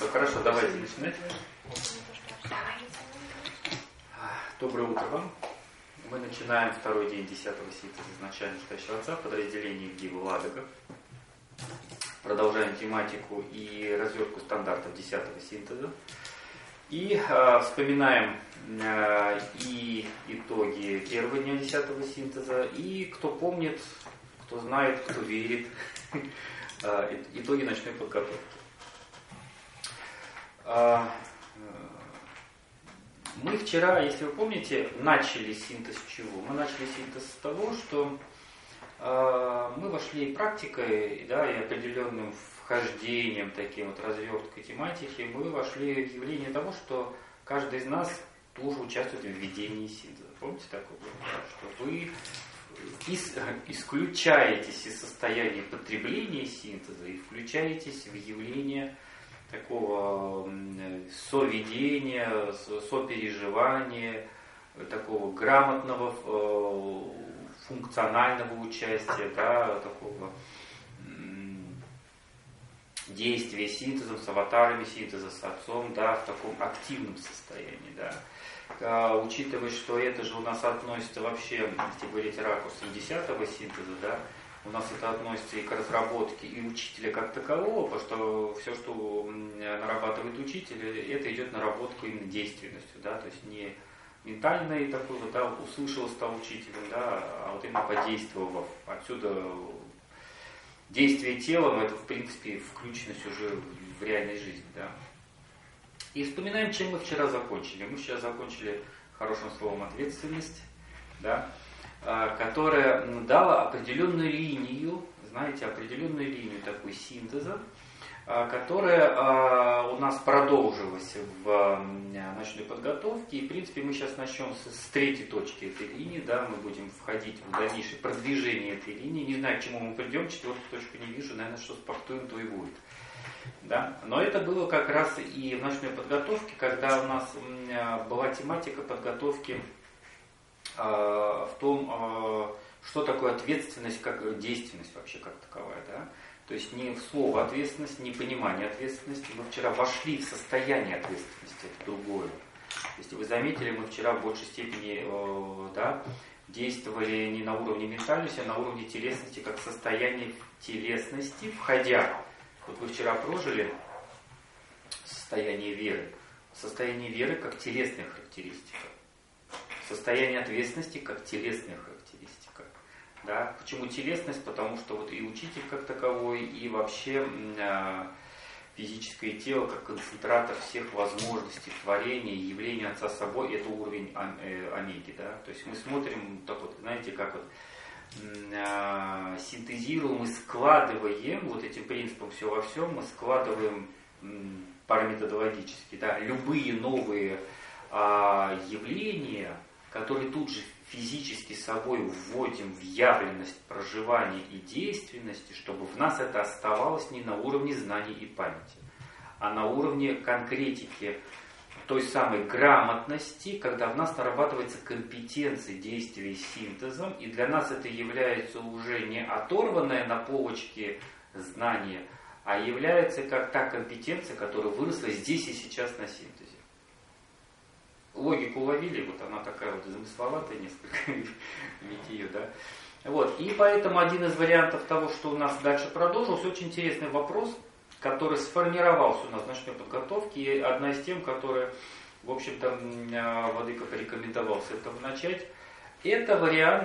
Хорошо, давайте начинать. Доброе утро вам. Мы начинаем второй день 10-го синтеза изначально читающего отца, подразделение Гивы Ладога. Продолжаем тематику и развертку стандартов 10-го синтеза. И вспоминаем и итоги первого дня 10-го синтеза, и кто помнит, кто знает, кто верит, итоги ночной подготовки. Мы вчера, если вы помните, начали синтез с чего? Мы начали синтез с того, что мы вошли практикой, да, и определенным вхождением, таким вот разверткой тематики, мы вошли в явление того, что каждый из нас тоже участвует в введении синтеза. Помните такое? Что вы исключаетесь из состояния потребления синтеза и включаетесь в явление такого соведения, сопереживания, такого грамотного, функционального участия, да, такого действия синтезом, с аватарами синтеза, с отцом, да, в таком активном состоянии, да. Учитывая, что это же у нас относится вообще, если говорить ракурсом 10-го синтеза, да, у нас это относится и к разработке и учителя как такового, потому что все, что нарабатывает учитель, это идет наработку именно действенностью, да, то есть не ментальный такой вот, да, услышал, стал учителем, да, а вот именно подействовав. Отсюда действие телом, это в принципе включенность уже в реальной жизни, да. И вспоминаем, чем мы вчера закончили. Мы вчера закончили хорошим словом ответственность, да, которая дала определенную линию, знаете, определенную линию такой синтеза, которая у нас продолжилась в ночной подготовке. И, в принципе, мы сейчас начнем с третьей точки этой линии, да, мы будем входить в дальнейшее продвижение этой линии. Не знаю, к чему мы придем, четвертую точку не вижу, наверное, что спортуем, то и будет. Да? Но это было как раз и в ночной подготовке, когда у нас была тематика подготовки в том, что такое ответственность, как действенность вообще как таковая. Да? То есть не в слово ответственность, не понимание ответственности. Мы вчера вошли в состояние ответственности, это другое. Если вы заметили, мы вчера в большей степени да, действовали не на уровне ментальности, а на уровне телесности, как состояние телесности, входя. Вот вы вчера прожили состояние веры как телесная характеристика. Состояние ответственности как телесная характеристика. Да? Почему телесность? Потому что вот и учитель как таковой, и вообще физическое тело как концентратор всех возможностей творения, явления Отца собой, это уровень омеги. Да? То есть мы смотрим, так вот, знаете, как вот синтезируем и складываем вот этим принципом все во всем, мы складываем параметодологически, да, любые новые явления, которые тут же физически собой вводим в явленность проживания и действенности, чтобы в нас это оставалось не на уровне знаний и памяти, а на уровне конкретики, той самой грамотности, когда в нас нарабатывается компетенция действия синтезом, и для нас это является уже не оторванное на полочке знание, а является как та компетенция, которая выросла здесь и сейчас на синтезе. Логику уловили, вот она такая вот замысловатая несколько, ведь ее, да. Вот. И поэтому один из вариантов того, что у нас дальше продолжился, очень интересный вопрос, который сформировался у нас в ночной подготовке, и одна из тем, которая, в общем-то, Владыка порекомендовал с этого начать, это вариант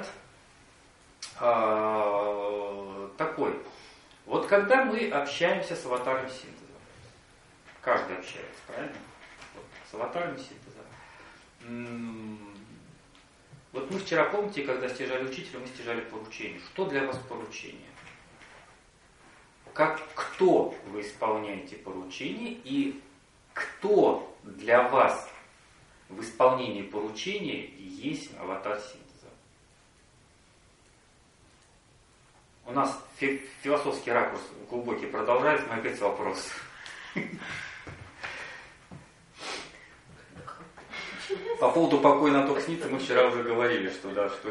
такой. Вот когда мы общаемся с аватаром синтеза, каждый общается, правильно? Вот, с аватаром синтеза. Вот мы вчера, помните, когда стяжали учителя, мы стяжали поручение. Что для вас поручение? Кто вы исполняете поручение и кто для вас в исполнении поручения есть аватар синтеза? У нас философский ракурс глубокий продолжается, мы опять вопрос. По поводу покоя на ток снится мы вчера уже говорили, что да, что...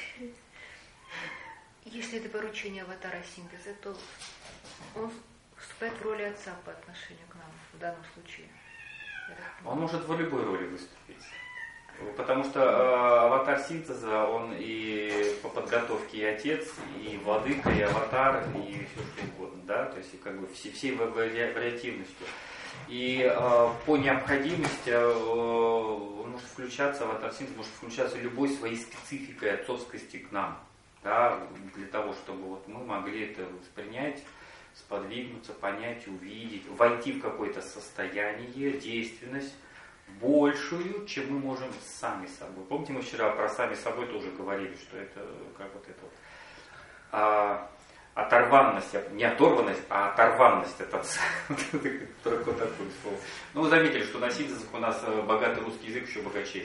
Если это поручение аватара синтеза, то он выступает в роли отца по отношению к нам в данном случае. Он может в любой роли выступить. Потому что аватар синтеза, он и по подготовке и отец, и владыка, и аватар, и все что угодно, да, то есть как бы всей вариативностью. И по необходимости он может включаться, аватар синтез может включаться любой своей спецификой отцовскости к нам, да, для того, чтобы вот мы могли это воспринять, сподвигнуться, понять, увидеть, войти в какое-то состояние, действенность, большую, чем мы можем сами собой. Помните, мы вчера про сами собой тоже говорили, что это как вот это вот оторванность, не оторванность, а оторванность от отца. Только вот такое слово. Ну, вы заметили, что на синтезах у нас богатый русский язык еще богаче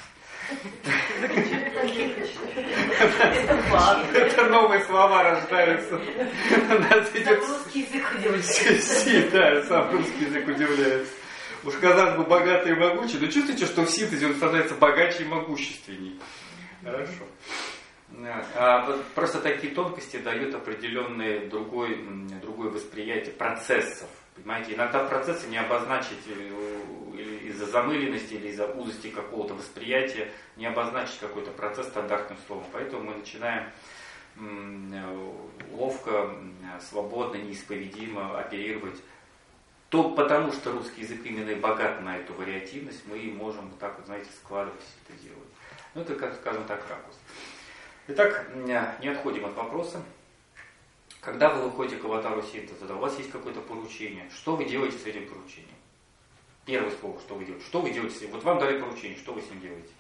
становится. Это новые слова рождаются. Русский язык удивляется. Да, сам русский язык удивляется. Уж казалось бы, богатый и могучий, но чувствуете, что в синтезе он становится богаче и могущественней. Хорошо. Просто такие тонкости дают определенное другое восприятие процессов. Понимаете, иногда процессы не обозначить из-за замыленности или из-за узости какого-то восприятия, не обозначить какой-то процесс стандартным словом. Поэтому мы начинаем ловко, свободно, неисповедимо оперировать. То потому что русский язык именно и богат на эту вариативность, мы и можем вот так вот, знаете, складывать это делать. Ну, это, как скажем так, ракурс. Итак, не отходим от вопроса. Когда вы выходите к аватару синтеза, да, у вас есть какое-то поручение. Что вы делаете с этим поручением? Первое слово, что вы делаете. Что вы делаете с ним? Вот вам дали поручение, что вы с ним делаете?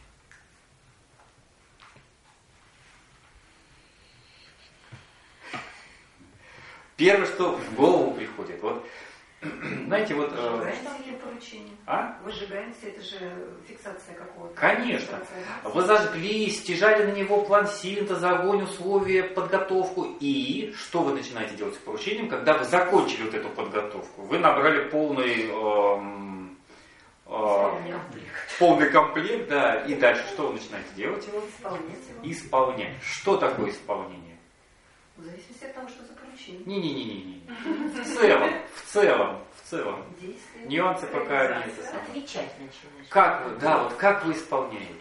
Первое, что в голову приходит. Вот, знаете, вот... Выжигаемся поручение. Выжигаемся, это же фиксация какого-то. Конечно. Вы зажгли, стяжали на него план синтеза, огонь, условия, подготовку. И что вы начинаете делать с поручением, когда вы закончили вот эту подготовку? Вы набрали полный комплект, да. И дальше что вы начинаете делать? Исполнять его. Исполнять. Что такое исполнение? В зависимости от того, что за поручение. Не. В целом. Действие. Нюансы пока нет. Отвечать начинаешь. Как вы, да, вот как вы исполняете?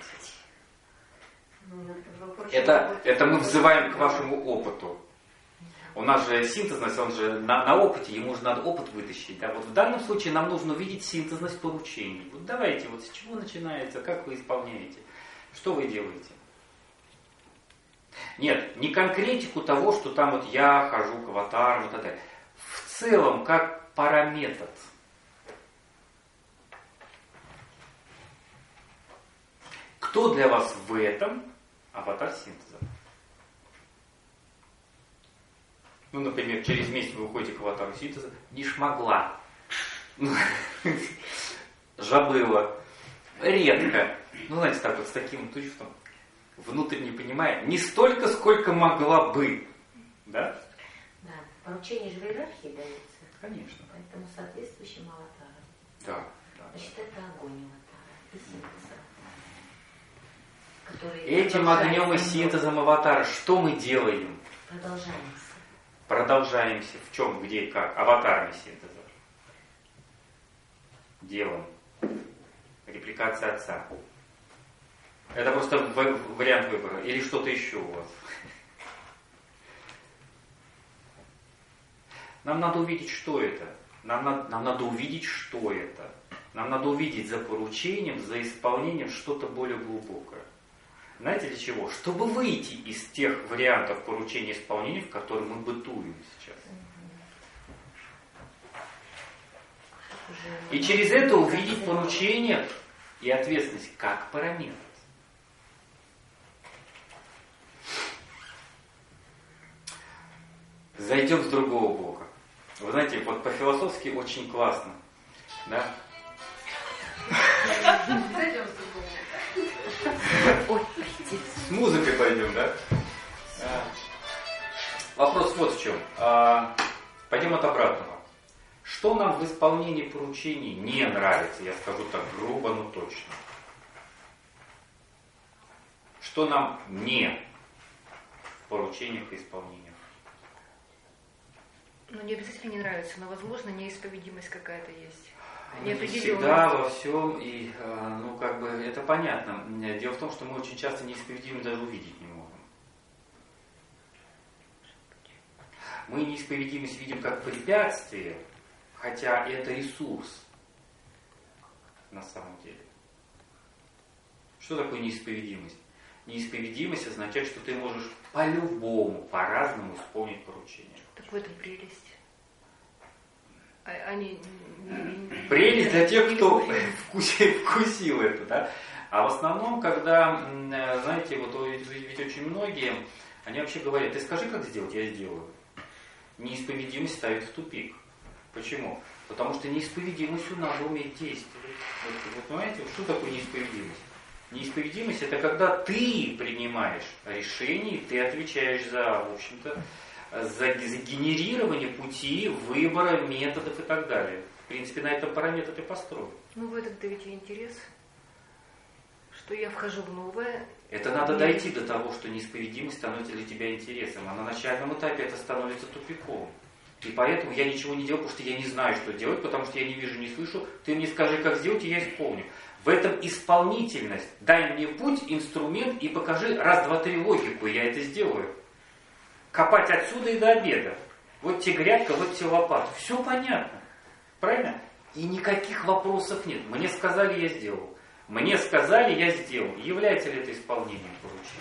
Ну, Это мы взываем к вашему опыту. У нас же синтезность, он же на опыте, ему же надо опыт вытащить. Да? Вот в данном случае нам нужно увидеть синтезность поручений. Вот давайте, вот с чего начинается, как вы исполняете, что вы делаете? Нет, не конкретику того, что там вот я хожу к аватару и так далее. В целом, как параметр. Кто для вас в этом аватар синтеза? Ну, например, через месяц вы выходите к аватару синтеза, не шмогла, забыла, редко. Ну, знаете, так вот с таким чувством, внутренне понимая, не столько, сколько могла бы. Да? Да, поручение же в иерархии дается. Конечно. Поэтому соответствующим аватаром. Да. Значит, это огонь аватара и синтеза. Этим огнем и синтезом аватара что мы делаем? Продолжаемся. В чем, где, как? Аватарами синтеза. Делом. Репликация отца. Это просто вариант выбора. Или что-то еще у вас? Нам надо увидеть, что это. Нам надо увидеть, что это. Нам надо увидеть за поручением, за исполнением что-то более глубокое. Знаете для чего? Чтобы выйти из тех вариантов поручения и исполнения, в которых мы бытуем сейчас. И через это увидеть поручение и ответственность как параметр. Зайдем с другого бока. Вы знаете, вот по-философски очень классно. Да? Зайдем с другого бока. С музыкой пойдем, да? Вопрос вот в чем. Пойдем от обратного. Что нам в исполнении поручений не нравится, я скажу так грубо, но точно. Что нам не в поручениях и исполнениях? Ну, не обязательно не нравится, но, возможно, неисповедимость какая-то есть. Не всегда во всем, и, это понятно. Дело в том, что мы очень часто неисповедимы даже увидеть не можем. Мы неисповедимость видим как препятствие, хотя это ресурс на самом деле. Что такое неисповедимость? Неисповедимость означает, что ты можешь по-любому, по-разному исполнить поручение. Так в этом прелесть. Прелесть для тех, кто вкусил это, да? А в основном, когда, знаете, вот ведь очень многие, они вообще говорят, ты скажи, как сделать, я сделаю. Неисповедимость ставит в тупик. Почему? Потому что неисповедимостью надо уметь действовать. Вы понимаете, что такое неисповедимость? Неисповедимость – это когда ты принимаешь решение, ты отвечаешь за, в общем-то, за генерирование пути, выбора, методов и так далее. В принципе, на этом параметр ты построен. Ну, в этом-то ведь и интерес, что я вхожу в новое. Это надо дойти до того, что неисповедимость становится для тебя интересом, а на начальном этапе это становится тупиком. И поэтому я ничего не делаю, потому что я не знаю, что делать, потому что я не вижу, не слышу. Ты мне скажи, как сделать, и я исполню. В этом исполнительность. Дай мне путь, инструмент и покажи раз, два, три логику, и я это сделаю. Копать отсюда и до обеда. Вот тебе грядка, вот тебе лопата. Все понятно. Правильно? И никаких вопросов нет. Мне сказали, я сделал. Мне сказали, я сделал. Является ли это исполнением поручения?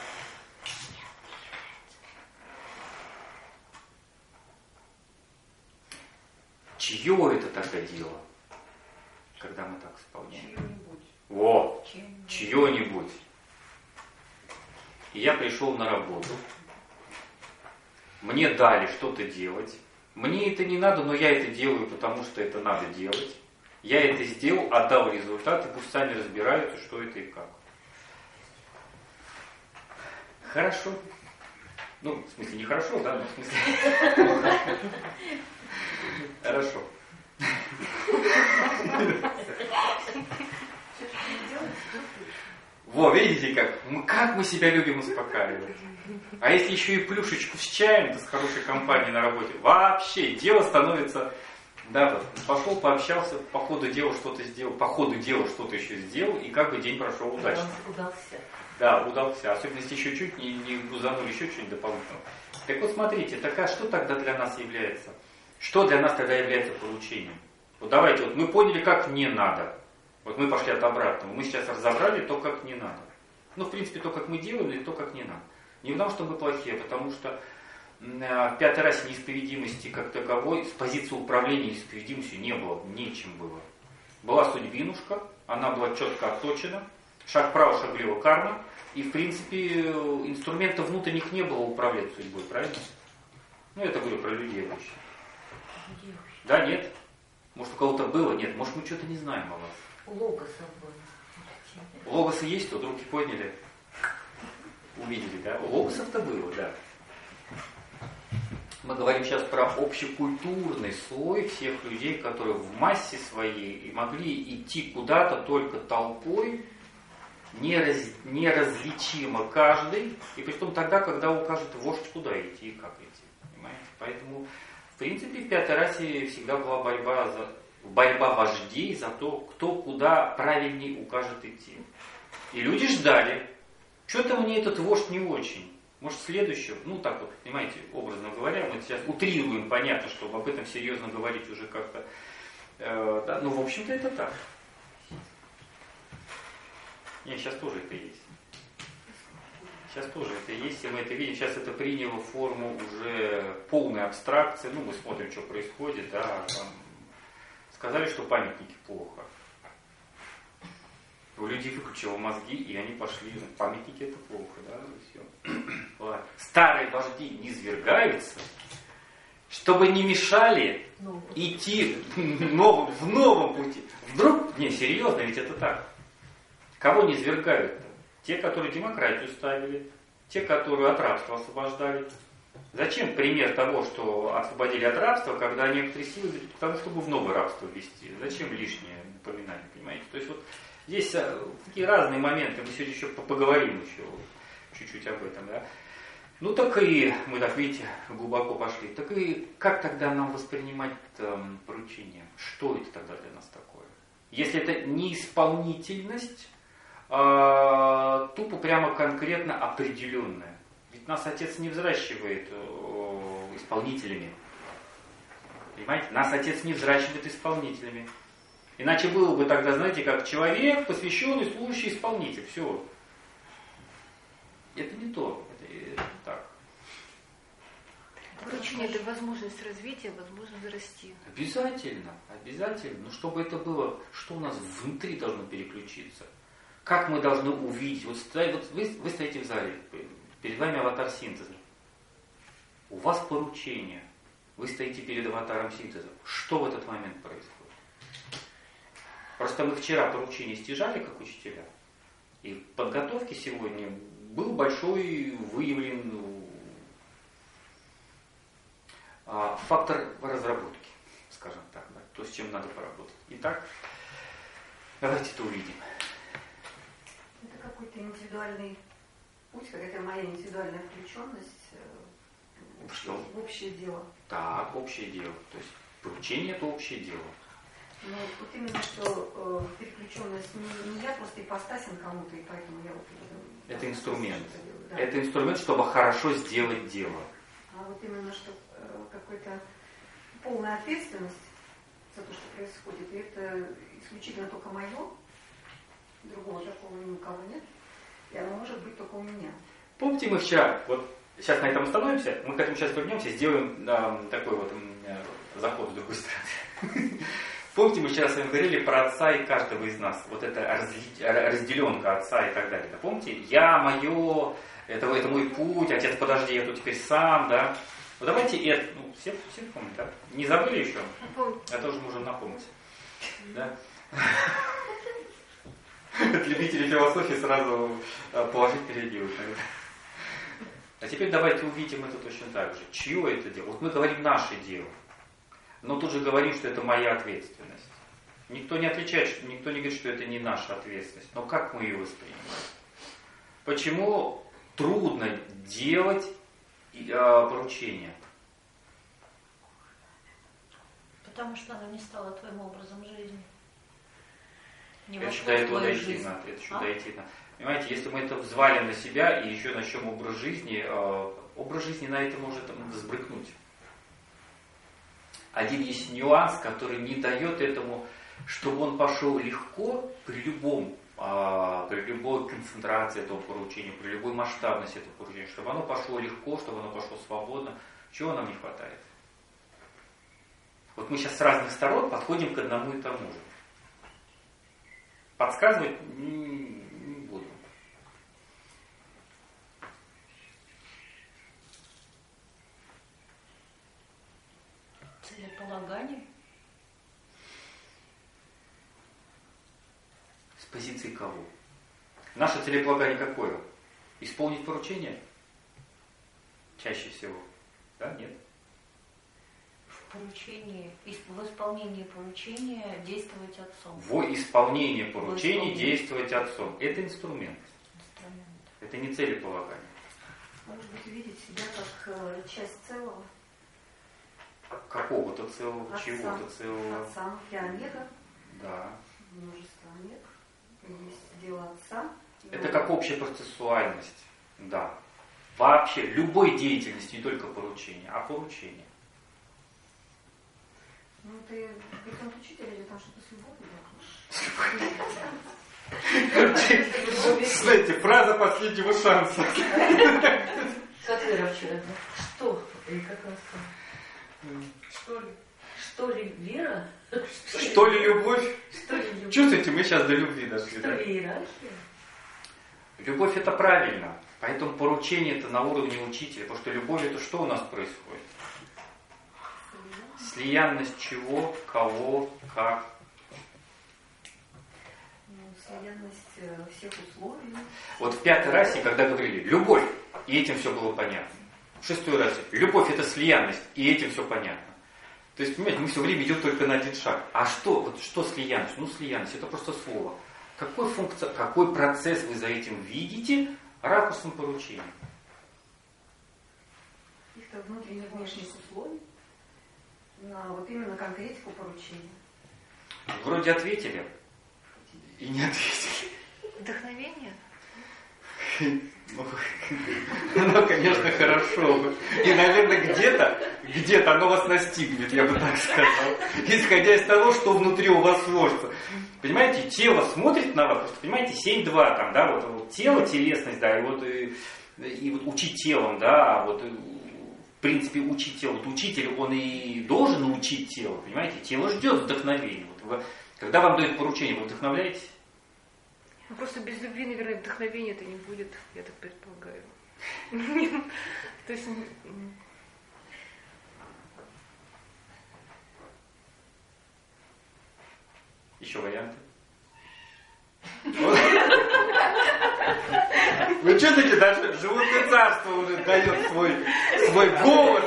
Чье это тогда дело, когда мы так исполняем? Чье-нибудь. Во, чье-нибудь. И я пришел на работу. Мне дали что-то делать. Мне это не надо, но я это делаю, потому что это надо делать. Я это сделал, отдал результат, и пусть сами разбираются, что это и как. Хорошо. Ну, в смысле, не хорошо, да? Но в смысле... Хорошо. Во, видите, как мы себя любим успокаивать. А если еще и плюшечку с чаем, да с хорошей компанией на работе, вообще дело становится... Да, вот, пошел, пообщался, по ходу дела что-то сделал, по ходу дела что-то еще сделал, и как бы день прошел удачно. Удался. Да, удался. Особенно если еще чуть не грузанули еще что-нибудь дополнительного. Так вот смотрите, что тогда для нас является? Что для нас тогда является поручением? Вот давайте, вот мы поняли, как не надо. Вот мы пошли от обратного. Мы сейчас разобрали то, как не надо. Ну, в принципе, то, как мы делаем, и то, как не надо. Не потому, что мы плохие, а потому что в пятой расе неисповедимости как таковой с позиции управления неисповедимостью не было, нечем было. Была судьбинушка, она была четко отточена, шаг вправо, шаг влево карма, и в принципе инструментов внутренних не было управлять судьбой, правильно? Ну, я это говорю про людей обычно. Да, нет? Может, у кого-то было? Нет. Может, мы что-то не знаем о вас? У Логоса было. У Логоса есть, тут руки подняли. Увидели, да? У Логосов-то было, да. Мы говорим сейчас про общекультурный слой всех людей, которые в массе своей могли идти куда-то только толпой, неразличимо каждый, и притом тогда, когда укажет вождь, куда идти и как идти. Понимаете? Поэтому, в принципе, в пятой расе всегда была борьба вождей за то, кто куда правильнее укажет идти. И люди ждали. Что-то мне этот вождь не очень. Может, следующего, ну так вот, понимаете, образно говоря, мы сейчас утрируем, понятно, чтобы об этом серьезно говорить уже как-то, да, ну, в общем-то, это так. Нет, сейчас тоже это есть. Сейчас тоже это есть, и мы это видим. Сейчас это приняло форму уже полной абстракции. Ну, мы смотрим, что происходит, да, там сказали, что памятники плохо. У людей выключило мозги, и они пошли. Памятники это плохо, да, все. Ладно. Старые вожди низвергаются, чтобы не мешали идти в новом пути. Вдруг, не, серьезно, ведь это так. Кого низвергают-то? Те, которые демократию ставили, те, которые от рабства освобождали. Зачем пример того, что освободили от рабства, когда некоторые силы ведут к тому, чтобы в новое рабство ввести? Зачем лишнее напоминание, понимаете? То есть вот здесь такие разные моменты, мы сегодня еще поговорим еще чуть-чуть об этом, да? Ну так и, мы так, видите, глубоко пошли. Так и как тогда нам воспринимать поручение? Что это тогда для нас такое? Если это не исполнительность, тупо прямо конкретно определенная. Ведь нас Отец не взращивает исполнителями. Понимаете? Нас Отец не взращивает исполнителями. Иначе было бы тогда, знаете, как человек, посвященный, служащий, исполнитель. Все. Это не то. Это так. Поручение – это возможность развития, возможность расти. Обязательно, обязательно. Но чтобы это было, что у нас внутри должно переключиться? Как мы должны увидеть? Вот вы стоите в зале, перед вами аватар синтеза. У вас поручение. Вы стоите перед аватаром синтеза. Что в этот момент происходит? Просто мы вчера поручение стяжали как учителя. И в подготовке сегодня был большой выявлен фактор разработки, скажем так, да, то, с чем надо поработать. Итак, давайте это увидим. Это какой-то индивидуальный путь, какая-то моя индивидуальная включенность в общее дело. Так, общее дело. То есть поручение – это общее дело. Ну, вот именно, что переключенность не я просто ипостасен кому-то, и поэтому я вот... Это инструмент. Да. Это инструмент, чтобы хорошо сделать дело. А вот именно, что какая-то полная ответственность за то, что происходит, и это исключительно только мое, другого такого ни у кого нет, и оно может быть только у меня. Помните, мы вчера, вот сейчас на этом остановимся, мы к этому сейчас вернемся, сделаем такой вот заход с другой стороны. Помните, мы вчера с вами говорили про отца и каждого из нас. Вот это разделенка отца и так далее. Да? Помните? Я, мое, это мой путь, отец, подожди, я тут теперь сам, да? Ну давайте это, все помнят, да? Не забыли еще? Это уже можем напомнить. Да? Любители философии сразу положить перейдут. А теперь давайте увидим это точно так же. Чье это дело? Вот мы говорим наше дело. Но тут же говорим, что это моя ответственность. Никто не отличает, никто не говорит, что это не наша ответственность. Но как мы ее воспринимаем? Почему трудно делать поручение? Потому что оно не стало твоим образом жизни. Это еще до этого дойти надо. Понимаете, если мы это взвалим на себя и еще начнем образ жизни на это может сбрыкнуть. Один есть нюанс, который не дает этому, чтобы он пошел легко при любой концентрации этого поручения, при любой масштабности этого поручения, чтобы оно пошло легко, чтобы оно пошло свободно. Чего нам не хватает? Вот мы сейчас с разных сторон подходим к одному и тому же. Подсказывать не буду. Целеполагание? С позиции кого? Наше целеполагание какое? Исполнить поручение? Чаще всего. Да? Нет? В исполнении поручения действовать отцом. В исполнении поручений действовать отцом. Это инструмент. Это не целеполагание. Может быть, видеть себя как часть целого. Какого-то целого, Отца, чего-то целого. Отца. Я омега. Да. Множество омег. Есть дело отца. Это как общая процессуальность. Да. Вообще любой деятельности, не только поручения, а поручения. Ну, ты притом учитель или там что-то с любовью? Знаете, фраза последнего шанса. Как Вера вчера? Что? Или как она сказала? Что ли? Что ли Вера? Что ли любовь? Что ли любовь? Чувствуете, мы сейчас до любви дошли. Что ли иерархия? Любовь это правильно. Поэтому поручение это на уровне учителя. Потому что любовь это что у нас происходит? Слиянность чего, кого, как? Слиянность всех условий. Вот в 5-й расе, когда говорили любовь, и этим все было понятно. В 6-й расе любовь это слиянность, и этим все понятно. То есть, понимаете, мы все время идем только на один шаг. А что? Вот что слиянность? Ну, слиянность это просто слово. Какой процесс вы за этим видите ракурсом поручения? внутренних и внешних условий на вот именно конкретику поручения. Вроде ответили и не ответили. Вдохновение? Ну, конечно, хорошо. И, наверное, где-то оно вас настигнет, я бы так сказал. Исходя из того, что внутри у вас сложится. Понимаете, тело смотрит на вас, просто, понимаете, 7-2 там, да, вот тело, телесность, да, и вот учить телом, да, вот в принципе учить тело. Вот учитель, он и должен научить тело, понимаете, тело ждет вдохновения. Вот когда вам дают поручение, вы вдохновляетесь? Ну, просто без любви, наверное, вдохновения это не будет, я так предполагаю. То есть... Еще варианты? Вы чувствуете, даже животное царство уже дает свой голос.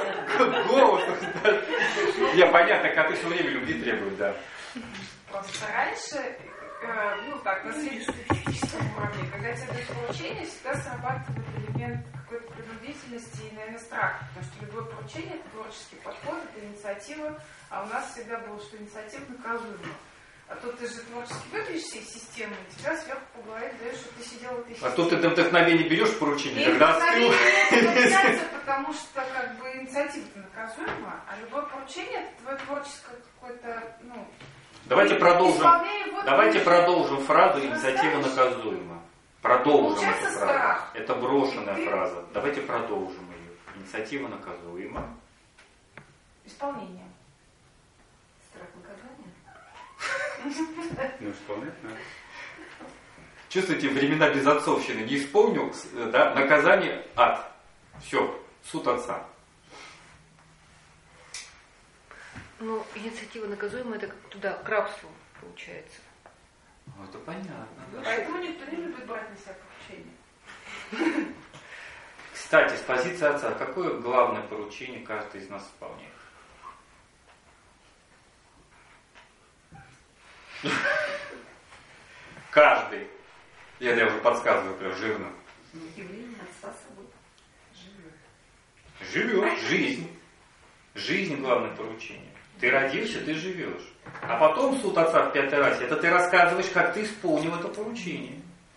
Не, понятно, коты все время любви требуют, да. Просто раньше, на среднестатистическом уровне, когда тебе дают поручение, всегда срабатывает элемент какой-то принудительности и, наверное, страха. Потому что любое поручение – это творческий подход, это инициатива, а у нас всегда было, что инициатива наказуема. А то ты же творчески выключишься из системы, и тебя сверху по голове даешь, что ты сидел в этой системе. А то ты до вдохновения берешь поручение, когда остыл. Потому что как бы инициатива-то наказуема, а любое поручение – это твое творческое какое-то, Давайте продолжим фразу «инициатива наказуема». Продолжим эту фразу. Это брошенная фраза. Давайте продолжим ее. Инициатива наказуема. Исполнение. Страх наказания. Ну, исполнять надо. Чувствуете, времена безотцовщины. Не исполнил, да, наказание ад. Все, суд отца. Ну, инициатива наказуемая, это туда, к рабству, получается. Ну, это понятно. Да? Поэтому никто не любит брать на себя поручение. Кстати, с позиции отца, какое главное поручение каждый из нас выполняет? Каждый. Я уже подсказываю, прям жирно. Явление отца собой. Живет. Жизнь. Жизнь главное поручение. Ты родишься, ты живешь. А потом суд отца в 5-й расе, это ты рассказываешь, как ты исполнил это поручение.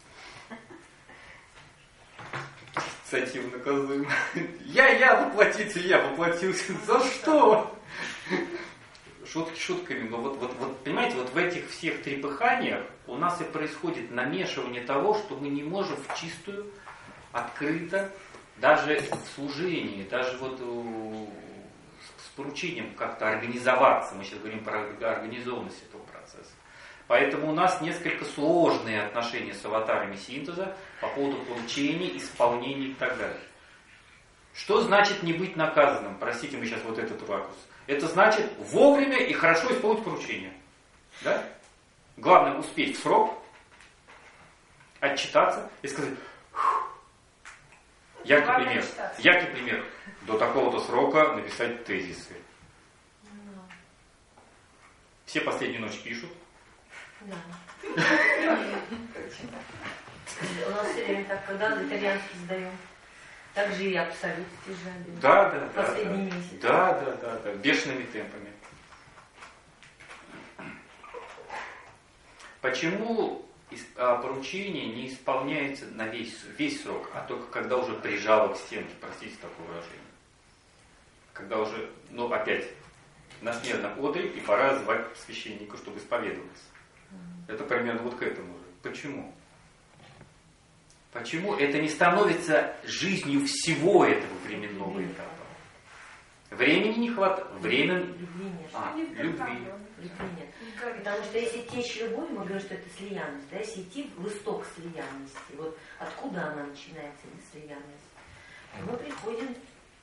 Инициатива наказуема. Я воплотился. За что? Шутки шутками, но вот понимаете, вот в этих всех трепыханиях у нас и происходит намешивание того, что мы не можем в чистую, открыто, даже в служении, даже вот с поручением как-то организоваться. Мы сейчас говорим про организованность этого процесса. Поэтому у нас несколько сложные отношения с аватарами синтеза по поводу поручений, исполнений и так далее. Что значит не быть наказанным? Простите, мы сейчас вот этот ракурс. Это значит вовремя и хорошо исполнить поручение. Да? Главное успеть в срок, отчитаться и сказать, яркий пример, до такого-то срока написать тезисы. Все последнюю ночь пишут. Да. У нас все время так, когда итальянский сдаем. Так же и абсолют стяжали. Да. Последний месяц. Да. Бешеными темпами. Почему поручение не исполняется на весь срок, а только когда уже прижало к стенке, простите такое выражение? Когда уже, опять, на смертном одре, и пора звать священника, чтобы исповедоваться. Это примерно вот к этому же. Почему? Почему это не становится жизнью всего этого временного этапа? Времени не хватает. Любви нет. Любви. Любви нет. Потому что если течь любовь, мы говорим, что это слиянность. Да? Если идти в исток слиянности, вот откуда она начинается, эта слиянность? Мы приходим...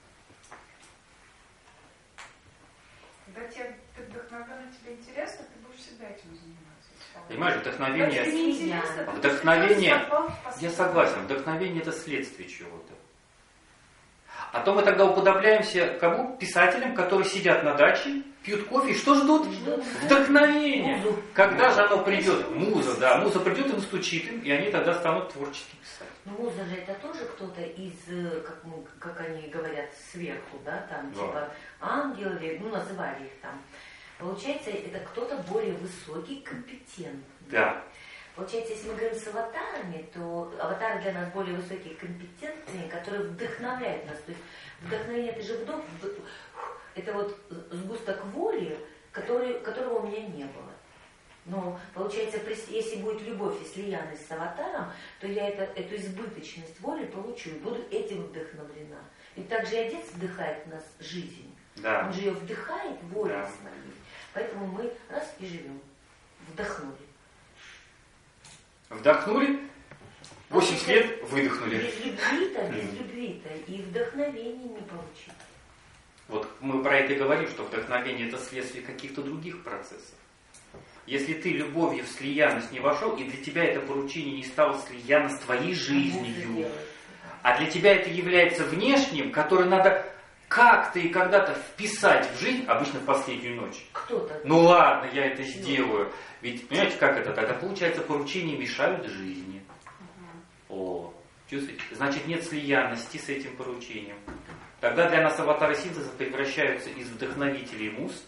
Когда тебе вдохновенно, тебе интересно, ты будешь всегда этим заниматься. Понимаешь, вдохновение, я согласен, вдохновение это следствие чего-то. А то мы тогда уподобляемся кому? Писателям, которые сидят на даче, пьют кофе и что ждут? Вдохновение. Когда же оно придет? Муза придет и настучит им, и они тогда станут творчески писать. Ну, муза же это тоже кто-то из, как они говорят, сверху, да, там, типа ангелы, ну, называли их там. Получается, это кто-то более высокий, компетентный. Да. Получается, если мы говорим с аватарами, то аватары для нас более высокие, компетентные, которые вдохновляют нас. То есть вдохновение, это же вдох, это вот сгусток воли, которого у меня не было. Но получается, если будет любовь и слиянность с аватаром, то я эту избыточность воли получу и буду этим вдохновлена. Ведь также и Отец вдыхает в нас жизнь. Да. Он же ее вдыхает волей Да. своей. Поэтому мы раз и живем. Вдохнули. Вдохнули, 80 лет выдохнули. Без любви-то и вдохновения не получить. Вот мы про это и говорим, что вдохновение это следствие каких-то других процессов. Если ты любовью в слиянность не вошел, и для тебя это поручение не стало слияно с твоей жизнью, а для тебя это является внешним, который надо как-то и когда-то вписать в жизнь, обычно в последнюю ночь. Кто-то. Ну ладно, я это сделаю. Ведь, понимаете, как это? Тогда получается, поручения мешают жизни. О, чувствуете? Значит, нет слиянности с этим поручением. Тогда для нас аватары синтеза превращаются из вдохновителей муз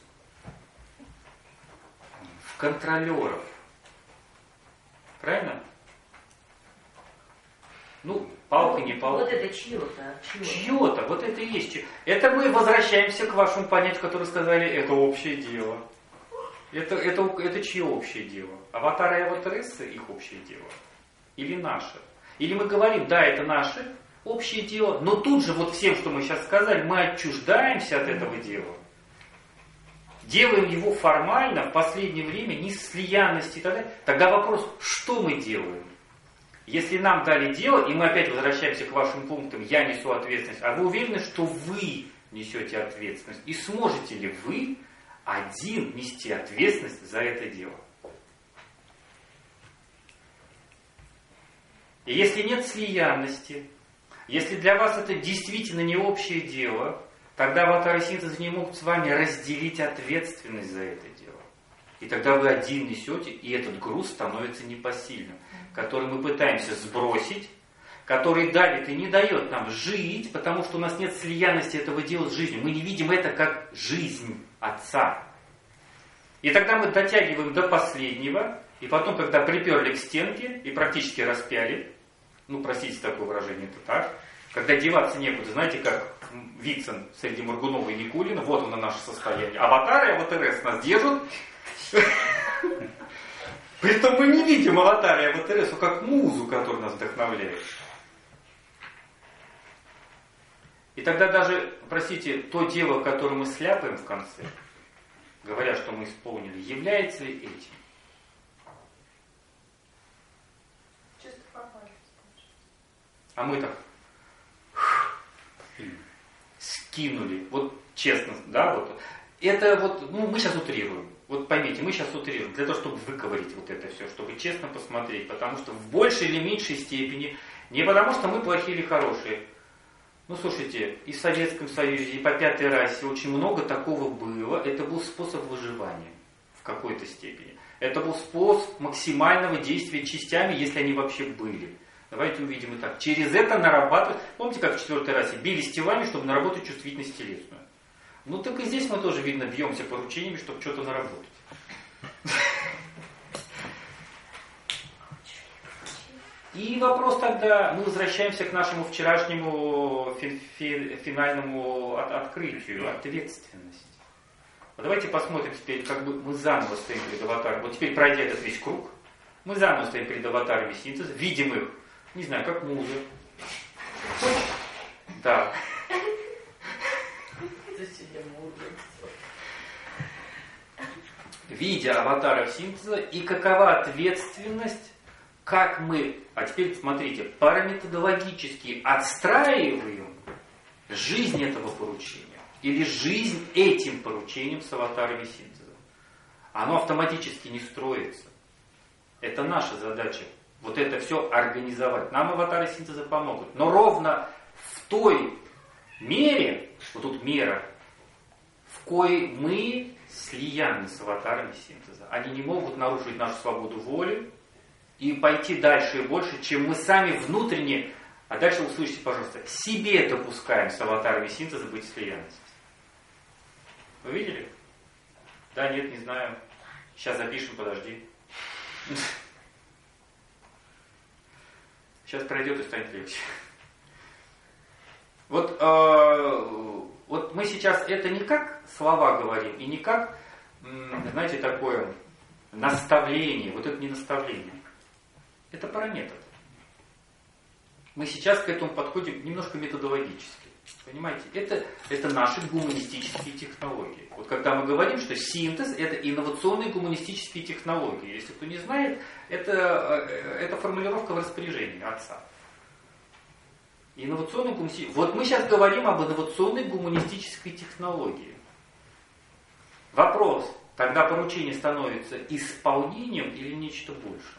в контролеров. Правильно? Ну, палка, не палка. Вот это чье-то. Чье-то, вот это и есть. Это мы возвращаемся к вашему понятию, которое сказали, это общее дело. Это чье общее дело? Аватары и аватарессы их общее дело? Или наше? Или мы говорим, да, это наше общее дело, но тут же вот всем, что мы сейчас сказали, мы отчуждаемся от этого дела. Делаем его формально, в последнее время, не с слиянности и так далее. Тогда вопрос, что мы делаем? Если нам дали дело, и мы опять возвращаемся к вашим пунктам, я несу ответственность, а вы уверены, что вы несете ответственность? И сможете ли вы один нести ответственность за это дело? И если нет слиянности, если для вас это действительно не общее дело, тогда аватары синтеза не могут с вами разделить ответственность за это дело. И тогда вы один несете, и этот груз становится непосильным, который мы пытаемся сбросить, который давит и не дает нам жить, потому что у нас нет слиянности этого дела с жизнью. Мы не видим это как жизнь Отца. И тогда мы дотягиваем до последнего, и потом, когда приперли к стенке и практически распяли, ну, простите такое выражение, это так, когда деваться некуда, знаете, как Вицин среди Моргунова и Никулина, вот оно наше состояние. Аватары и аватарес нас держат. Притом мы не видим аватара и аватаресу как музу, которая нас вдохновляет. И тогда даже, простите, то дело, которое мы сляпаем в конце, говоря, что мы исполнили, является ли этим? Чисто формально. А мы так скинули. Вот честно, да, вот. Это вот, ну, мы сейчас утрируем. Вот поймите, мы сейчас утрируем для того, чтобы выговорить вот это все, чтобы честно посмотреть. Потому что в большей или меньшей степени, не потому что мы плохие или хорошие. Ну, слушайте, и в Советском Союзе, и по пятой расе очень много такого было. Это был способ выживания в какой-то степени. Это был способ максимального действия частями, если они вообще были. Давайте увидим и так. Через это нарабатывать... Помните, как в четвертой расе били телами, чтобы наработать чувствительность телесную? Ну, так и здесь мы тоже, видно, бьемся поручениями, чтобы что-то наработать. И вопрос тогда, мы возвращаемся к нашему вчерашнему финальному открытию, ответственность. Вот давайте посмотрим теперь, как бы мы заново стоим перед аватаром. Вот теперь, пройдя этот весь круг, мы заново стоим перед аватарами синтеза, видим их, не знаю, как музы. Да. Видя аватаров синтеза, и какова ответственность, как мы, а теперь смотрите, параметодологически отстраиваем жизнь этого поручения или жизнь этим поручением с аватарами синтеза. Оно автоматически не строится. Это наша задача. Вот это все организовать. Нам аватары синтеза помогут. Но ровно в той мере, вот тут мера, в коей мы слияны с аватарами синтеза. Они не могут нарушить нашу свободу воли, и пойти дальше и больше, чем мы сами внутренне, а дальше услышите, пожалуйста, себе допускаем с аватарами синтеза быть слиянностью. Вы видели? Да, нет, не знаю. Сейчас запишем, подожди. Сейчас пройдет и станет легче. Вот мы сейчас это не как слова говорим, и не как, знаете, такое наставление. Вот это не наставление. Это параметр. Мы сейчас к этому подходим немножко методологически. Понимаете? Это наши гуманистические технологии. Вот когда мы говорим, что синтез – это инновационные гуманистические технологии. Если кто не знает, это формулировка в распоряжении отца. Вот мы сейчас говорим об инновационной гуманистической технологии. Вопрос, тогда поручение становится исполнением или нечто большее?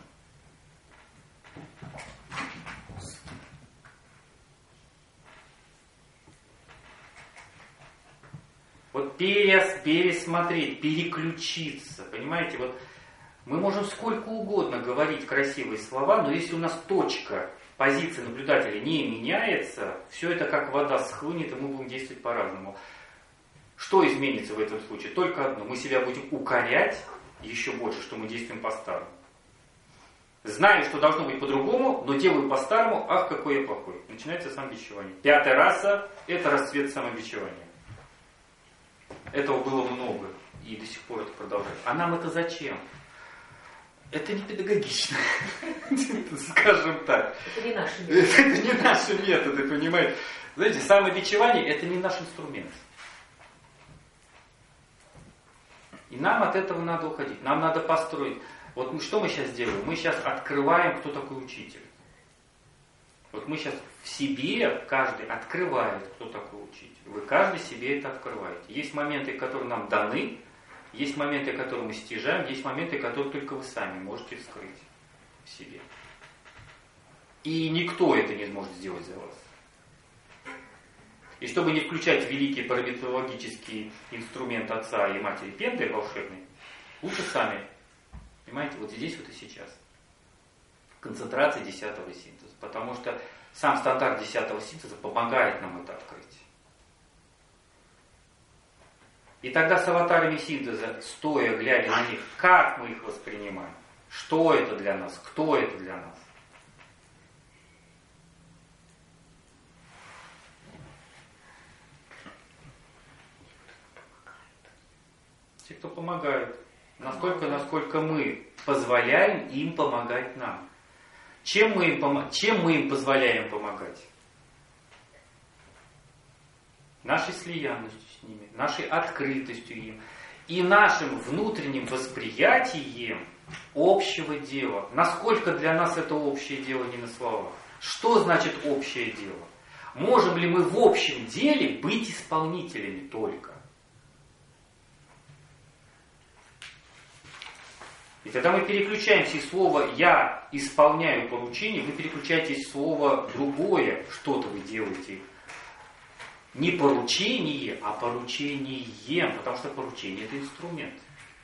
Вот пересмотреть, переключиться, понимаете? Вот мы можем сколько угодно говорить красивые слова, но если у нас точка позиции наблюдателя не меняется, все это как вода схлынет, и мы будем действовать по-разному. Что изменится в этом случае? Только одно. Мы себя будем укорять еще больше, что мы действуем по-старому. Знаю, что должно быть по-другому, но делаю по-старому, ах, какой я плохой. Начинается самобичевание. 5-я раса – это расцвет самобичевания. Этого было много, и до сих пор это продолжается. А нам это зачем? Это не педагогично, скажем так. Это не наши методы. Это не наши методы, понимаете? Знаете, самобичевание – это не наш инструмент. И нам от этого надо уходить. Нам надо построить. Вот что мы сейчас делаем? Мы сейчас открываем, кто такой учитель. Вот мы сейчас в себе, каждый открывает, кто такой учитель. Вы каждый себе это открываете. Есть моменты, которые нам даны, есть моменты, которые мы стяжаем, есть моменты, которые только вы сами можете вскрыть в себе. И никто это не сможет сделать за вас. И чтобы не включать великий параметрологический инструмент отца и матери Пенды волшебный, лучше сами. Понимаете, вот здесь вот и сейчас. Концентрация 10-го синтеза. Потому что сам стандарт 10-го синтеза помогает нам это открыть. И тогда с аватарами синтеза, стоя, глядя на них, как мы их воспринимаем, что это для нас, кто это для нас. Те, кто помогают. Настолько, насколько мы позволяем им помогать нам. Чем мы им позволяем помогать? Нашей слиянностью с ними, нашей открытостью им и нашим внутренним восприятием общего дела. Насколько для нас это общее дело не на словах? Что значит общее дело? Можем ли мы в общем деле быть исполнителями только? И тогда мы переключаемся из слова «я исполняю поручение», вы переключаетесь в слово другое, что-то вы делаете. Не поручение, а поручением, потому что поручение – это инструмент.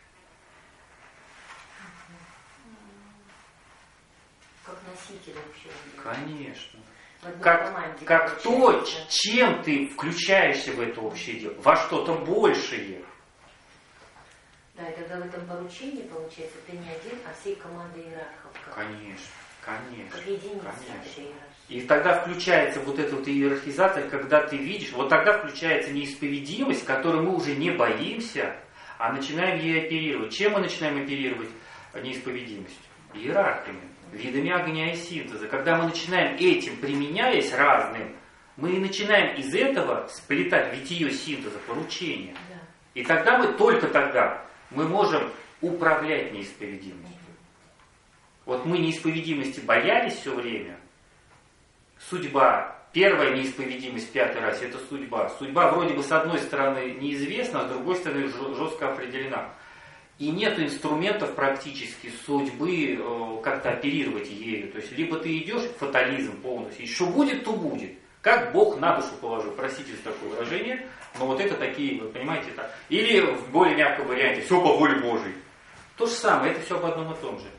Как носитель вообще. Конечно. Как то, чем ты включаешься в это общее дело, во что-то большее. Да, и тогда в этом поручении, получается, ты не один, а всей командой иерархов. Конечно. Как единица нашей иерархии. И тогда включается вот эта вот иерархизация, когда ты видишь, вот тогда включается неисповедимость, которой мы уже не боимся, а начинаем ей оперировать. Чем мы начинаем оперировать неисповедимостью? Иерархиями, видами огня и синтеза. Когда мы начинаем этим, применяясь разным, мы начинаем из этого сплетать витие синтеза, поручения. Да. И тогда только тогда мы можем управлять неисповедимостью. Вот мы неисповедимости боялись все время. Судьба. Первая неисповедимость в 5-й расе – это судьба. Судьба вроде бы с одной стороны неизвестна, а с другой стороны жестко определена. И нет инструментов практически судьбы как-то оперировать ею. То есть либо ты идешь в фатализм полностью, и что будет, то будет. Как Бог на душу положил, простите за такое выражение, но вот это такие, вы понимаете, так. Или в более мягком варианте, все по воле Божьей. То же самое, это все об одном и том же.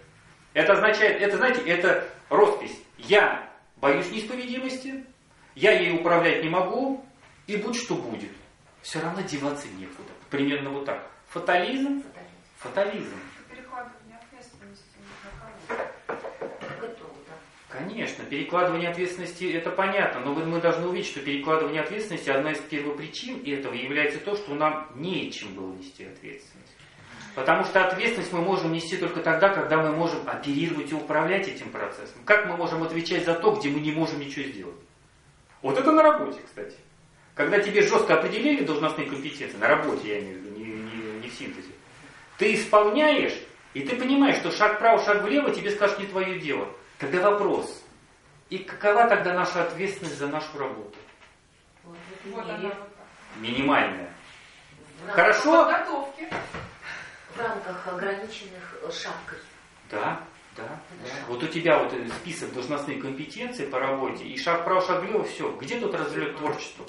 Это означает, это, знаете, это роспись. Я боюсь неисповедимости, я ей управлять не могу, и будь что будет. Все равно деваться некуда. Примерно вот так. Фатализм. Фатализм. Перекладывание ответственности на кого? Конечно, перекладывание ответственности это понятно, но мы должны увидеть, что перекладывание ответственности одна из первопричин этого является то, что нам нечем было нести ответственность. Потому что ответственность мы можем нести только тогда, когда мы можем оперировать и управлять этим процессом. Как мы можем отвечать за то, где мы не можем ничего сделать? Вот это на работе, кстати. Когда тебе жестко определили должностные компетенции, на работе я имею в виду, не в синтезе, ты исполняешь, и ты понимаешь, что шаг вправо, шаг влево тебе скажут не твое дело. Тогда вопрос, и какова тогда наша ответственность за нашу работу? Вот она вот так. Минимальная. В Хорошо? Подготовки. В рамках ограниченных шапкой. Да. Вот у тебя вот список должностных компетенций по работе, и шаг вправо, шаг влево, все. Где тут разлет творчества?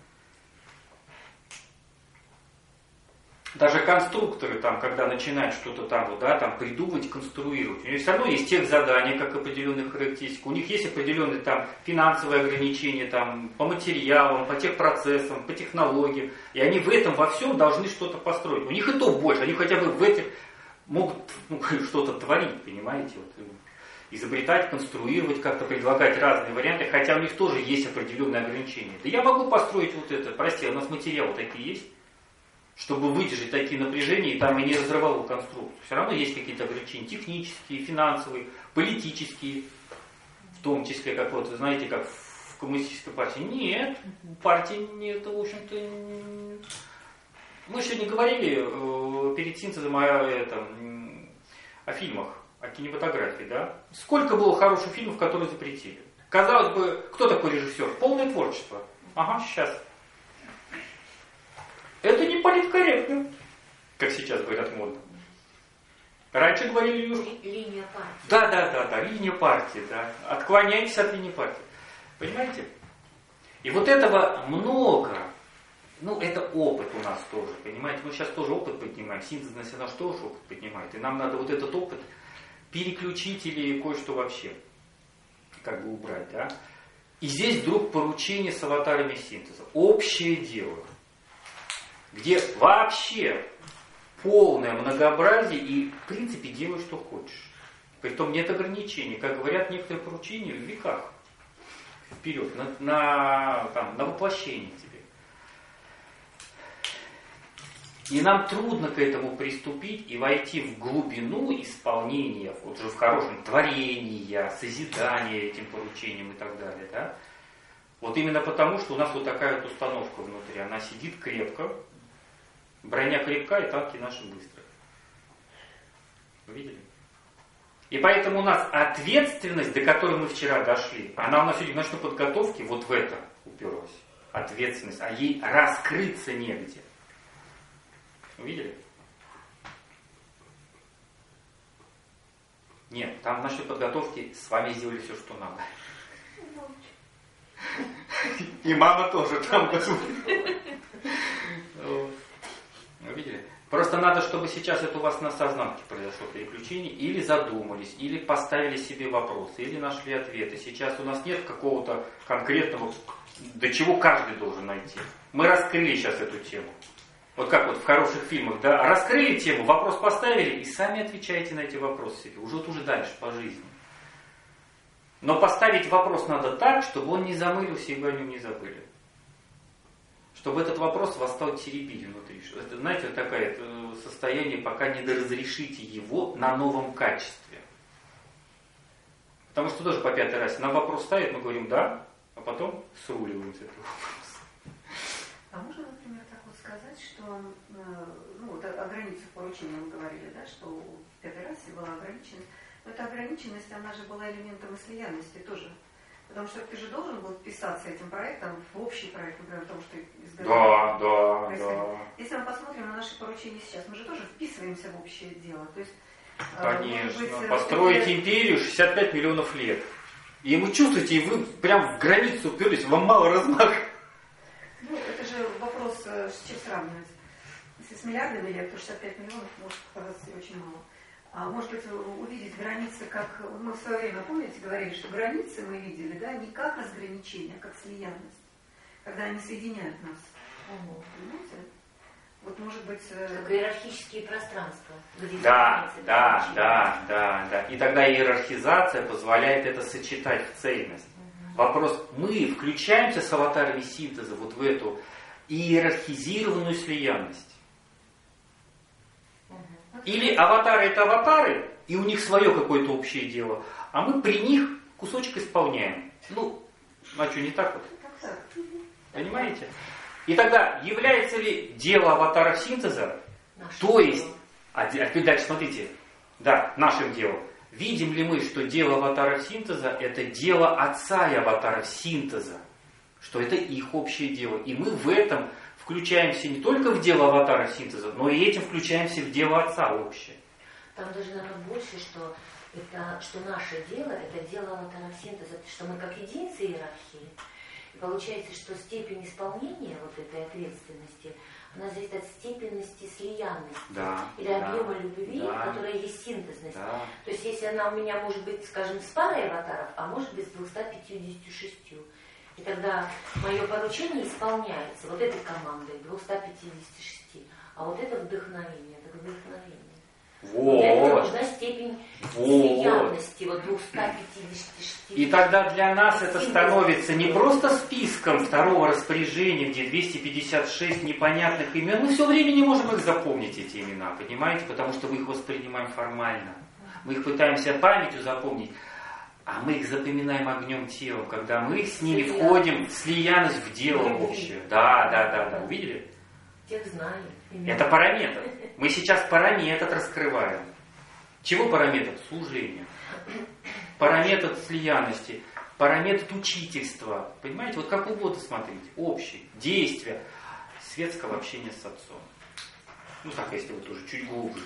Даже конструкторы, там, когда начинают что-то там, вот, да, там, придумывать, конструировать, у них все равно есть тех задания, как определенные характеристики, у них есть определенные там, финансовые ограничения там, по материалам, по техпроцессам, по технологиям, и они в этом во всем должны что-то построить. У них и то больше, они хотя бы в этих могут что-то творить, понимаете, вот, изобретать, конструировать, как-то предлагать разные варианты, хотя у них тоже есть определенные ограничения. Да я могу построить вот это, прости, у нас материалы такие есть, чтобы выдержать такие напряжения и там и не разрывало конструкцию. Все равно есть какие-то ограничения технические, финансовые, политические, в том числе, как вот, знаете, как в коммунистической партии. Нет, партии нет, в общем-то. Мы сегодня говорили перед синтезом о фильмах, о кинематографии, да? Сколько было хороших фильмов, которые запретили? Казалось бы, кто такой режиссер? Полное творчество. Ага, сейчас. Это не политкорректно, как сейчас говорят модно. Раньше говорили... Линия партии. Да, линия партии, да. Отклоняйтесь от линии партии. Понимаете? И вот этого много. Ну, это опыт у нас тоже, понимаете? Мы сейчас тоже опыт поднимаем. Синтез наш тоже опыт поднимает. И нам надо вот этот опыт переключить или кое-что вообще как бы убрать, да? И здесь вдруг поручение с аватарами синтеза. Общее дело. Где вообще полное многообразие и, в принципе, делай, что хочешь. Притом нет ограничений. Как говорят некоторые поручения, в веках вперед, на воплощение тебе. И нам трудно к этому приступить и войти в глубину исполнения, вот же в хорошем творения, созидания этим поручением и так далее. Да? Вот именно потому, что у нас вот такая вот установка внутри. Она сидит крепко. Броня крепка, и танки наши быстрые. Вы видели? И поэтому у нас ответственность, до которой мы вчера дошли, она у нас сегодня в ночной подготовке вот в это уперлась. Ответственность. А ей раскрыться негде. Вы видели? Нет, там в ночной подготовке с вами сделали все, что надо. И мама тоже там. Вы видели? Просто надо, чтобы сейчас это у вас на сознанке произошло переключение, или задумались, или поставили себе вопросы, или нашли ответы. Сейчас у нас нет какого-то конкретного, до чего каждый должен найти. Мы раскрыли сейчас эту тему. Вот как вот в хороших фильмах, да, раскрыли тему, вопрос поставили, и сами отвечаете на эти вопросы себе. Уже дальше по жизни. Но поставить вопрос надо так, чтобы он не замылился и вы о нем не забыли. Чтобы этот вопрос вас стал теребить внутри. Это, знаете, вот такое состояние, пока не доразрешите его на новом качестве. Потому что тоже по пятый раз нам вопрос ставят, мы говорим «да», а потом сруливаем с этого вопроса. А можно, например, так вот сказать, что, ну, вот о границах поручения мы говорили, да, что в пятой расе была ограниченность. Но эта ограниченность, она же была элементом слиянности тоже. Потому что ты же должен был вписаться этим проектом в общий проект, например, потому что изготовление. Да. Если мы посмотрим на наши поручения сейчас, мы же тоже вписываемся в общее дело. То есть, конечно. Построить империю 65 миллионов лет. И вы чувствуете, и вы прям в границу уперлись, вам мало размаха. Ну, это же вопрос, с чем сравнивать. Если с миллиардами лет, то 65 миллионов может показаться очень мало. А может быть, увидеть границы, как мы в свое время, помните, говорили, что границы мы видели, да, не как разграничение, а как слиянность, когда они соединяют нас. Понимаете? Вот может быть... Как иерархические пространства. Где Да. И тогда иерархизация позволяет это сочетать в цельность. Вопрос, мы включаемся с аватарами синтеза вот в эту иерархизированную слиянность. Или аватары это аватары, и у них свое какое-то общее дело, а мы при них кусочек исполняем. Ну, а что, не так вот? Понимаете? И тогда является ли дело аватаров синтеза, то есть, а дальше смотрите, да, нашим делом. Видим ли мы, что дело аватаров синтеза это дело отца и аватаров синтеза, что это их общее дело. И мы в этом включаемся не только в дело аватаров синтеза, но и этим включаемся в дело отца общее. Там даже, наверное, больше, что наше дело это дело аватаров синтеза, что мы как единицы иерархии. И получается, что степень исполнения вот этой ответственности, она зависит от степенности слиянности или объема любви, которая есть синтезность. Да. То есть если она у меня может быть, скажем, с парой аватаров, а может быть с 256. И тогда мое поручение исполняется вот этой командой 256. А вот это вдохновение, это вдохновение. Вот. Для этого нужна степень слиянности, вот 256. И тогда для нас это становится не просто списком второго распоряжения, где 256 непонятных имен. Мы все время не можем их запомнить, эти имена, понимаете? Потому что мы их воспринимаем формально. Мы их пытаемся памятью запомнить. А мы их запоминаем огнем тела, когда мы с ними входим в слиянность, в дело общее. Да. Увидели? Тех знаем. Это параметр. Мы сейчас параметр раскрываем. Чего параметр? Служение. Параметр слиянности. Параметр учительства. Понимаете? Вот как угодно смотрите. Общий. Действие светского общения с отцом. Ну так, если вот уже чуть глубже.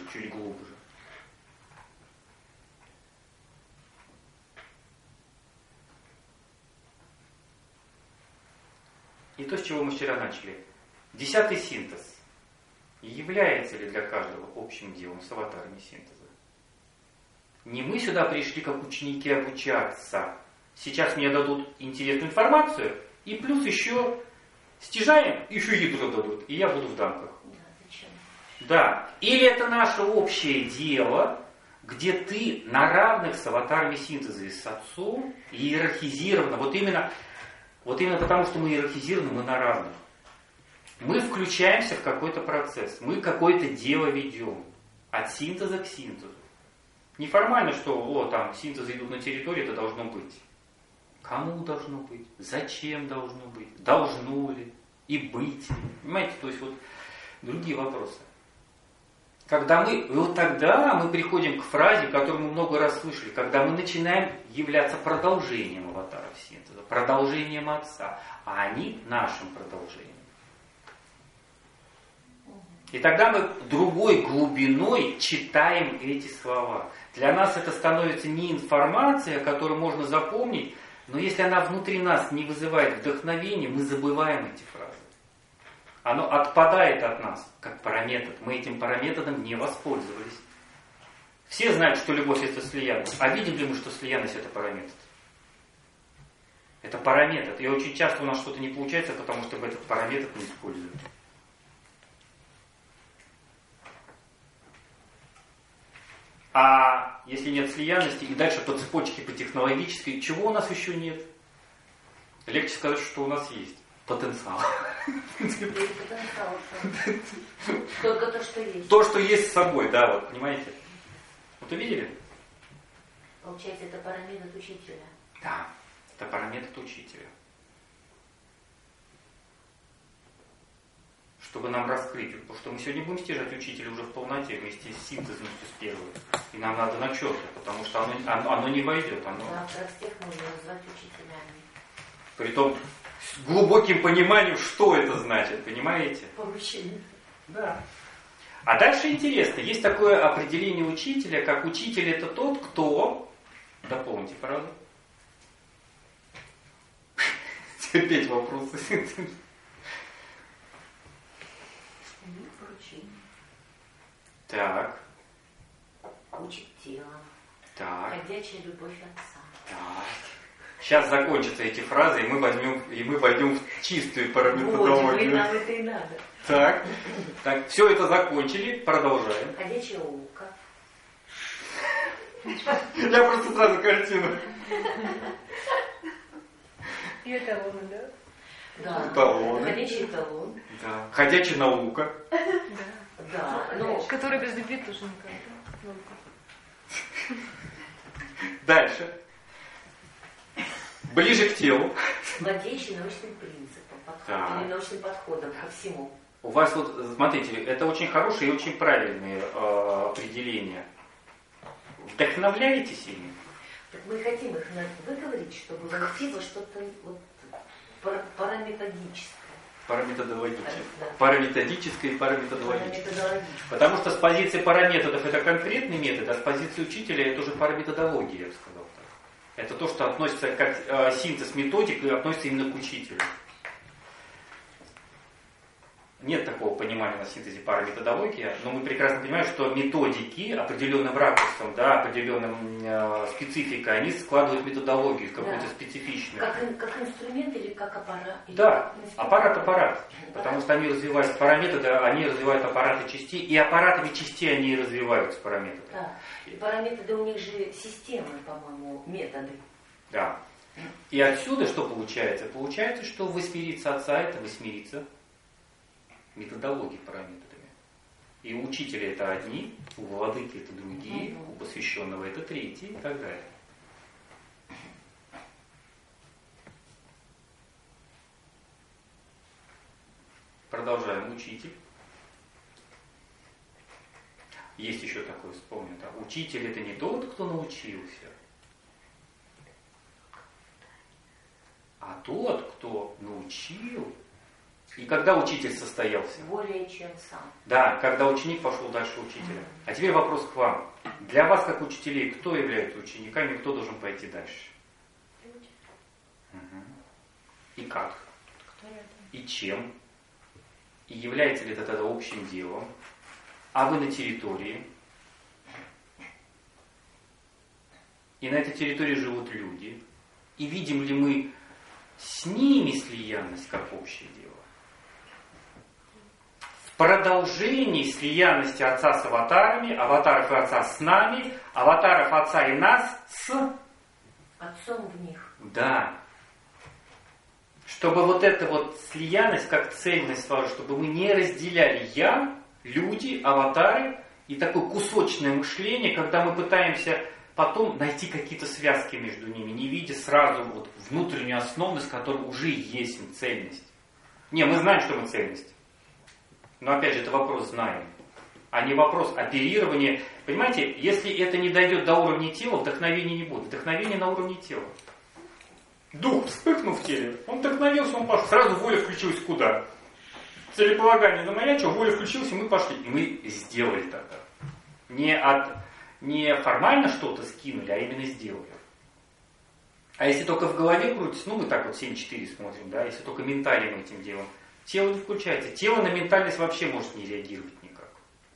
И то, с чего мы вчера начали. 10-й синтез. Является ли для каждого общим делом с аватарами синтеза? Не мы сюда пришли как ученики обучаться. Сейчас мне дадут интересную информацию, и плюс еще стяжаем, еще еду дадут, и я буду в дамках. Да. Или это наше общее дело, где ты на равных с аватарами синтеза и с отцом иерархизировано. Вот именно потому, что мы иерархизированы, мы на равных. Мы включаемся в какой-то процесс, мы какое-то дело ведем от синтеза к синтезу. Неформально, что там синтезы идут на территории, это должно быть. Кому должно быть? Зачем должно быть? Должно ли? И быть ли? Понимаете, то есть вот другие вопросы. Тогда мы приходим к фразе, которую мы много раз слышали, когда мы начинаем являться продолжением аватаров синтеза, продолжением отца, а они нашим продолжением. И тогда мы другой глубиной читаем эти слова. Для нас это становится не информация, которую можно запомнить, но если она внутри нас не вызывает вдохновения, мы забываем эти фразы. Оно отпадает от нас, как параметр. Мы этим параметром не воспользовались. Все знают, что любовь это слиянность. А видим ли мы, что слиянность это параметр? Это параметр. И очень часто у нас что-то не получается, потому что этот параметр не используют. А если нет слиянности, и дальше по цепочке, по технологической, чего у нас еще нет? Легче сказать, что у нас есть. Потенциал. Только то, что есть. То, что есть с собой, да, вот, понимаете? Вот увидели? Получается, это параметр учителя. Да, это параметр учителя. Чтобы нам раскрыть, потому что мы сегодня будем стяжать учителя уже в полноте, вместе с синтезностью с первой. И нам надо на четко, потому что оно не войдет. Завтра всех можно назвать учителями. Притом с глубоким пониманием, что это значит, понимаете? Поручение. Да. А дальше интересно, есть такое определение учителя, как учитель это тот, кто... Дополните, правда? Опять вопросы. Так. учит телом. Так. Ходячая любовь Отца. Так. Сейчас закончатся эти фразы, и мы войдем в чистую параметодологию. Вот, нам это и надо. Так. Так, все это закончили, продолжаем. Ходячее око. Я просто сразу картину. И эталоны, да? Да. Эталоны. Ходячий эталон. Да. Ходячая наука. Да. Ну, Который без любви тоже никак. Да? Наука. Дальше. Ближе к телу. владеющий научным принципом, Так. или научным подходом ко всему. У вас вот, смотрите, это очень хорошие и очень правильные определения. Вдохновляетесь ими? Так мы хотим их выговорить, чтобы войти во что-то вот параметодическое. Параметодологическое. Да. Параметодическое и параметодологическое. Параметодологическое. Потому что с позиции параметодов это конкретный метод, а с позиции учителя это уже параметодология, я бы сказал так. Это то, что относится как синтез методик и относится именно к учителю. Нет такого понимания на синтезе параметодологии, но мы прекрасно понимаем, что методики определенным ракурсом, да, определенным спецификой, они складывают методологию какую-то специфичную. Как инструмент или как аппарат? Да, аппарат. Потому что они развивают параметры, они развивают аппараты частей, и аппаратами частей они и развиваются параметры. Да. И параметры у них же системы, по-моему, методы. Да. И отсюда что получается? Получается, что восьмерица отца это восьмерица методологии параметрами. И у учителя это одни, у владыки это другие, у посвященного это третьи и так далее. Продолжаем. Учитель. Есть еще такое, вспомню. Да? Учитель это не тот, кто научился, а тот, кто научил. И когда учитель состоялся? Более чем сам. Да, когда ученик пошел дальше учителя. А теперь вопрос к вам. Для вас, как учителей, кто является учениками, кто должен пойти дальше? Угу. И как? И чем? И является ли это тогда общим делом? А вы на территории? И на этой территории живут люди. И видим ли мы с ними слиянность как общее дело? В продолжении слиянности Отца с аватарами, аватаров и Отца с нами, аватаров Отца и нас с Отцом в них. Да. Чтобы вот эта вот слиянность как цельность, чтобы мы не разделяли я, люди, аватары и такое кусочное мышление, когда мы пытаемся потом найти какие-то связки между ними, не видя сразу вот внутреннюю основность, которая уже есть цельность. Не, мы знаем, что мы цельность. Но опять же, это вопрос знаем, а не вопрос оперирования. Понимаете, если это не дойдет до уровня тела, вдохновения не будет. Вдохновение на уровне тела. Дух вспыхнул в теле, он вдохновился, он пошел. Сразу воля включилась куда? Целеполагание замаячило, воля включилась, и мы пошли. И мы сделали тогда. Не формально что-то скинули, а именно сделали. А если только в голове крутится, мы так вот 7-4 смотрим, да, если только ментальным этим делом, тело не включается. Тело на ментальность вообще может не реагировать никак.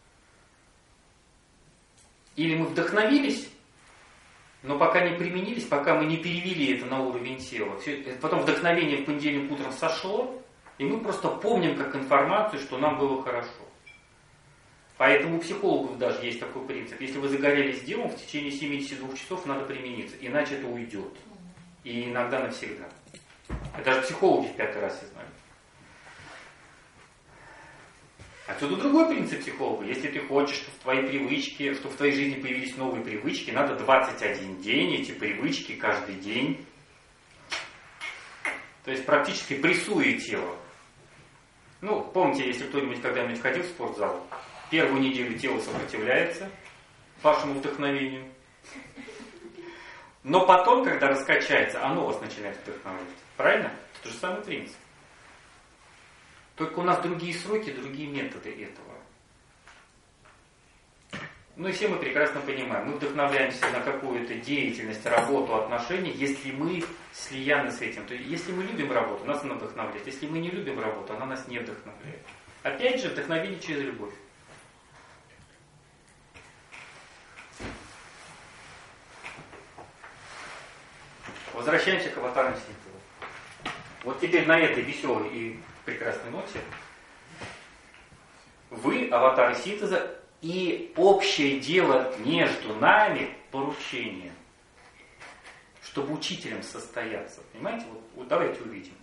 Или мы вдохновились, но пока не применились, пока мы не перевели это на уровень тела. Потом вдохновение в понедельник утром сошло, и мы просто помним как информацию, что нам было хорошо. Поэтому у психологов даже есть такой принцип. Если вы загорелись делом, в течение 72 часов надо примениться, иначе это уйдет. И иногда навсегда. Это даже психологи в 5-й раз знали. Отсюда другой принцип психолога. Если ты хочешь, что в твоей привычке, что в твоей жизни появились новые привычки, надо 21 день эти привычки каждый день. То есть практически прессуя тело. Помните, если кто-нибудь когда-нибудь ходил в спортзал, первую неделю тело сопротивляется вашему вдохновению. Но потом, когда раскачается, оно вас начинает вдохновлять. Правильно? Это же самый принцип. Только у нас другие сроки, другие методы этого. И все мы прекрасно понимаем, мы вдохновляемся на какую-то деятельность, работу, отношения, если мы слияны с этим. То есть, если мы любим работу, нас она вдохновляет. Если мы не любим работу, она нас не вдохновляет. Опять же, вдохновение через любовь. Возвращаемся к аватарам синтеза. Вот теперь на этой веселой и прекрасной ноте вы аватары синтеза, и общее дело между нами поручение, чтобы учителем состояться. Понимаете? Вот давайте увидим.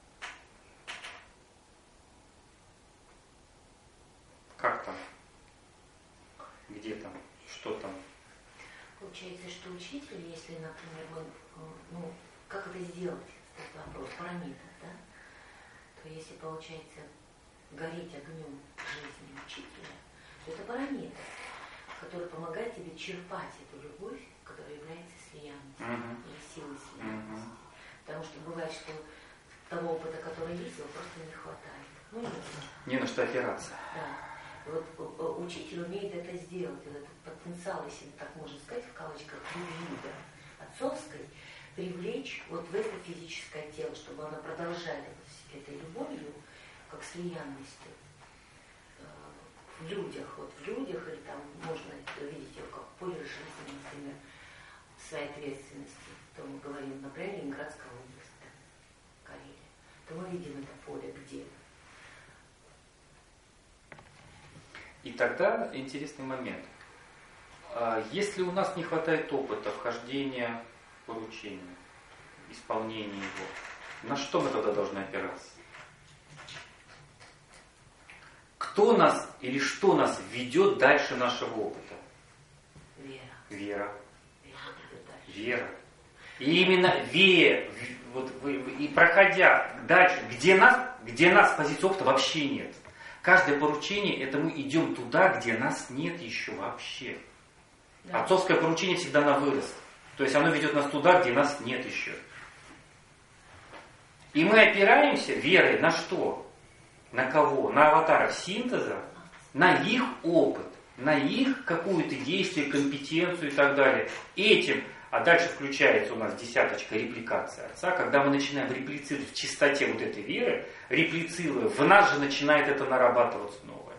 Как там? Где там? Что там? Получается, что учитель, если, например, как это сделать, этот вопрос, параметр, да? То если, получается, гореть огнем жизни учителя, то это параметр, который помогает тебе черпать эту любовь, которая является слиянностью или силой слиянности. Потому что бывает, что того опыта, который есть, его просто не хватает. Не на что опираться. Да. Вот учитель умеет это сделать, этот потенциал, если так можно сказать, в кавычках, любви, да, отцовской, привлечь вот в это физическое тело, чтобы оно продолжает этой любовью, как слиянностью в людях, или там можно видеть ее как поле жизни, например, своей ответственности, то мы говорим, например, Ленинградская область, да, Карелия, то мы видим это поле где. И тогда интересный момент. Если у нас не хватает опыта вхождения в поручение, исполнения его, на что мы тогда должны опираться? Кто нас или что нас ведет дальше нашего опыта? Вера. Вера. И именно вера, и проходя дальше, где нас позиции опыта вообще нет. Каждое поручение, это мы идем туда, где нас нет еще вообще. Да. Отцовское поручение всегда на вырост. То есть оно ведет нас туда, где нас нет еще. И мы опираемся верой на что? На кого? На аватаров синтеза, на их опыт, на их какую-то действие, компетенцию и так далее. Этим, а дальше включается у нас 10 репликация Отца, когда мы начинаем реплицировать в чистоте вот этой веры, реплицируя, в нас же начинает это нарабатываться новое.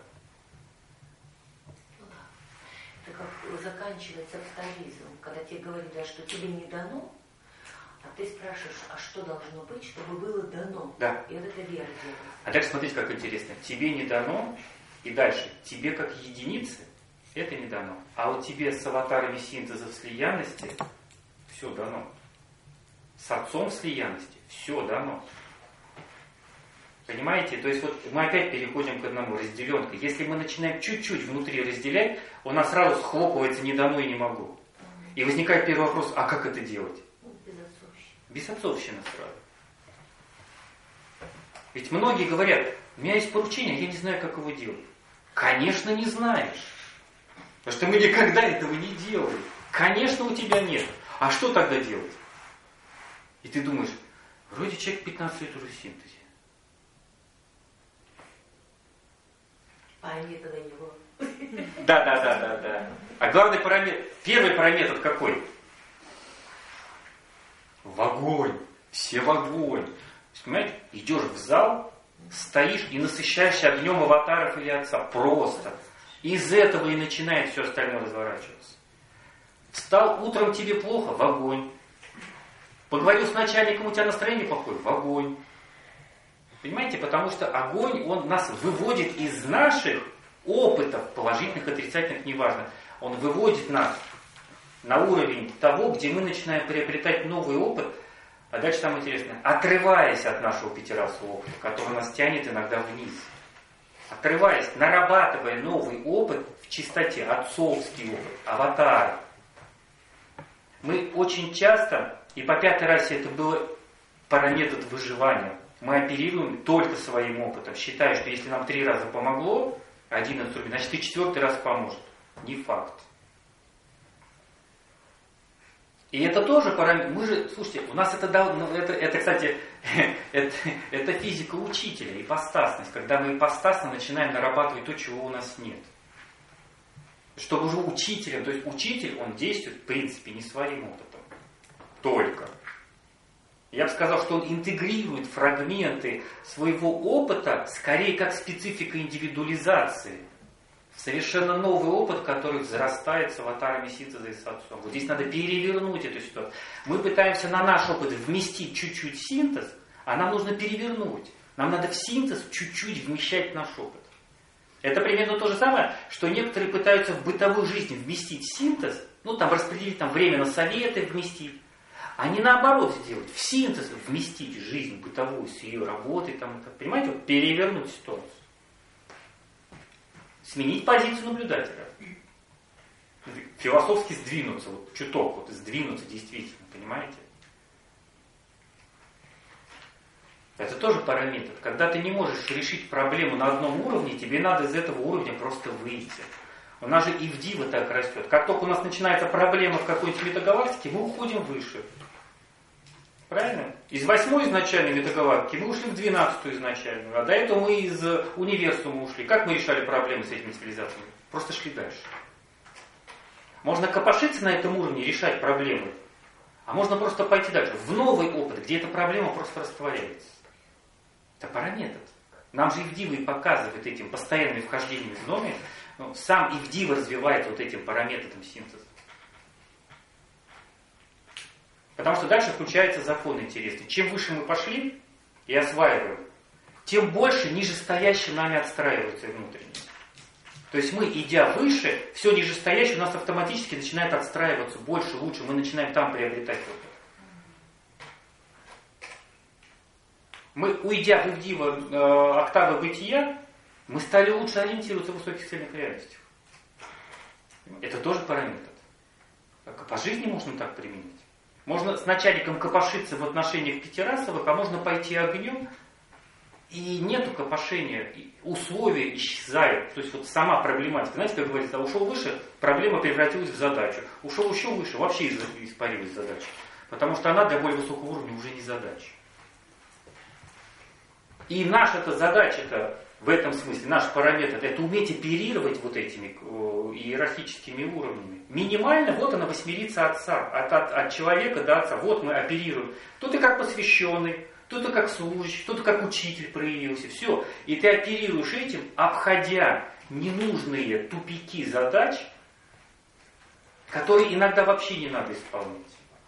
Ну да. Это как заканчивается абсолютизмом, когда тебе говорят, да, что тебе не дано, а ты спрашиваешь, а что должно быть, чтобы было дано? Да. И вот это вера делается. А дальше смотрите, как интересно. Тебе не дано, и дальше тебе как единице это не дано. А вот тебе с аватарами синтеза в слиянности все дано. С Отцом в слиянности все дано. Понимаете? То есть вот мы опять переходим к одному, разделенке. Если мы начинаем чуть-чуть внутри разделять, у нас сразу схлопывается не дано и не могу. И возникает первый вопрос, а как это делать? Безотцовщина сразу. Ведь многие говорят, у меня есть поручение, я не знаю, как его делать. Конечно, не знаешь. Потому что мы никогда этого не делали. Конечно, у тебя нет. А что тогда делать? И ты думаешь, вроде человек 15 лет уже в синтезе. Параметр его. Да. А главный параметр, первый параметр какой? В огонь. Все в огонь. Понимаете, идешь в зал, стоишь и насыщаешься огнем аватаров или Отца. Просто. Из этого и начинает все остальное разворачиваться. Встал, утром тебе плохо, в огонь. Поговорил с начальником, у тебя настроение плохое, в огонь. Понимаете, потому что огонь, он нас выводит из наших опытов, положительных, отрицательных, неважно. Он выводит нас на уровень того, где мы начинаем приобретать новый опыт, а дальше там интересно, отрываясь от нашего пятирасового опыта, который нас тянет иногда вниз. Отрываясь, нарабатывая новый опыт в чистоте, отцовский опыт, аватар. Мы очень часто, и по 5-й расе это было параметр выживания, мы оперируем только своим опытом, считая, что если нам 3 раза помогло, один инструмент, значит и 4-й раз поможет. Не факт. И это тоже параметр. Мы же, слушайте, у нас это кстати, это физика учителя, ипостасность, когда мы ипостасно начинаем нарабатывать то, чего у нас нет. Чтобы уже учителем, то есть учитель, он действует, в принципе, не своим опытом. Только. Я бы сказал, что он интегрирует фрагменты своего опыта, скорее как специфика индивидуализации Совершенно новый опыт, который взрастает с аватарами синтеза и с отцом. Вот здесь надо перевернуть эту ситуацию. Мы пытаемся на наш опыт вместить чуть-чуть синтез, а нам нужно перевернуть. Нам надо в синтез чуть-чуть вмещать наш опыт. Это примерно то же самое, что некоторые пытаются в бытовой жизни вместить синтез, ну там распределить там, время на советы вместить, а не наоборот сделать, в синтез вместить жизнь бытовую с ее работой, там, понимаете, вот, перевернуть ситуацию. Сменить позицию наблюдателя. Философски сдвинуться, вот чуток, вот сдвинуться действительно, понимаете? Это тоже параметр. Когда ты не можешь решить проблему на одном уровне, тебе надо из этого уровня просто выйти. У нас же и в Дива так растет. Как только у нас начинается проблема в какой-нибудь метагалактике, мы уходим выше. Правильно? Из 8-й изначальной метагалактики мы ушли в 12-ю изначальную. А до этого мы из универсума ушли. Как мы решали проблемы с этими цивилизациями? Просто шли дальше. Можно копошиться на этом уровне, решать проблемы. А можно просто пойти дальше. В новый опыт, где эта проблема просто растворяется. Это параметр. Нам же Ивдива и показывает этим постоянными вхождениями в доме. Сам Ивдива развивает вот этим параметром синтеза. Потому что дальше включается закон интересный. Чем выше мы пошли и осваиваем, тем больше нижестоящие нами отстраиваются внутренне. То есть мы, идя выше, все нижестоящее у нас автоматически начинает отстраиваться больше, лучше. Мы начинаем там приобретать опыт. Мы, уйдя в Ивдива октавы бытия, мы стали лучше ориентироваться в высоких цельных реальностях. Это тоже параметр. По жизни можно так применить. Можно с начальником копошиться в отношениях пятирасовых, а можно пойти огнем, и нету копошения, условия исчезают. То есть вот сама проблематика. Знаете, как говорится, ушел выше, проблема превратилась в задачу. Ушел еще выше, вообще испарилась задача. Потому что она для более высокого уровня уже не задача. И наша-то задача-то в этом смысле, наш параметр, это уметь оперировать вот этими иерархическими уровнями. Минимально, вот она восьмерица отца, от человека до отца. Вот мы оперируем. Тут и как посвященный, тут и как служащий, тут и как учитель проявился. Все. И ты оперируешь этим, обходя ненужные тупики задач, которые иногда вообще не надо исполнять.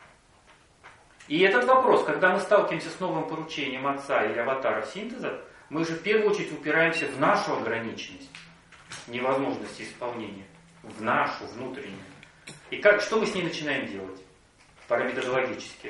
И этот вопрос, когда мы сталкиваемся с новым поручением отца или аватара синтеза, мы же в первую очередь упираемся в нашу ограниченность, невозможность исполнения, в нашу внутреннюю. И что мы с ней начинаем делать? Параметодологически.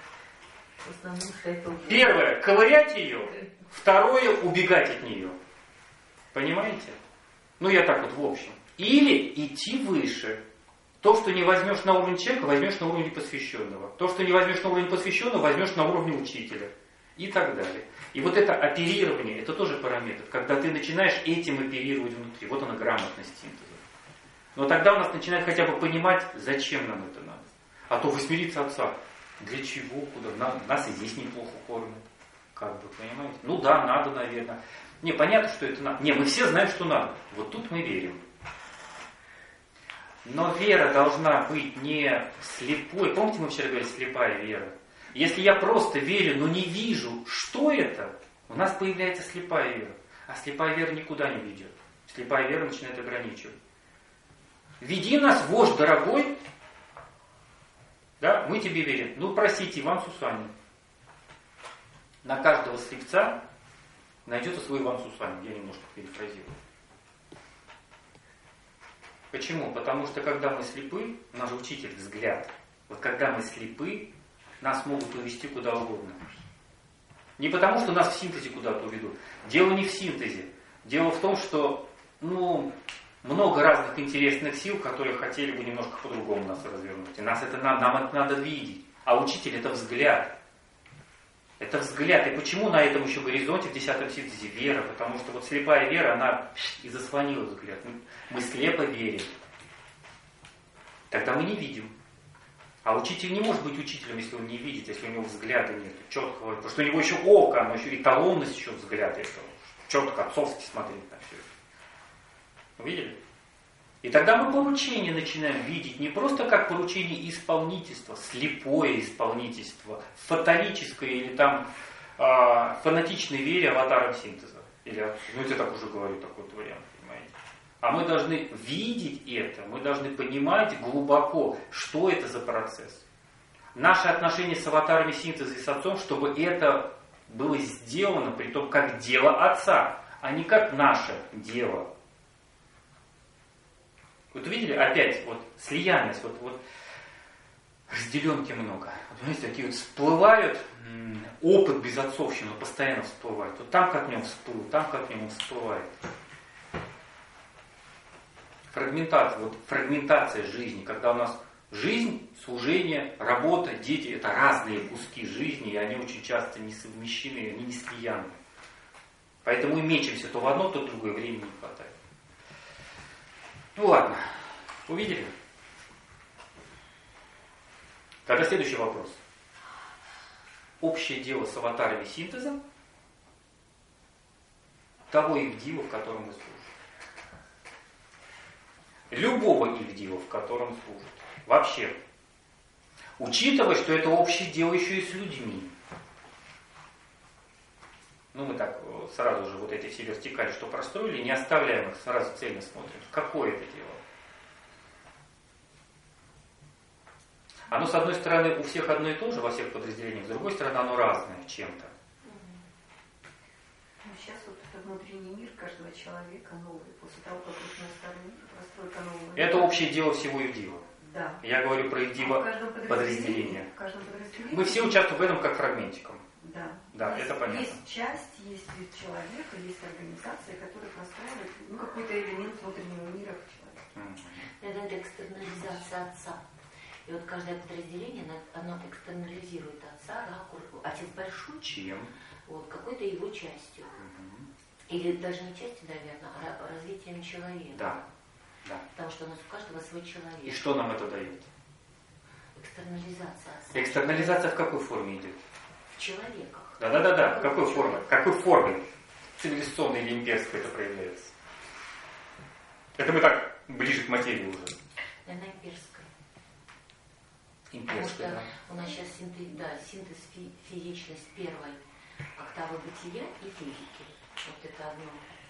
Первое, ковырять ее. Второе, убегать от нее. Понимаете? Ну, я так вот в общем. Или идти выше. То, что не возьмешь на уровень человека, возьмешь на уровне посвященного. То, что не возьмешь на уровень посвященного, возьмешь на уровне учителя. И так далее. И вот это оперирование, это тоже параметр. Когда ты начинаешь этим оперировать внутри. Вот она грамотность синтеза. Но тогда у нас начинает хотя бы понимать, зачем нам это надо. А то восьмерица отца. Для чего? Куда? Нас и здесь неплохо кормят. Как бы, понимаете? Ну да, надо, наверное. Не, понятно, что это надо. Не, мы все знаем, что надо. Вот тут мы верим. Но вера должна быть не слепой. Помните, мы вчера говорили, слепая вера? Если я просто верю, но не вижу, что это, у нас появляется слепая вера. А слепая вера никуда не ведет. Слепая вера начинает ограничивать. Веди нас, вождь дорогой, да, мы тебе верим. Ну, простите, Иван Сусанин. На каждого слепца найдется свой Иван Сусанин. Я немножко перефразирую. Почему? Потому что когда мы слепы, у нас же учитель взгляд. Вот когда мы слепы, нас могут увести куда угодно. Не потому, что нас в синтезе куда-то уведут. Дело не в синтезе. Дело в том, что много разных интересных сил, которые хотели бы немножко по-другому нас развернуть. И нам это надо видеть. А учитель это взгляд. Это взгляд. И почему на этом еще горизонте в 10-м синтезе вера? Потому что вот слепая вера, она и заслонила взгляд. Мы слепо верим. Тогда мы не видим. А учитель не может быть учителем, если он не видит, если у него взгляда нет, четкого. Потому что у него еще око, оно еще эталонность еще взгляда этого. Четко, отцовски смотреть на все это. Увидели? И тогда мы поручение начинаем видеть не просто как поручение исполнительства, слепое исполнительство, фаталическое или там фанатичной вере аватаром синтеза. Или, ну это так уже говорю, такой вот вариант, понимаете. А мы должны видеть это, мы должны понимать глубоко, что это за процесс. Наши отношения с аватарами синтеза и с Отцом, чтобы это было сделано, при том, как дело Отца, а не как наше дело. Вот видели, опять, вот слиянность, вот разделенки много. Вот, знаете, такие вот всплывают, опыт безотцовщины постоянно всплывает. Вот там как в нем всплыл, там как в нем всплывает. Фрагментация жизни, когда у нас жизнь, служение, работа, дети – это разные куски жизни, и они очень часто не совмещены, они не слиянны. Поэтому и мечемся то в одно, то в другое, времени не хватает. Ну ладно, увидели? Тогда следующий вопрос. Общее дело с аватарами синтеза того Ивдива, в котором вы служите. Любого Ивдива, в котором служит. Вообще. Учитывая, что это общее дело еще и с людьми. Ну, мы так сразу же вот эти все вертикали, что простроили, не оставляем их, сразу цельно смотрим. Какое это дело? Оно, с одной стороны, у всех одно и то же, во всех подразделениях, с другой стороны, оно разное в чем-то. Ну, сейчас вот это внутренний мир каждого человека новый. После того, как мы старый мир, постройка нового мира. Это общее дело всего Ивдива. Да. Я говорю про Ивдива подразделения. В каждом подразделении. Мы все участвуем в этом как фрагментиком. Да. Да, есть, это понятно. Есть часть, есть вид человека, есть организация, которая простраивает какой-то элемент внутреннего мира в человеке. Это экстернализация Отца. И вот каждое подразделение, оно экстернализирует Отца, да, Отец большой. Чем? Вот, какой-то его частью. Или даже не частью, наверное, а развитием человека. Да. Да. Потому что у нас у каждого свой человек. И что нам это дает? Экстернализация Отца. Экстернализация в какой форме идет? В человеках. Да. Какой форме? Какой форме? Цивилизационной или имперской это проявляется? Это мы так ближе к материи уже. Наверное, имперской. Имперской, Потому что да. у нас сейчас синтез физичность первой октавы бытия и физики. Вот это одно.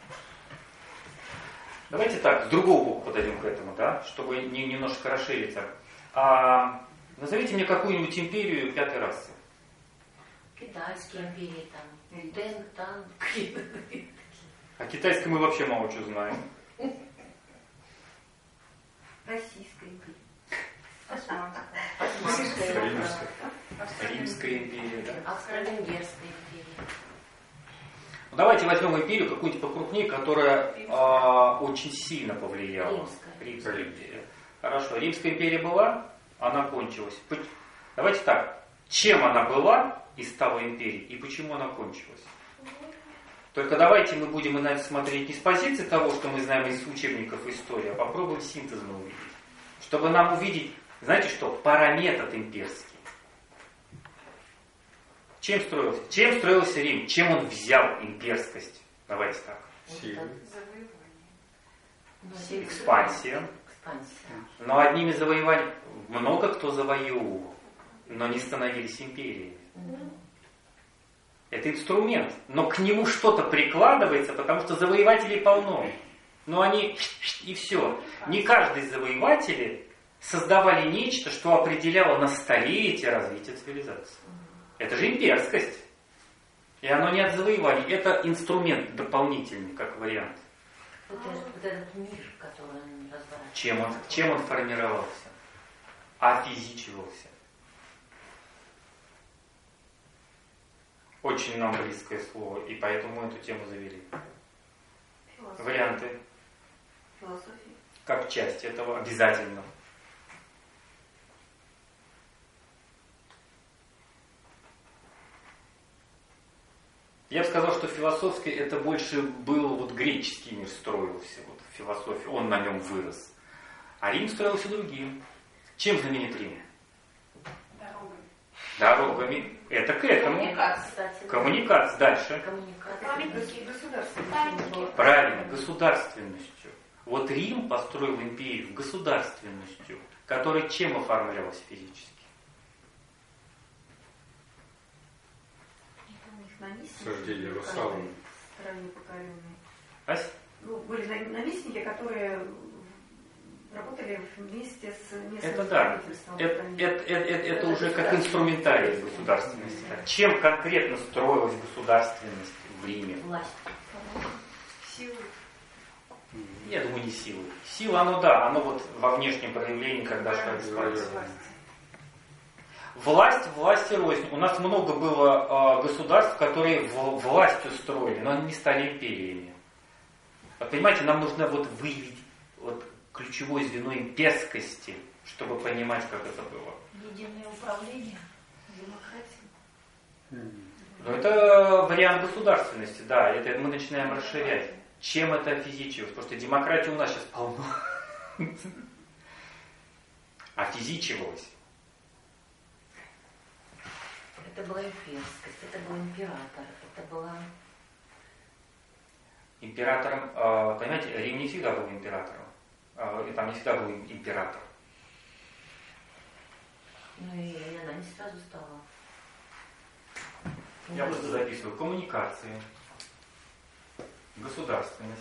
Давайте так, с другого боку подойдем к этому, да, чтобы немножко расшириться. Назовите мне какую-нибудь империю пятой расы. Китайские империи, там, Дэн, Тан. О китайской мы вообще мало чего знаем. Российская империя. Римская империя, да. Австро-Венгерская империя. Ну, давайте возьмем империю какую-нибудь покрупнее, которая очень сильно повлияла. Римская империя. Хорошо. Римская империя была, она кончилась. Давайте так. Чем она была и стала империей, и почему она кончилась? Только давайте мы будем на это смотреть не с позиции того, что мы знаем из учебников истории, а попробуем синтезно увидеть. Чтобы нам увидеть, знаете что, параметр имперский. Чем строился Рим? Чем он взял имперскость? Давайте так. Экспансия. Но одними завоеваниями много кто завоевывал, но не становились империями. Это инструмент, но к нему что-то прикладывается, потому что завоевателей полно. Но они и все. Не каждый из завоевателей создавали нечто, что определяло на столетие развития цивилизации. Это же имперскость. И оно не от завоеваний. Это инструмент дополнительный, как вариант. Вот этот мир, который он разворачивается. Чем он формировался? Офизичивался. Очень нам близкое слово, и поэтому эту тему завели. Варианты. Философия. Как часть этого обязательно. Я бы сказал, что философский это больше был вот греческий мир строился, вот философия, он на нем вырос. А Рим строился другим. Чем знаменит Рим? Дорогами. Это к этому. Коммуникация. Дальше. Правильно, государственностью. Вот Рим построил империю государственностью, которая чем оформлялась физически? Сождение русалами. Стране покоренной. Ась? были наместники, которые работали вместе с местным Это да. правительством. Это уже как инструментарий государственности. Чем конкретно строилась государственность в Риме? Власть. Силы. Я думаю, не силы. Сила, оно вот во внешнем проявлении, когда шла экспансия. Власть и рознь. У нас много было государств, которые властью строили, но они не стали империями. Вот, понимаете, нам нужно вот выявить вот ключевое звено имперскости, чтобы понимать, как это было. Единое управление. Демократия. Но это вариант государственности, да, это мы начинаем расширять. Чем это физичилось? Потому что демократия у нас сейчас полно. А физичивалось. Это была имперскость, это был император, это была... Императором, понимаете, Рим не всегда был императором. И там не всегда был император. Ну и она не сразу стала. Я просто записываю коммуникации, государственность,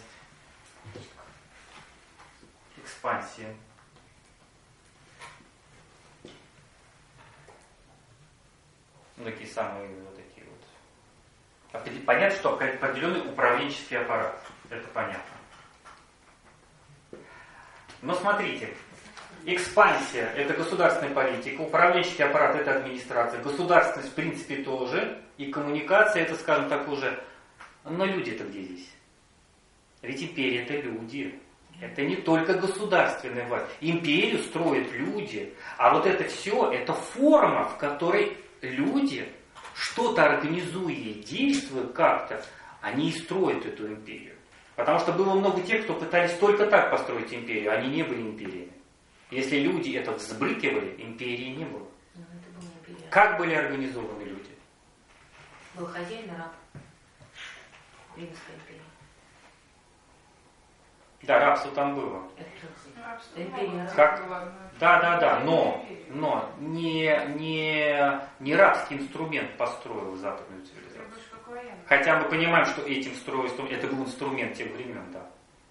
экспансия. Ну, такие самые вот такие вот. Понятно, что определенный управленческий аппарат. Это понятно. Но смотрите, экспансия – это государственная политика, управленческий аппарат – это администрация, государственность в принципе тоже, и коммуникация – это, скажем так, уже… Но люди-то где здесь? Ведь империя – это люди. Это не только государственная власть. Империю строят люди, а вот это все – это форма, в которой люди, что-то организуя и действуя как-то, они и строят эту империю. Потому что было много тех, кто пытались только так построить империю, они не были империями. Если люди это взбрыкивали, империи не было. Как были организованы люди? Был хозяин и раб. Римская империя. Да, рабство там было. Империя. Как? Да, но не рабский инструмент построил западную цивилизацию. Хотя мы понимаем, что этим строился, это был инструмент тех времен, да.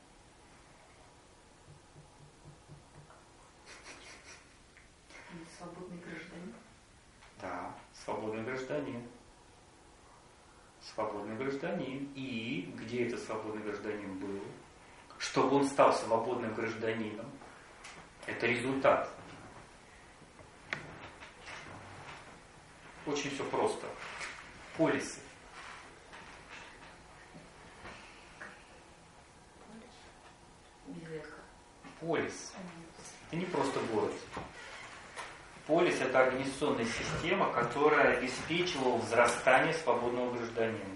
Свободный гражданин. Да, свободный гражданин. Свободный гражданин. И где этот свободный гражданин был? Чтобы он стал свободным гражданином, это результат. Очень все просто. Полисы. Полис. Это не просто город. Полис – это организационная система, которая обеспечивала взрастание свободного гражданина.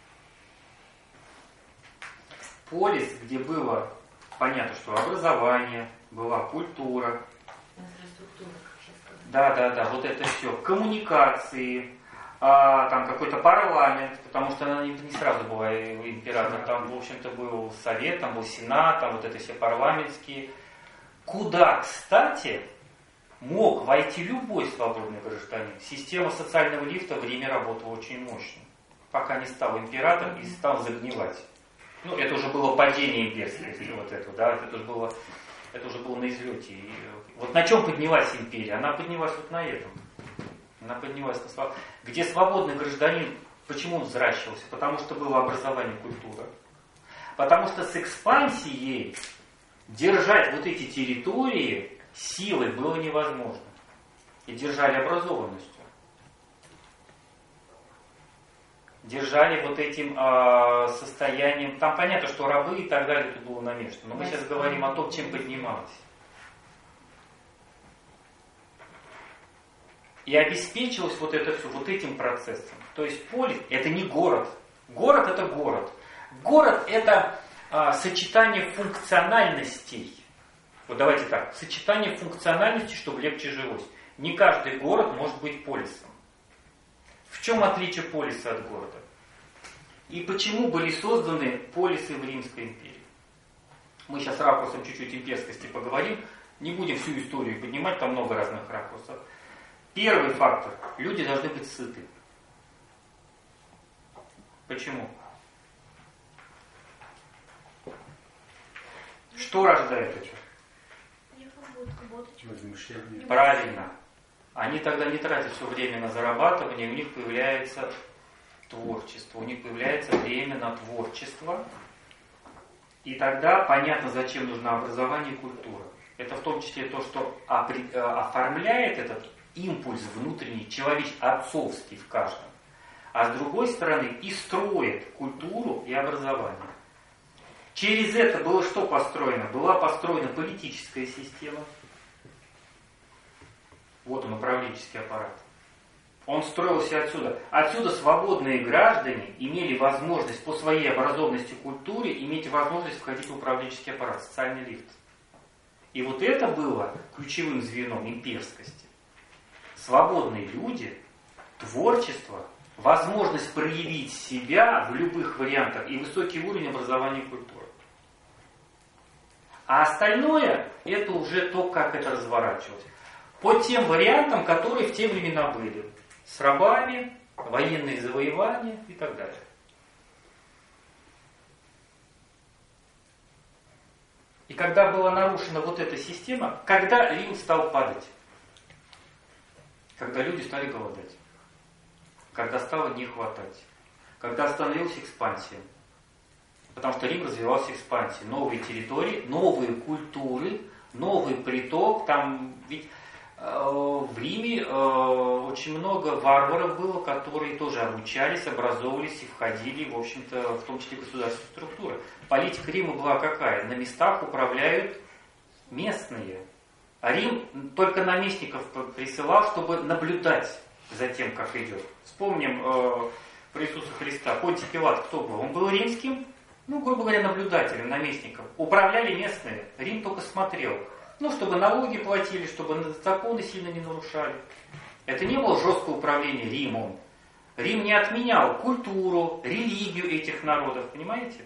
Полис, где было понятно, что образование, была культура. Инфраструктура, как сейчас Да, сказать. вот это все. Коммуникации, там какой-то парламент, потому что она не сразу была император. Там, в общем-то, был совет, там был сенат, там вот это все парламентские. Куда, кстати, мог войти любой свободный гражданин. Система социального лифта в Риме работала очень мощно, пока не стал император и стал загнивать. Ну, это уже было падение имперской, вот это, да, это уже было на излете. И вот на чем поднялась империя? Она поднялась вот на этом. Она поднялась на свободу. Где свободный гражданин, почему он взращивался? Потому что было образование, культура. Потому что с экспансией держать вот эти территории силой было невозможно. И держали образованностью. Держали вот этим состоянием. Там понятно, что рабы и так далее тут было намешано. Но мы сейчас говорим о том, чем поднималось. И обеспечивалось вот это все вот этим процессом. То есть полис – это не город. Город – это город. Город – это сочетание функциональностей. Вот давайте так. Сочетание функциональностей, чтобы легче жилось. Не каждый город может быть полисом. В чем отличие полиса от города? И почему были созданы полисы в Римской империи? Мы сейчас ракурсом чуть-чуть имперскости поговорим. Не будем всю историю поднимать, там много разных ракурсов. Первый фактор. Люди должны быть сыты. Почему? Что рождает это? Возмущение. Правильно. Они тогда не тратят все время на зарабатывание, у них появляется творчество, у них появляется время на творчество. И тогда понятно, зачем нужно образование и культура. Это в том числе то, что оформляет этот импульс внутренний, человеческий, отцовский в каждом. А с другой стороны и строит культуру и образование. Через это было что построено? Была построена политическая система. Вот он, управленческий аппарат. Он строился отсюда. Отсюда свободные граждане имели возможность по своей образованности и культуре иметь возможность входить в управленческий аппарат, социальный лифт. И вот это было ключевым звеном имперскости. Свободные люди, творчество, возможность проявить себя в любых вариантах и высокий уровень образования и культуры. А остальное, это уже то, как это разворачивалось. По тем вариантам, которые в те времена были. С рабами, военные завоевания и так далее. И когда была нарушена вот эта система, когда Рим стал падать? Когда люди стали голодать. Когда стало не хватать. Когда остановилась экспансия. Потому что Рим развивался экспансией. Новые территории, новые культуры, новый приток. Там ведь в Риме очень много варваров было, которые тоже обучались, образовывались и входили, в общем-то, в том числе государственные структуры. Политика Рима была какая? На местах управляют местные. А Рим только наместников присылал, чтобы наблюдать за тем, как идет. Вспомним про Иисуса Христа. Понтий Пилат кто был? Он был римским, грубо говоря, наблюдателем, наместником. Управляли местные. Рим только смотрел. Чтобы налоги платили, чтобы законы сильно не нарушали. Это не было жесткое управление Римом. Рим не отменял культуру, религию этих народов, понимаете?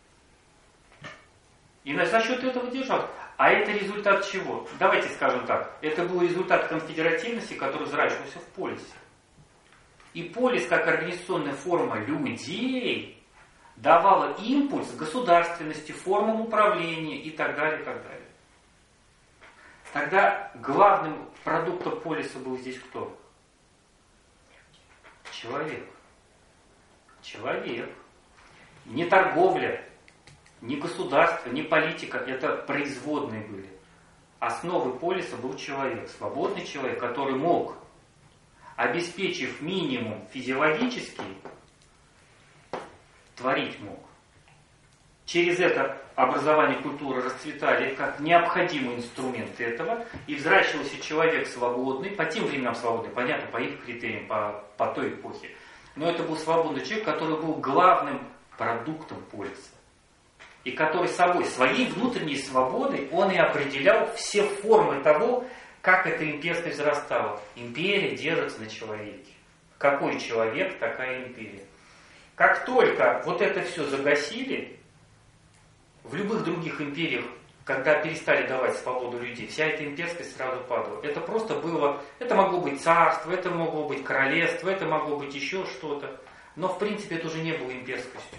И за счет этого держал. А это результат чего? Давайте скажем так. Это был результат конфедеративности, который взращивался в полисе. И полис, как организационная форма людей, давала импульс государственности, формам управления и так далее, и так далее. Тогда главным продуктом полиса был здесь кто? Человек. Человек. Не торговля, не государство, не политика. Это производные были. Основой полиса был человек. Свободный человек, который мог, обеспечив минимум физиологический, творить мог. Через это образование культуры расцветали как необходимый инструмент этого, и взращивался человек свободный, по тем временам свободный, понятно, по их критериям, по той эпохе. Но это был свободный человек, который был главным продуктом полиса. И который собой, своей внутренней свободой, он и определял все формы того, как эта имперскость взрастала. Империя держится на человеке. Какой человек, такая империя. Как только вот это все загасили, в любых других империях, когда перестали давать свободу людей, вся эта имперскость сразу падала. Это просто было, это могло быть царство, это могло быть королевство, это могло быть еще что-то. Но в принципе это уже не было имперскостью.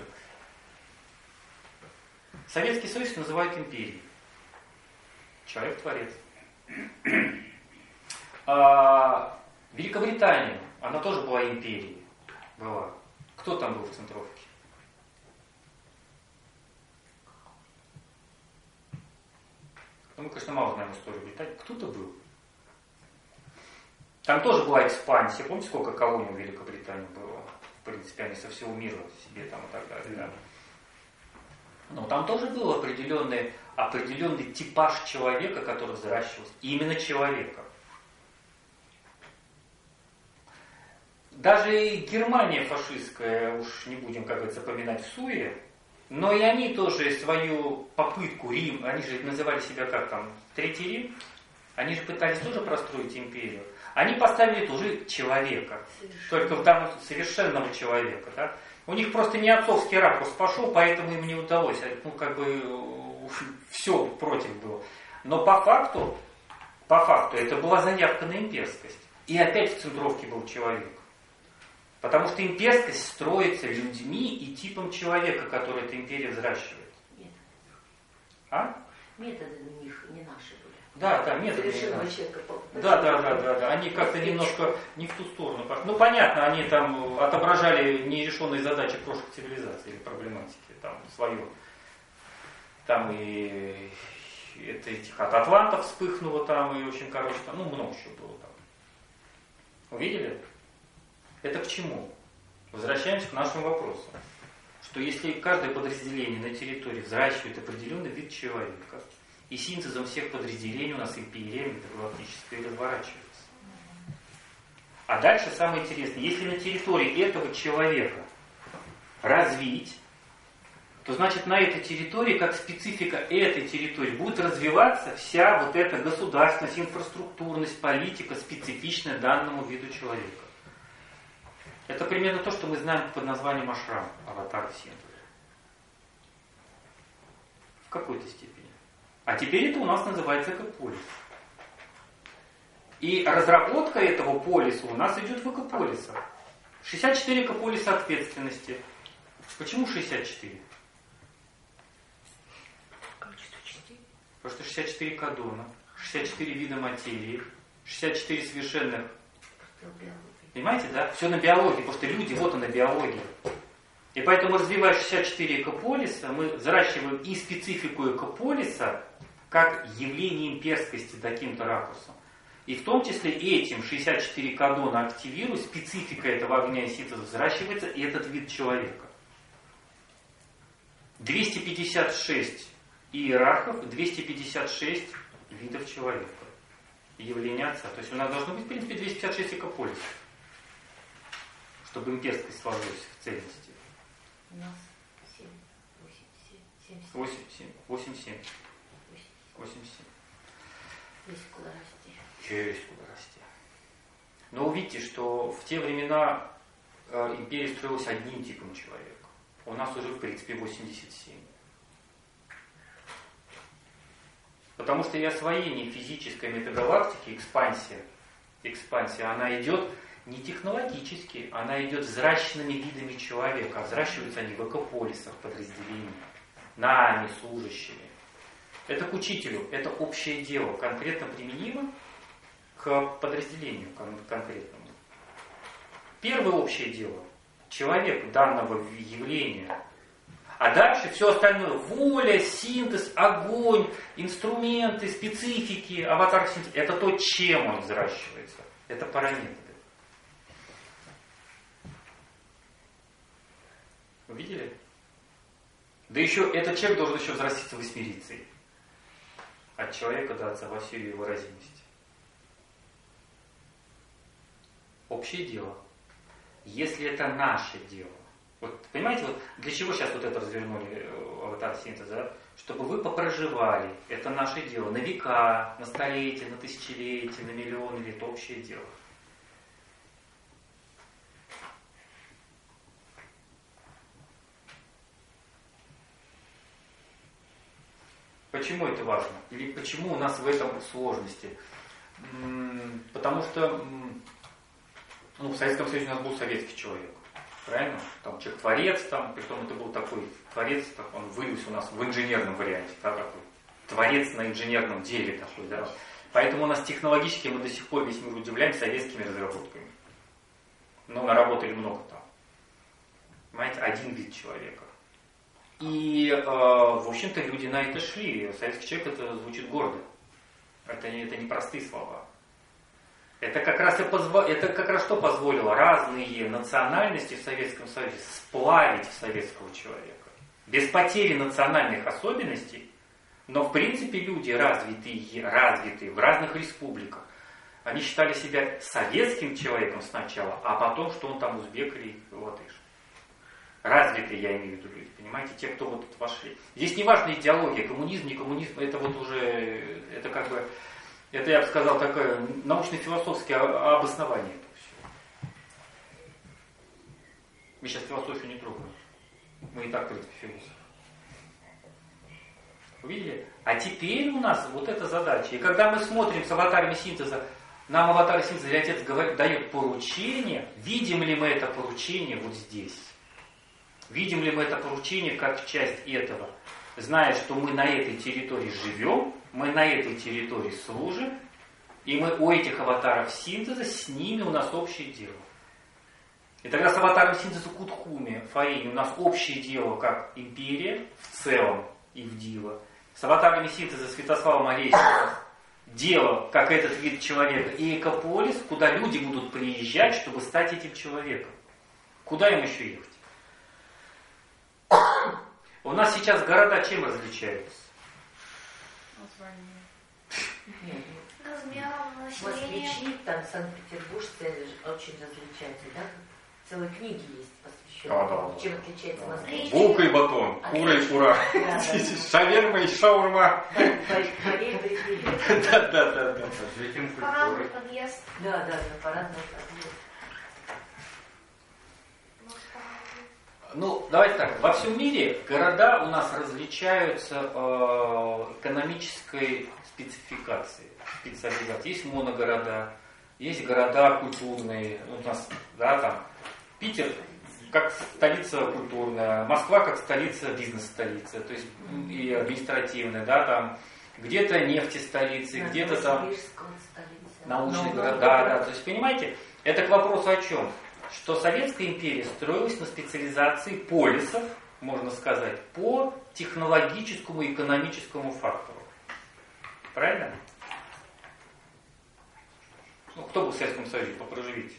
Советский Союз называют империей. Человек-творец. Великобритания, она тоже была империей. Была. Кто там был в центровке? Мы, конечно, мало знаем историю Британии. Кто-то был. Там тоже была экспансия. Помните, сколько колоний в Великобритании было? В принципе, они со всего мира себе там и так далее. Да? Но там тоже был определенный типаж человека, который взращивался. Именно человека. Даже и Германия фашистская, уж не будем, как говорится, поминать в суе, но и они тоже свою попытку, Рим, они же называли себя как там, Третий Рим, они же пытались тоже простроить империю. Они поставили тоже человека, только в данном совершенного человека. Да? У них просто не отцовский ракурс пошел, поэтому им не удалось. Все против было. Но по факту это была заявка на имперскость. И опять в центровке был человек. Потому что имперскость строится людьми и типом человека, который эта империя взращивает. Нет. А? Методы у них не наши были. Да, методы. Совершенного человека. Да. Они как-то немножко не в ту сторону пошли. Ну, понятно, они там отображали нерешенные задачи прошлых цивилизаций или проблематики, там, свое. Там и это этих от атлантов вспыхнуло там, и очень короче, там, ну, много чего было там. Увидели? Это к чему? Возвращаемся к нашему вопросу. Что если каждое подразделение на территории взращивает определенный вид человека, и синтезом всех подразделений у нас империя межгалактическая разворачивается. А дальше самое интересное, если на территории этого человека развить, то значит на этой территории, как специфика этой территории, будет развиваться вся вот эта государственность, инфраструктурность, политика, специфичная данному виду человека. Это примерно то, что мы знаем под названием ашрам, аватар синтеза. В какой-то степени. А теперь это у нас называется экополис. И разработка этого полиса у нас идет в экополисах. 64 экополиса ответственности. Почему 64? Количество частей. Потому что 64 кадона, 64 вида материи, 64 совершенных. Понимаете, да? Все на биологии, потому что люди, вот она биология. И поэтому, развивая 64 экополиса, мы взращиваем и специфику экополиса, как явление имперскости таким-то ракурсом. И в том числе этим 64 кадона активируя, специфика этого огня и синтеза взращивается, и этот вид человека. 256 иерархов, 256 видов человека. Явление Отца. То есть у нас должно быть, в принципе, 256 экополисов, чтобы имперскость сложилась в цельности. У нас 7, 8, 7. 8-7. 8-7. Есть куда расти. Есть куда расти. Но увидите, что в те времена империя строилась одним типом человека. У нас уже, в принципе, 87. Потому что и освоение физической метагалактики, экспансия, она идет не технологически, она идет взращенными видами человека. А взращиваются они в экополисах подразделений, нами, служащими. Это к учителю, это общее дело, конкретно применимо к подразделению конкретному. Первое общее дело – человек данного явления. А дальше все остальное – воля, синтез, огонь, инструменты, специфики, аватар синтез – это то, чем он взращивается. Это параметры. Увидели? Да еще этот человек должен еще взраститься восьмерицей. От человека до Отца во всей ее выразимости. Общее дело. Если это наше дело. Вот, понимаете, вот для чего сейчас вот это развернули аватар синтеза? Чтобы вы попроживали. Это наше дело. На века, на столетия, на тысячелетия, на миллионы лет. Общее дело. Почему это важно? Или почему у нас в этом сложности? Потому что в Советском Союзе у нас был советский человек. Правильно? Там человек-творец, притом это был такой творец, он вылился у нас в инженерном варианте. Да, такой. Творец на инженерном деле такой. Да. Поэтому у нас технологически мы до сих пор весь мир удивляем советскими разработками. Но наработали много там. Понимаете, один вид человека. И, в общем-то, люди на это шли. Советский человек, это звучит гордо. Это не простые слова. Это как раз что позволило разные национальности в Советском Союзе сплавить в советского человека. Без потери национальных особенностей, но в принципе люди развитые в разных республиках. Они считали себя советским человеком сначала, а потом, что он там узбек или латыш. Развитые, я имею в виду люди, понимаете, те, кто вот тут вошли. Здесь не важна идеология, коммунизм, не коммунизм, это вот уже, это как бы, это, я бы сказал, такое научно-философское обоснование этого всего. Мы сейчас философию не трогаем. Мы и так, в принципе, философы. Увидели? А теперь у нас вот эта задача. И когда мы смотрим с аватарами синтеза, нам аватар синтеза Отец дает поручение, видим ли мы это поручение вот здесь? Видим ли мы это поручение как часть этого? зная, что мы на этой территории живем, мы на этой территории служим, и мы у этих аватаров синтеза, с ними у нас общее дело. И тогда с аватаром синтеза Кутхуми, Фаини, у нас общее дело как империя в целом и в Дива. С аватарами синтеза Святослава Малейшего дело как этот вид человека и Экополис, куда люди будут приезжать, чтобы стать этим человеком. Куда им еще ехать? У нас сейчас города чем различаются? Название. Размером, населением. Москвичи, там Санкт-Петербуржцы очень различаются, да? Целые книги есть посвященные. Да. Чем отличается Москва? Булка и батон, кура и кура, шаверма и шаурма. Да. Парадный подъезд. Да, парадный подъезд. Ну, давайте так, во всем мире города у нас различаются экономической спецификацией, специализацией. Есть моногорода, есть города культурные, у нас, да, там, Питер как столица культурная, Москва как столица, бизнес-столица, то есть и административная, да, там, где-то нефтестолицы, где-то там научные города, да, то есть, понимаете, это к вопросу о чем? Что Советская империя строилась на специализации полисов, можно сказать, по технологическому и экономическому фактору. Правильно? Ну, кто был в Советском Союзе? Попроживите.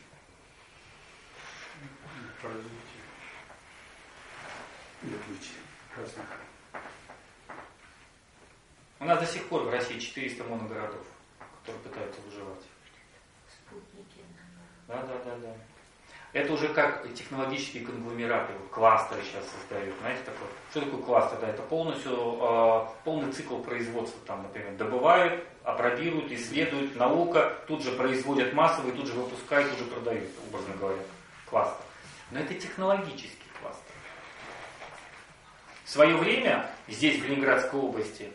У нас до сих пор в России 400 моногородов, которые пытаются выживать. Спутники. Да. Это уже как технологические конгломераты, кластеры сейчас создают. Знаете, такое? Что такое кластер? Да, это полностью полный цикл производства. Там, например, добывают, апробируют, исследуют, наука, тут же производят массово, и тут же выпускают, тут же продают, образно говоря, кластер. Но это технологический кластер. В свое время здесь, в Ленинградской области,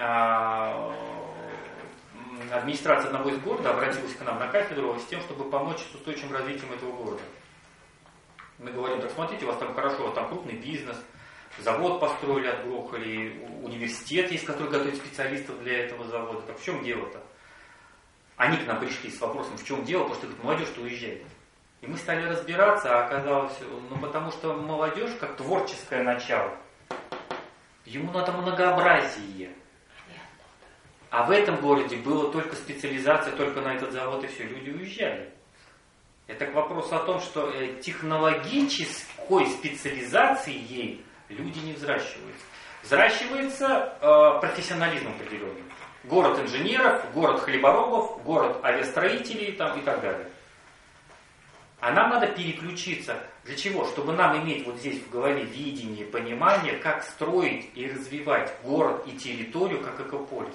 администрация одного из города обратилась к нам на кафедру с тем, чтобы помочь с устойчивым развитием этого города. Мы говорим, так смотрите, у вас там хорошо, у вас там крупный бизнес, завод построили, отгрохали, университет есть, который готовит специалистов для этого завода. Так в чем дело-то? Они к нам пришли с вопросом, в чем дело, потому что говорит, молодежь-то уезжает. И мы стали разбираться, а оказалось, потому что молодежь, как творческое начало, ему надо многообразие. А в этом городе была только специализация, только на этот завод, и все, люди уезжали. Это к вопросу о том, что технологической специализацией люди не взращиваются. Взращивается профессионализм определенный. Город инженеров, город хлеборобов, город авиастроителей там, и так далее. А нам надо переключиться. Для чего? Чтобы нам иметь вот здесь в голове видение, понимание, как строить и развивать город и территорию как экополис.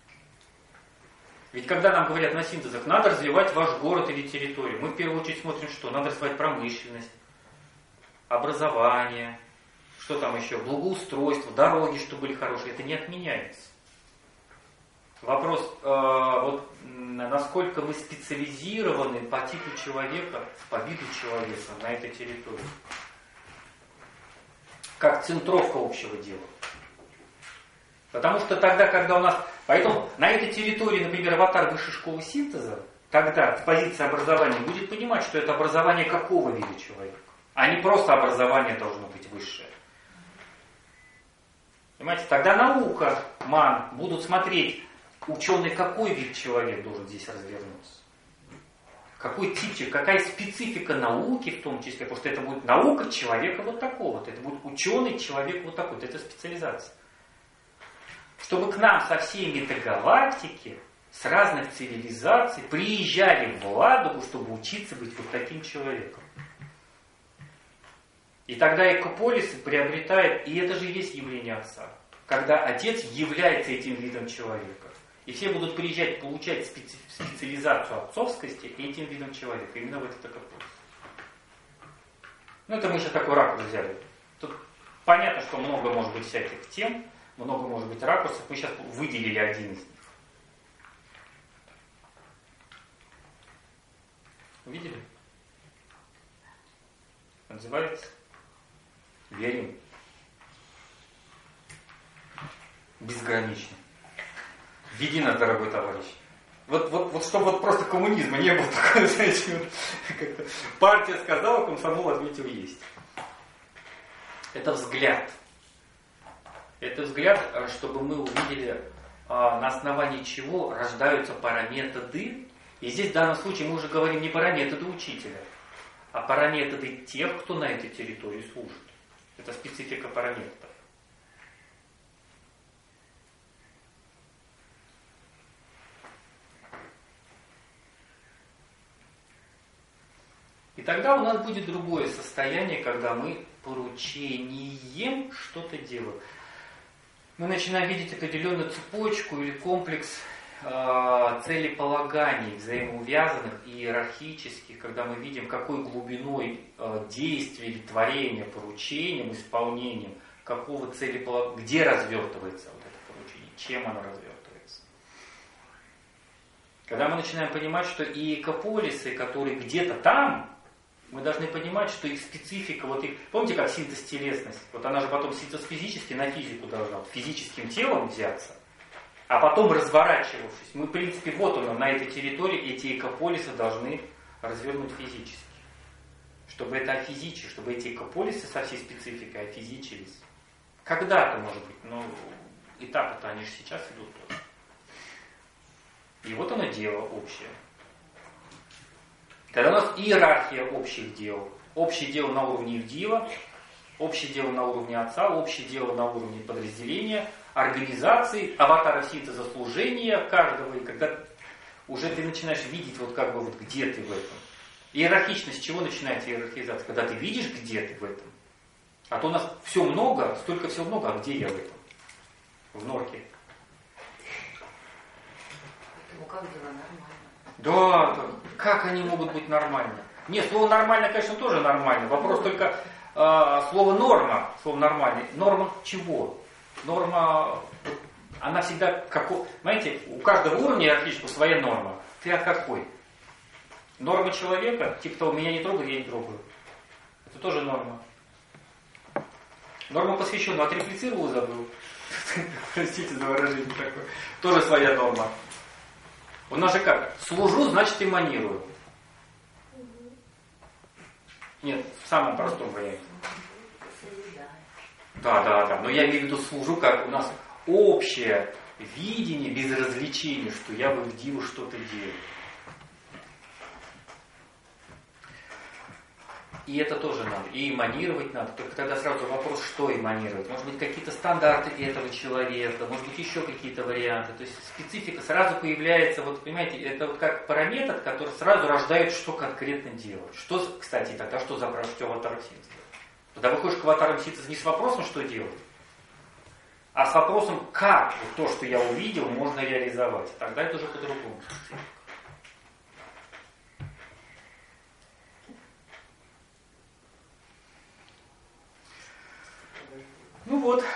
Ведь когда нам говорят на синтезах, надо развивать ваш город или территорию, мы в первую очередь смотрим, что надо развивать промышленность, образование, что там еще, благоустройство, дороги, чтобы были хорошие. Это не отменяется. Вопрос, вот, насколько мы специализированы по типу человека, по виду человека на этой территории. Как центровка общего дела. Потому что тогда, когда у нас... Поэтому на этой территории, например, аватар высшей школы синтеза, тогда с позиции образования будет понимать, что это образование какого вида человека, а не просто образование должно быть высшее. Понимаете, тогда наука, будут смотреть, ученый какой вид человек должен здесь развернуться. Какой тип, какая специфика науки в том числе, потому что это будет наука человека вот такого-то, это будет ученый человек вот такой-то, это специализация. Чтобы к нам со всей метагалактики, с разных цивилизаций приезжали в Ладогу, чтобы учиться быть вот таким человеком. И тогда экополис приобретает, и это же и есть явление Отца, когда Отец является этим видом человека. И все будут приезжать, получать специализацию отцовскости этим видом человека, именно в этот экополис. Ну это мы сейчас такой ракурс взяли. Тут понятно, что много может быть всяких тем, много может быть ракурсов, мы сейчас выделили один из них. Увидели? Отзывается? Верим. безграничны. Веди нас, дорогой товарищ. Вот чтобы вот просто коммунизма не было такого, знаете, вот, как-то партия сказала, комсомол ответил есть. Это взгляд. Это взгляд, чтобы мы увидели, на основании чего рождаются параметоды. И здесь в данном случае мы уже говорим не про методы учителя, а про методы тех, кто на этой территории служит. Это специфика параметодов. И тогда у нас будет другое состояние, когда мы поручением что-то делаем. Мы начинаем видеть определенную цепочку или комплекс целеполаганий, взаимоувязанных и иерархических, когда мы видим, какой глубиной действия или творения, поручением, исполнением, какого целеполагания, где развертывается вот это поручение, чем оно развертывается. Когда мы начинаем понимать, что и экополисы, которые где-то там, мы должны понимать, что их специфика, вот их, помните, как синтез телесности, вот она же потом синтез физически на физику должна, вот физическим телом взяться, а потом разворачивавшись, мы, в принципе, вот оно, на этой территории эти экополисы должны развернуть физически. Чтобы это офизичилось, чтобы эти экополисы со всей спецификой офизичились. Когда-то, может быть, но этапы-то они же сейчас идут тоже. И вот оно дело общее. Когда у нас иерархия общих дел. Общее дело на уровне Ивдива, общее дело на уровне Отца, общее дело на уровне подразделения, организации, аватара синтеза служения каждого. И когда уже ты начинаешь видеть, вот как бы вот где ты в этом. Иерархичность, с чего начинается иерархизация? Когда ты видишь, где ты в этом. А то у нас все много, столько всего много, а где я в этом? В норке. Поэтому как дела нормально? Да, как они могут быть нормальны? Нет, слово нормально, конечно, тоже нормально. Вопрос только слово норма, слово нормальный. Норма чего? Норма, она всегда, знаете, у каждого уровня иерархического своя норма. Ты от какой? Норма человека, типа того, меня не трогают, я не трогаю. Это тоже норма. Норма посвященного, отреплицировал, забыл. Простите за выражение такое. Тоже своя норма. У нас же как? Служу, значит эманирую. Нет, в самом простом варианте. Да. Но я имею в виду служу, как у нас общее видение без развлечения, что я в Ивдиву что-то делаю. И это тоже надо. И эманировать надо. Только тогда сразу вопрос, что эманировать. Может быть, какие-то стандарты этого человека, может быть, еще какие-то варианты. То есть специфика сразу появляется, вот понимаете, это вот как параметр, который сразу рождает, что конкретно делать. Что, кстати, тогда что запрашивать аватаром синтеза? Тогда выходишь к аватарам синтеза не с вопросом, что делать, а с вопросом, как вот то, что я увидел, можно реализовать. Тогда это уже по-другому. Ну вот.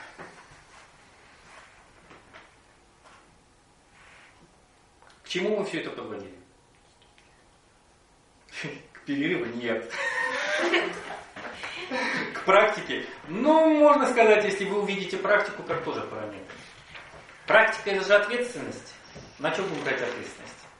К чему мы все это подводили? К перерыву нет. К практике. Ну, можно сказать, если вы увидите практику, как тоже параметр. Практика – это же ответственность. На чем будем брать ответственность?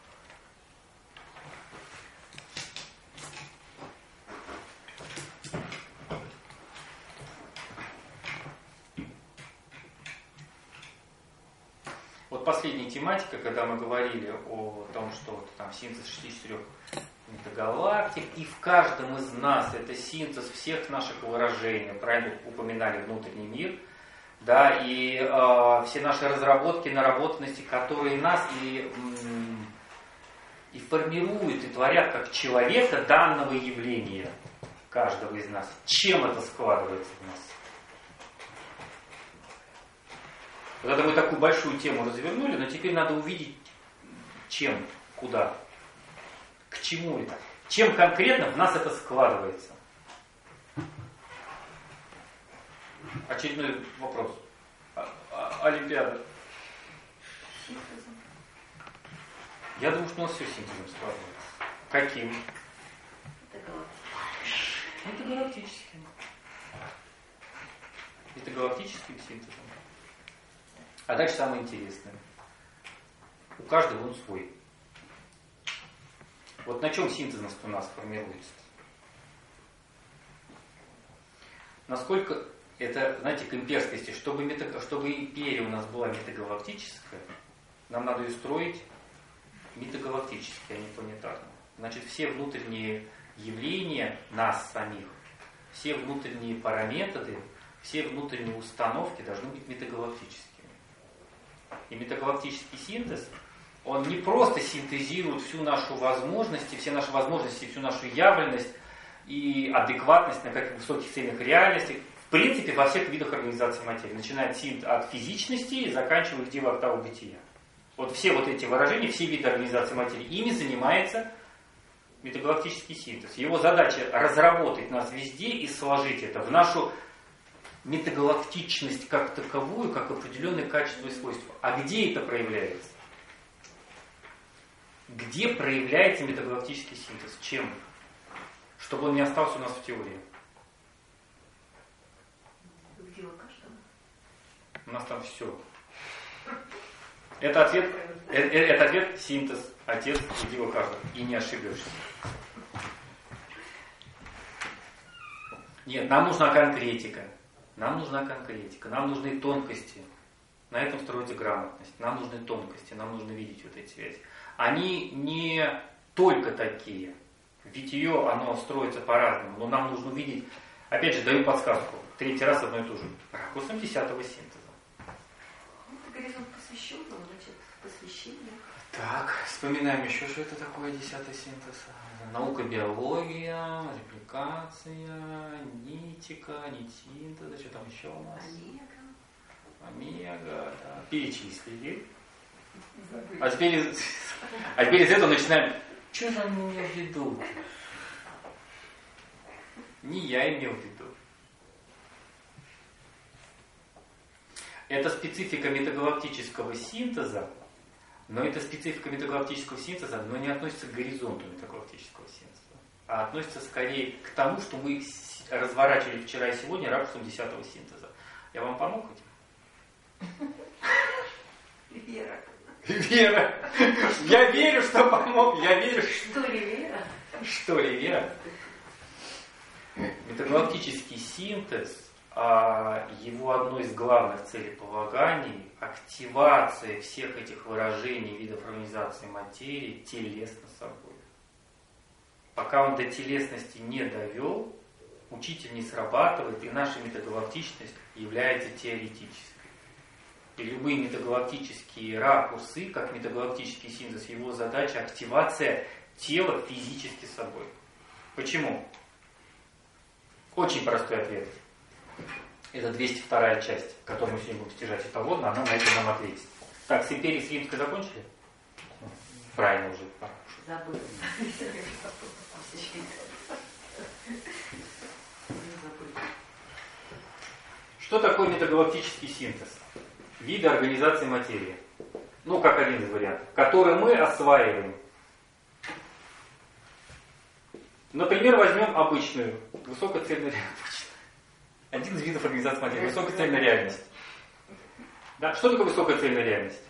Вот последняя тематика, когда мы говорили о том, что вот там синтез 64 метагалактик, и в каждом из нас это синтез всех наших выражений, правильно упоминали внутренний мир, да, и все наши разработки, наработанности, которые нас и формируют, и творят как человека данного явления, каждого из нас. Чем это складывается в нас? Вот это мы такую большую тему развернули, но теперь надо увидеть, чем, куда, к чему это, чем конкретно в нас это складывается. Очередной вопрос. Олимпиада. Синтезом. Я думаю, что у нас все синтезом складывается. Каким? Это галактическим. Это галактическим синтезом. А дальше самое интересное. У каждого он свой. Вот на чем синтезность у нас формируется? Насколько это, знаете, к имперскости, чтобы империя у нас была метагалактическая, нам надо ее строить метагалактически, а не планетарно. Значит, все внутренние явления нас самих, все внутренние параметры, все внутренние установки должны быть метагалактическими. И метагалактический синтез, он не просто синтезирует всю нашу возможность, все наши возможности, всю нашу явленность и адекватность на каких высоких целях реальности, в принципе, во всех видах организации материи, начиная от физичности и заканчивая идеей октавы бытия. Вот все вот эти выражения, все виды организации материи, ими занимается метагалактический синтез. Его задача разработать нас везде и сложить это в нашу метагалактичность как таковую, как определенное качество и свойства. А где это проявляется? Где проявляется метагалактический синтез? Чем? Чтобы он не остался у нас в теории. Где у каждого? У нас там все. Это ответ синтез, отец идеала каждого. И не ошибешься. Нет, нам нужна конкретика. Нам нужна конкретика. Нам нужны тонкости. На этом строится грамотность. Нам нужны тонкости. Нам нужно видеть вот эти связи. Они не только такие. Битие, оно строится по-разному. Но нам нужно увидеть, опять же, даю подсказку. Третий раз одно и то же. Ракурсом 10-го синтеза. Это горизонт посвященного, значит, посвящение. Так, вспоминаем еще, что это такое 10-й синтез. Наука, биология, репликация, нитика, нитсинтеза, что там еще у нас? Омега, да. Перечислили. А теперь из этого начинаем. Что же он имел в виду? Не я имел в виду. Это специфика метагалактического синтеза, но это специфика метагалактического синтеза, но не относится к горизонту метагалактического синтеза, а относится скорее к тому, что мы разворачивали вчера и сегодня ракурсом 10-го синтеза. Я вам помог этим? Вера. Вера. Я верю, что помог. Я верю. Что ли вера? Что ли вера? Метагалактический синтез, его одной из главных целеполаганий – активация всех этих выражений видов организации материи телесно собой. Пока он до телесности не довел, учитель не срабатывает, и наша метагалактичность является теоретической. И любые метагалактические ракурсы, как метагалактический синтез, его задача – активация тела физически собой. Почему? Очень простой ответ. Это 202-я часть, которую мы сегодня будем стяжать эталонно, она на это нам ответит. Так, с империей Римской закончили? Правильно уже. Забыл. Что такое метагалактический синтез? Виды организации материи. Ну, как один из вариантов, который мы осваиваем. Например, возьмем обычную, высокоцельную реальность. Один из видов организации материи. Высокоцельная реальность. Да? Что такое высокоцельная реальность?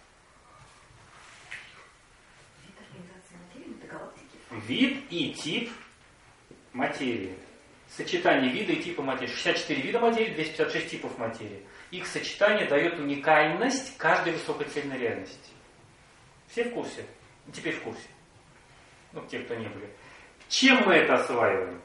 Вид организации материи, метагалактики. Вид и тип материи. Сочетание вида и типа материи. 64 вида материи, 256 типов материи. Их сочетание дает уникальность каждой высокоцельной реальности. Все в курсе? Теперь в курсе. Ну, те, кто не были. Чем мы это осваиваем?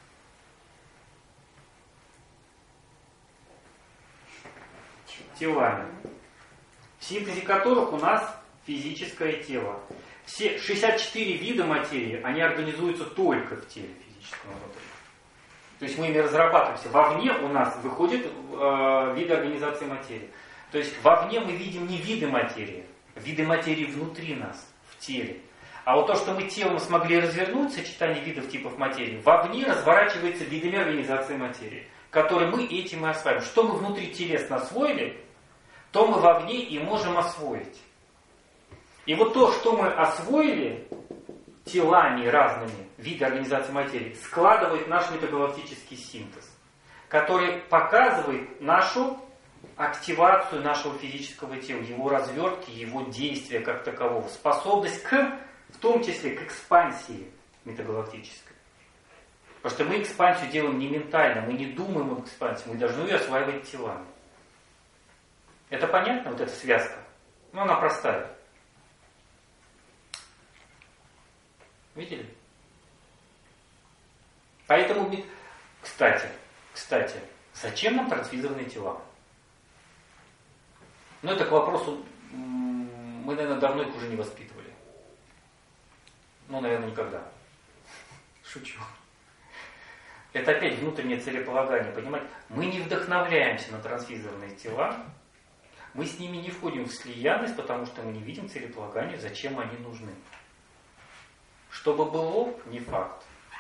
Телами. В синтезе которых у нас физическое тело. Все 64 вида материи, они организуются только в теле физическом внутри. То есть мы ими разрабатываемся. Вовне у нас выходят виды организации материи. То есть вовне мы видим не виды материи внутри нас, в теле. А вот то, что мы телом смогли развернуть, сочетание видов типов материи, вовне разворачивается видами организации материи, которые мы этим и осваиваем. Что мы внутри телесно освоили, то мы вовне и можем освоить. И вот то, что мы освоили телами разными, виды организации материи, складывает наш метагалактический синтез, который показывает нашу активацию нашего физического тела, его развертки, его действия как такового, способность в том числе к экспансии метагалактической. Потому что мы экспансию делаем не ментально, мы не думаем об экспансии, мы должны ее осваивать телами. Это понятно, вот эта связка? Ну, она простая. Видели? Поэтому, кстати, зачем нам трансвизорные тела? Ну, это к вопросу, мы, наверное, давно их уже не воспитывали. Ну, наверное, никогда. Шучу. Это опять внутреннее целеполагание, понимаете? Мы не вдохновляемся на трансвизорные тела, мы с ними не входим в слиянность, потому что мы не видим целеполагания, зачем они нужны. Чтобы было, не факт.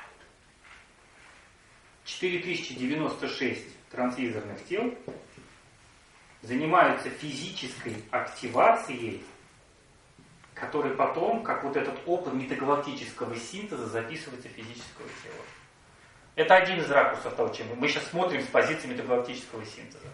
4096 трансвизорных тел занимаются физической активацией, который потом, как вот этот опыт метагалактического синтеза, записывается в физическое тело. Это один из ракурсов того, чем мы сейчас смотрим с позиции метагалактического синтеза.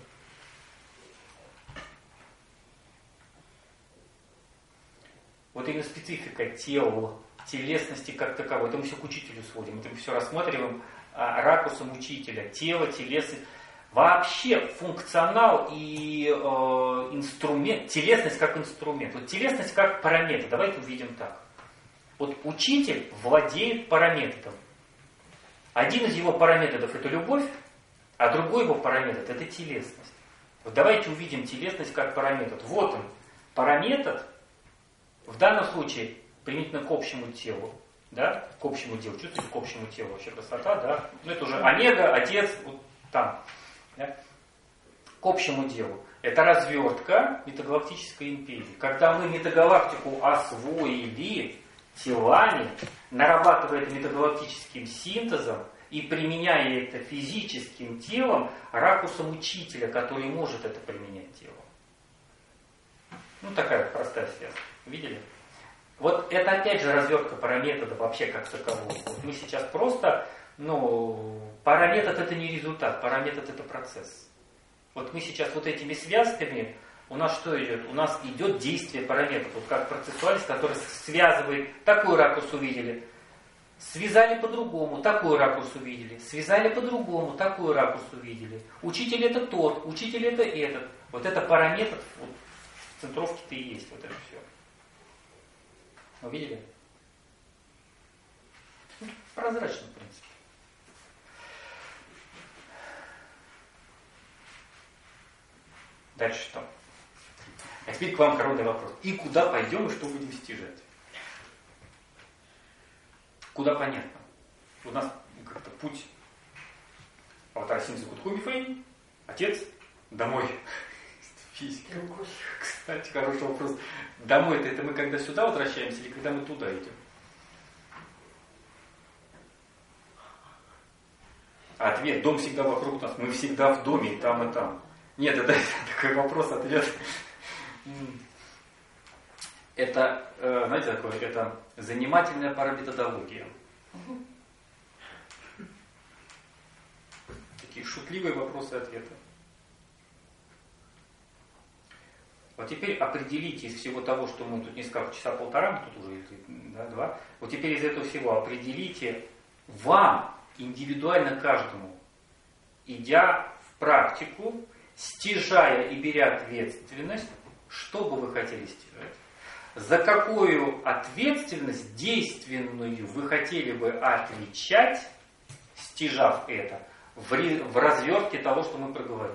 Вот именно специфика тел, телесности как таковой. Это мы все к учителю сводим, это мы все рассматриваем ракурсом учителя. Тело, телесность. Вообще функционал и инструмент, телесность как инструмент. Вот телесность как параметр. Давайте увидим так. Вот учитель владеет параметром. Один из его параметров это любовь, а другой его параметр это телесность. Вот давайте увидим телесность как параметр. Вот он, параметр, в данном случае применительно к общему телу. Да? К общему делу. Чувствуете, к общему телу вообще красота, да? Ну это уже омега, отец, вот там. Да? К общему делу. Это развертка метагалактической империи. Когда мы метагалактику освоили телами, нарабатывая это метагалактическим синтезом и применяя это физическим телом, ракурсом учителя, который может это применять телом. Ну такая простая связь. Видели? Вот это опять же развертка параметра вообще как такового. Вот мы сейчас просто, параметр это не результат, параметр это процесс. Вот мы сейчас вот этими связками, у нас что идет? У нас идет действие параметров, вот как процессуальность, который связывает, такой ракурс увидели, связали по-другому, такой ракурс увидели, связали по-другому, такой ракурс увидели. Учитель это тот, учитель это этот. Вот это параметр, вот, в центровке-то и есть вот это все. Увидели? Прозрачно, в принципе. Дальше что? А теперь к вам коронный вопрос. И куда пойдем, и что будем стяжать? Куда понятно? У нас как-то путь аватара Синзу Куткуми Фэй, отец, домой. Физика. Кстати, хороший вопрос. Домой-то это мы когда сюда возвращаемся или когда мы туда идем? Ответ. Дом всегда вокруг нас. Мы всегда в доме, и там, и там. Нет, это такой вопрос-ответ. Это, знаете, такое, это занимательная параметодология. Такие шутливые вопросы-ответы. Вот теперь определите из всего того, что мы тут не сказали, часа полтора, мы тут уже два. Вот теперь из этого всего определите вам, индивидуально каждому, идя в практику, стяжая и беря ответственность, что бы вы хотели стяжать? За какую ответственность действенную вы хотели бы отвечать, стяжав это, в развертке того, что мы проговорили?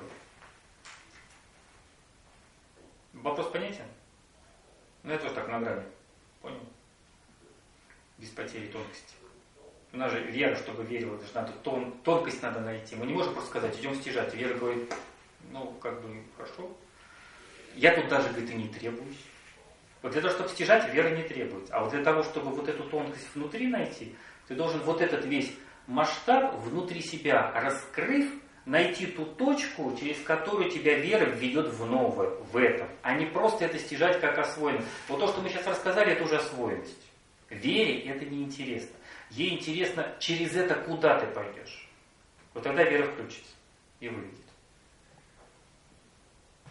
Вопрос понятен? Ну, я тоже так на грани. Понял? Без потери тонкости. У нас же вера, чтобы верила, даже надо тонкость надо найти. Мы не можем просто сказать, идем стяжать. Вера говорит, хорошо. Я тут даже, говорит, и не требуюсь. Вот для того, чтобы стяжать, вера не требуется. А вот для того, чтобы вот эту тонкость внутри найти, ты должен вот этот весь масштаб внутри себя раскрыв, найти ту точку, через которую тебя вера введет в новое, в этом. А не просто это стяжать как освоенность. Вот то, что мы сейчас рассказали, это уже освоенность. Вере это не интересно. Ей интересно, через это куда ты пойдешь. Вот тогда вера включится и выведет.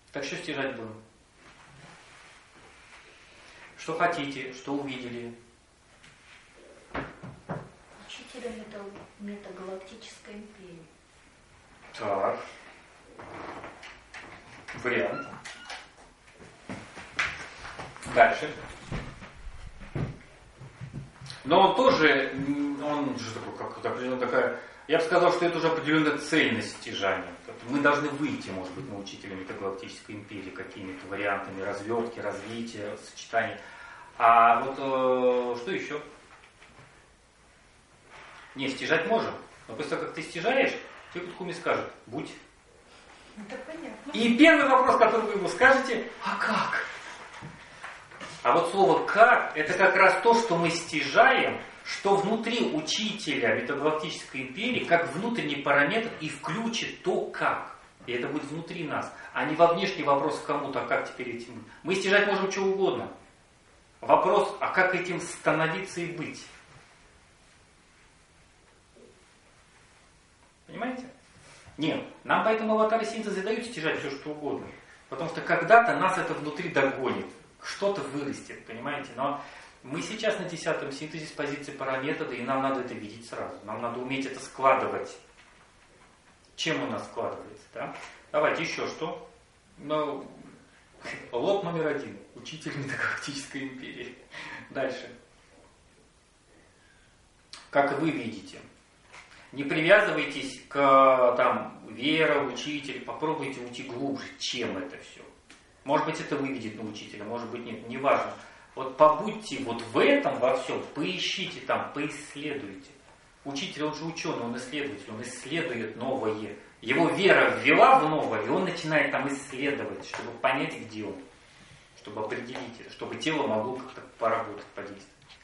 Так что стяжать будем? Что хотите, что увидели? Учителя метагалактической империи. Так. Вариант. Дальше. Но он тоже, он же такой, как определенная такая, я бы сказал, что это уже определенная цельность стяжания. Мы должны выйти, может быть, на учителя метагалактической империи какими-то вариантами развертки, развития, сочетаний. А вот что еще? Не, стяжать можем. Но после того, как ты стяжаешь, тебе Куми скажет, будь. Это понятно. И первый вопрос, который вы ему скажете, а как? А вот слово «как» это как раз то, что мы стяжаем, что внутри учителя метагалактической империи, как внутренний параметр и включит то «как». И это будет внутри нас, а не во внешний вопрос кому-то, а как теперь этим. Мы стяжать можем что угодно. Вопрос, а как этим становиться и быть? Понимаете? Нет, нам поэтому аватары синтеза дают стяжать все, что угодно. Потому что когда-то нас это внутри догонит. Что-то вырастет, понимаете? Но мы сейчас на 10-м синтезе с позиции параметода, и нам надо это видеть сразу. Нам надо уметь это складывать. Чем у нас складывается, да? Давайте еще что? Ну, лот номер 1. Учитель метагалактической империи. Дальше. Как вы видите, не привязывайтесь к вере, учителю, попробуйте уйти глубже, чем это все. Может быть, это выведет на учителя, может быть, нет, неважно. Вот побудьте вот в этом во всем, поищите там, поисследуйте. Учитель, он же ученый, он исследователь, он исследует новое. Его вера ввела в новое, и он начинает там исследовать, чтобы понять, где он, чтобы определить это, чтобы тело могло как-то поработать, подействовать.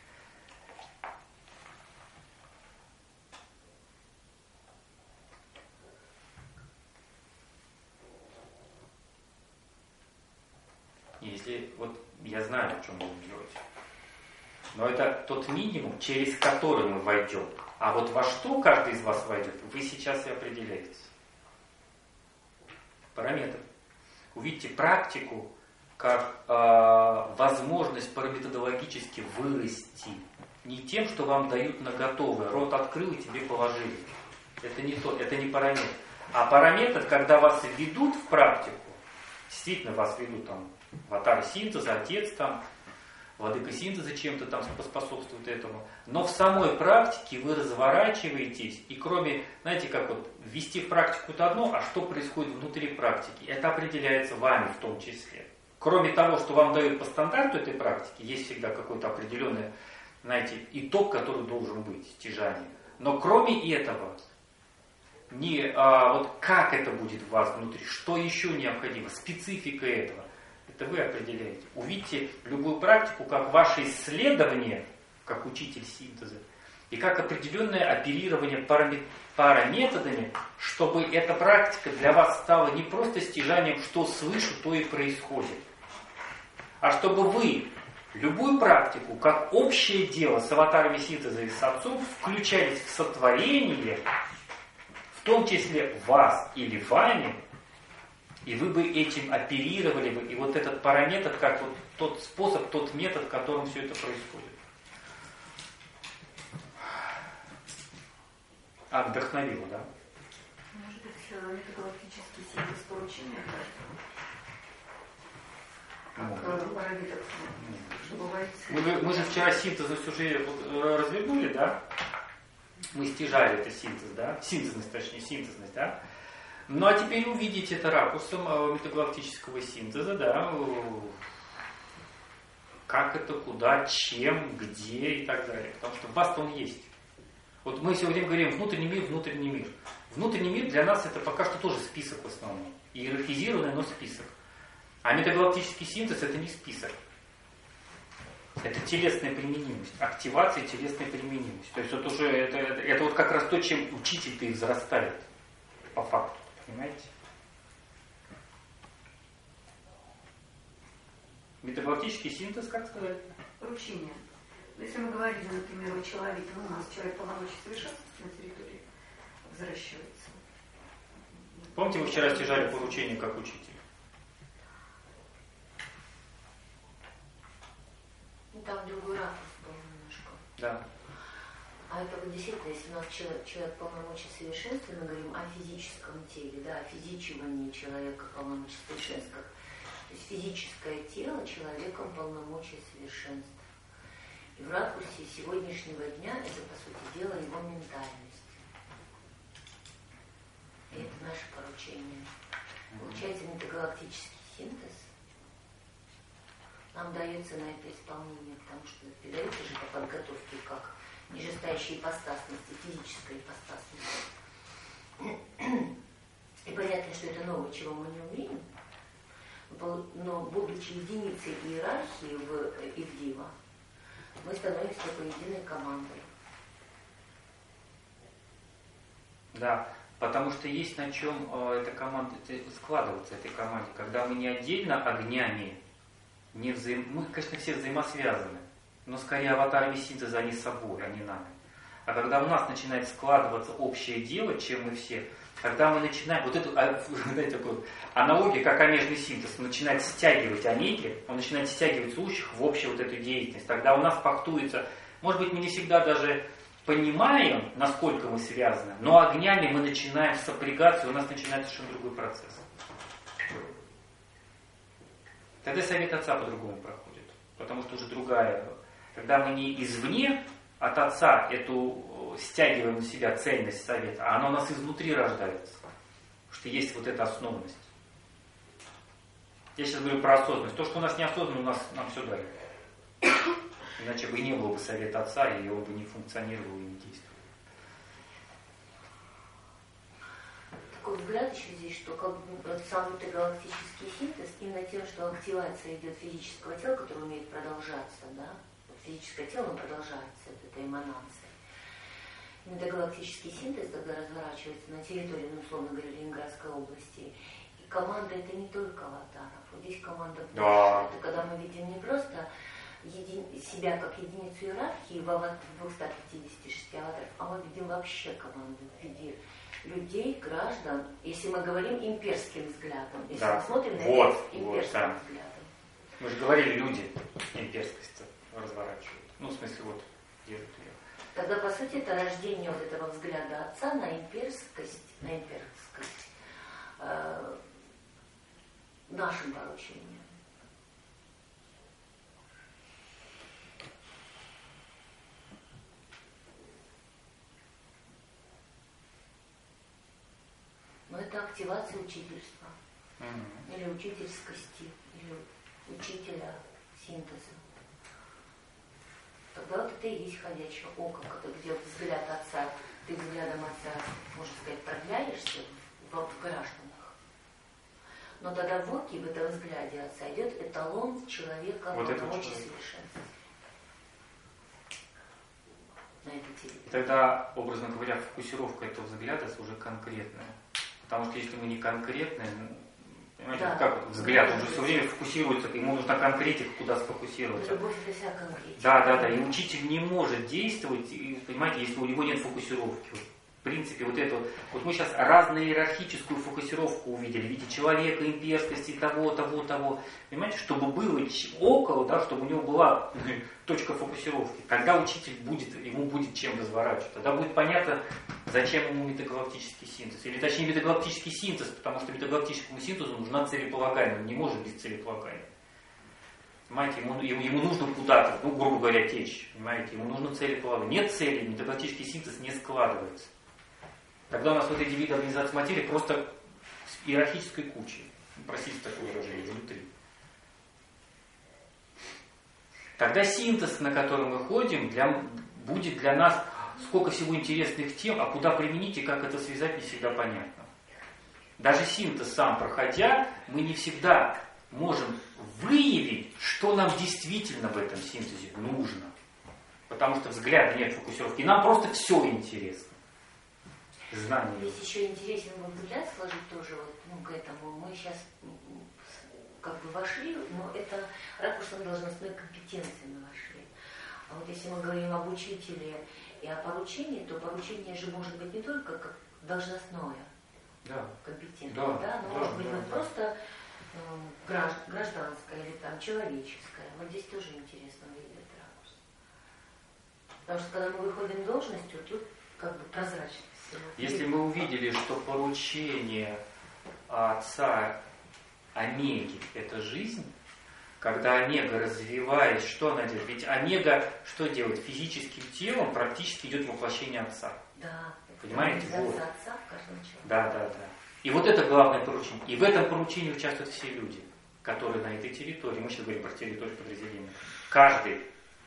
Если, вот я знаю, о чем будем делать, но это тот минимум, через который мы войдем. А вот во что каждый из вас войдет, вы сейчас и определяете. Параметр. Увидите практику как возможность параметодологически вырасти. Не тем, что вам дают на готовое. Рот открыл и тебе положили. Это не то, это не параметр. А параметр, когда вас ведут в практику, действительно вас ведут там аватар синтеза, отец там, владыка синтеза чем-то там способствует этому. Но в самой практике вы разворачиваетесь, и кроме, знаете, как вот ввести в практику это одно, а что происходит внутри практики, это определяется вами в том числе. Кроме того, что вам дают по стандарту этой практики, есть всегда какой-то определенный, знаете, итог, который должен быть, стяжание. Но кроме этого, вот как это будет в вас внутри, что еще необходимо, специфика этого, это вы определяете. Увидите любую практику как ваше исследование, как учитель синтеза, и как определенное оперирование параметодами, чтобы эта практика для вас стала не просто стяжанием, что слышу, то и происходит, а чтобы вы любую практику, как общее дело с аватарами синтеза и с отцом, включались в сотворение, в том числе вас или вами, и вы бы этим оперировали бы, и вот этот параметр, как вот тот способ, тот метод, которым все это происходит. Вдохновило, да? Может быть, метагалактический синтез поручения как параметр, чтобы войти. Мы же вчера синтезность уже развернули, да? Мы стяжали это синтез, да? Синтезность, да? Ну а теперь увидите это ракурсом метагалактического синтеза, да? Как это, куда, чем, где и так далее. Потому что в вас-то он есть. Вот мы все время говорим внутренний мир, внутренний мир. Внутренний мир для нас это пока что тоже список в основном. Иерархизированный, но список. А метагалактический синтез это не список. Это телесная применимость. Активация телесной применимости. То есть вот уже это вот как раз то, чем учитель-то и взрастает. По факту. Понимаете? Метагалактический синтез, как сказать? Поручение. Если мы говорим, например, о человеке, у нас человек полномочий совершенства на территории взращивается. Помните, вы вчера стяжали поручение как учитель? Да. А это вот действительно, если у нас человек полномочий совершенства, мы говорим о физическом теле, да, о физичивании человека полномочий совершенства. То есть физическое тело человеком полномочий совершенства. И в ракурсе сегодняшнего дня это, по сути дела, его ментальность. И это наше поручение. Получается метагалактический синтез. Нам дается на это исполнение, потому что передается же по подготовке как нижестоящей ипостасности, физической ипостасности. И понятно, что это новое, чего мы не умеем, но будучи единицей иерархии в Ивдива, мы становимся такой единой командой. Да, потому что есть на чем эта команда складываться, этой команде. Когда мы не отдельно огнями, мы, конечно, все взаимосвязаны, но скорее аватарами синтеза они собой, а не нами. А когда у нас начинает складываться общее дело, чем мы все, когда мы начинаем, вот эту, знаете, такую аналогию, как омежный синтез, он начинает стягивать омеги, он начинает стягивать слушающих в общую вот эту деятельность. Тогда у нас пактуется, может быть, мы не всегда даже понимаем, насколько мы связаны, но огнями мы начинаем сопрягаться, и у нас начинается совершенно другой процесс. Тогда совет отца по-другому проходит, потому что уже другая. Когда мы не извне от отца эту стягиваем на себя цельность совета, а она у нас изнутри рождается. Потому что есть вот эта основность. Я сейчас говорю про осознанность. То, что у нас неосознанно, нам все дали. Иначе бы и не было бы совета отца, и он бы не функционировал и не действовал. Такой взгляд еще здесь, что как бы сам галактический синтез, именно тем, что активация идет физического тела, которое умеет продолжаться, да? Физическое тело продолжается, это эманация. Метагалактический синтез тогда разворачивается на территории, ну, условно говоря, Ленинградской области. И команда это не только аватаров. Вот здесь команда больше. Да. Это когда мы видим не просто себя как единицу иерархии в 256 аватаров, а мы видим вообще команду в виде людей, граждан, если мы говорим имперским взглядом. Если да. мы смотрим на имперским да. взглядом. Мы же говорили, люди имперскость разворачивают. Ну, в смысле, вот, держат ее. Тогда, по сути, это рождение вот этого взгляда отца на имперскость нашим поручением. Но это активация учительства. Или учительскости, или учителя синтеза. Тогда вот это и есть ходячее око, где взгляд отца, ты взглядом отца, можно сказать, продляешься в гражданах. Но тогда в оке, в этом взгляде отца идет эталон человека вот полномочий совершенства. На этой теле. И тогда, образно говоря, фокусировка этого взгляда уже конкретная. Потому что если мы не конкретные, понимаете, да. Как вот взгляд, он же все время фокусируется, ему нужна конкретика, куда сфокусироваться. Любовь это вся конкретика. Да. И учитель не может действовать, понимаете, если у него нет фокусировки. Вот, в принципе, вот это вот мы сейчас разную иерархическую фокусировку увидели в виде человека, имперскости, того. Понимаете, чтобы было около, да, чтобы у него была точка фокусировки. Когда учитель ему будет чем разворачивать, тогда будет понятно, зачем ему метагалактический синтез. Или точнее метагалактический синтез, потому что метагалактическому синтезу нужна целеполагание, он не может без целеполагания. Понимаете, ему нужно куда-то, грубо говоря, течь. Понимаете, ему нужно целеполагание. Нет цели, метагалактический синтез не складывается. Тогда у нас вот эти виды организации материи просто с иерархической кучей. Простите такое выражение, внутри. Тогда синтез, на который мы ходим, будет для нас сколько всего интересных тем, а куда применить и как это связать, не всегда понятно. Даже синтез сам проходя, мы не всегда можем выявить, что нам действительно в этом синтезе нужно. Потому что взгляда нет, фокусировки. И нам просто все интересно. Знание. Здесь еще интересен вот взгляд сложить тоже вот, к этому. Мы сейчас как бы вошли, но это ракурсом должностной компетенции мы вошли. А вот если мы говорим об учителе и о поручении, то поручение же может быть не только как должностное, компетентное, но может быть вот просто гражданское или там человеческое. Вот здесь тоже интересно видеть этот ракурс. Потому что когда мы выходим в должностью, тут как бы прозрачность. Если мы увидели, что поручение отца омеги – это жизнь, когда омега развиваясь, что она делает? Ведь омега что делает? Физическим телом практически идет воплощение отца. Да. Понимаете? Вот. Отца в каждом человеке. Да. И вот это главное поручение. И в этом поручении участвуют все люди, которые на этой территории. Мы сейчас говорим про территорию подразделения. Каждый.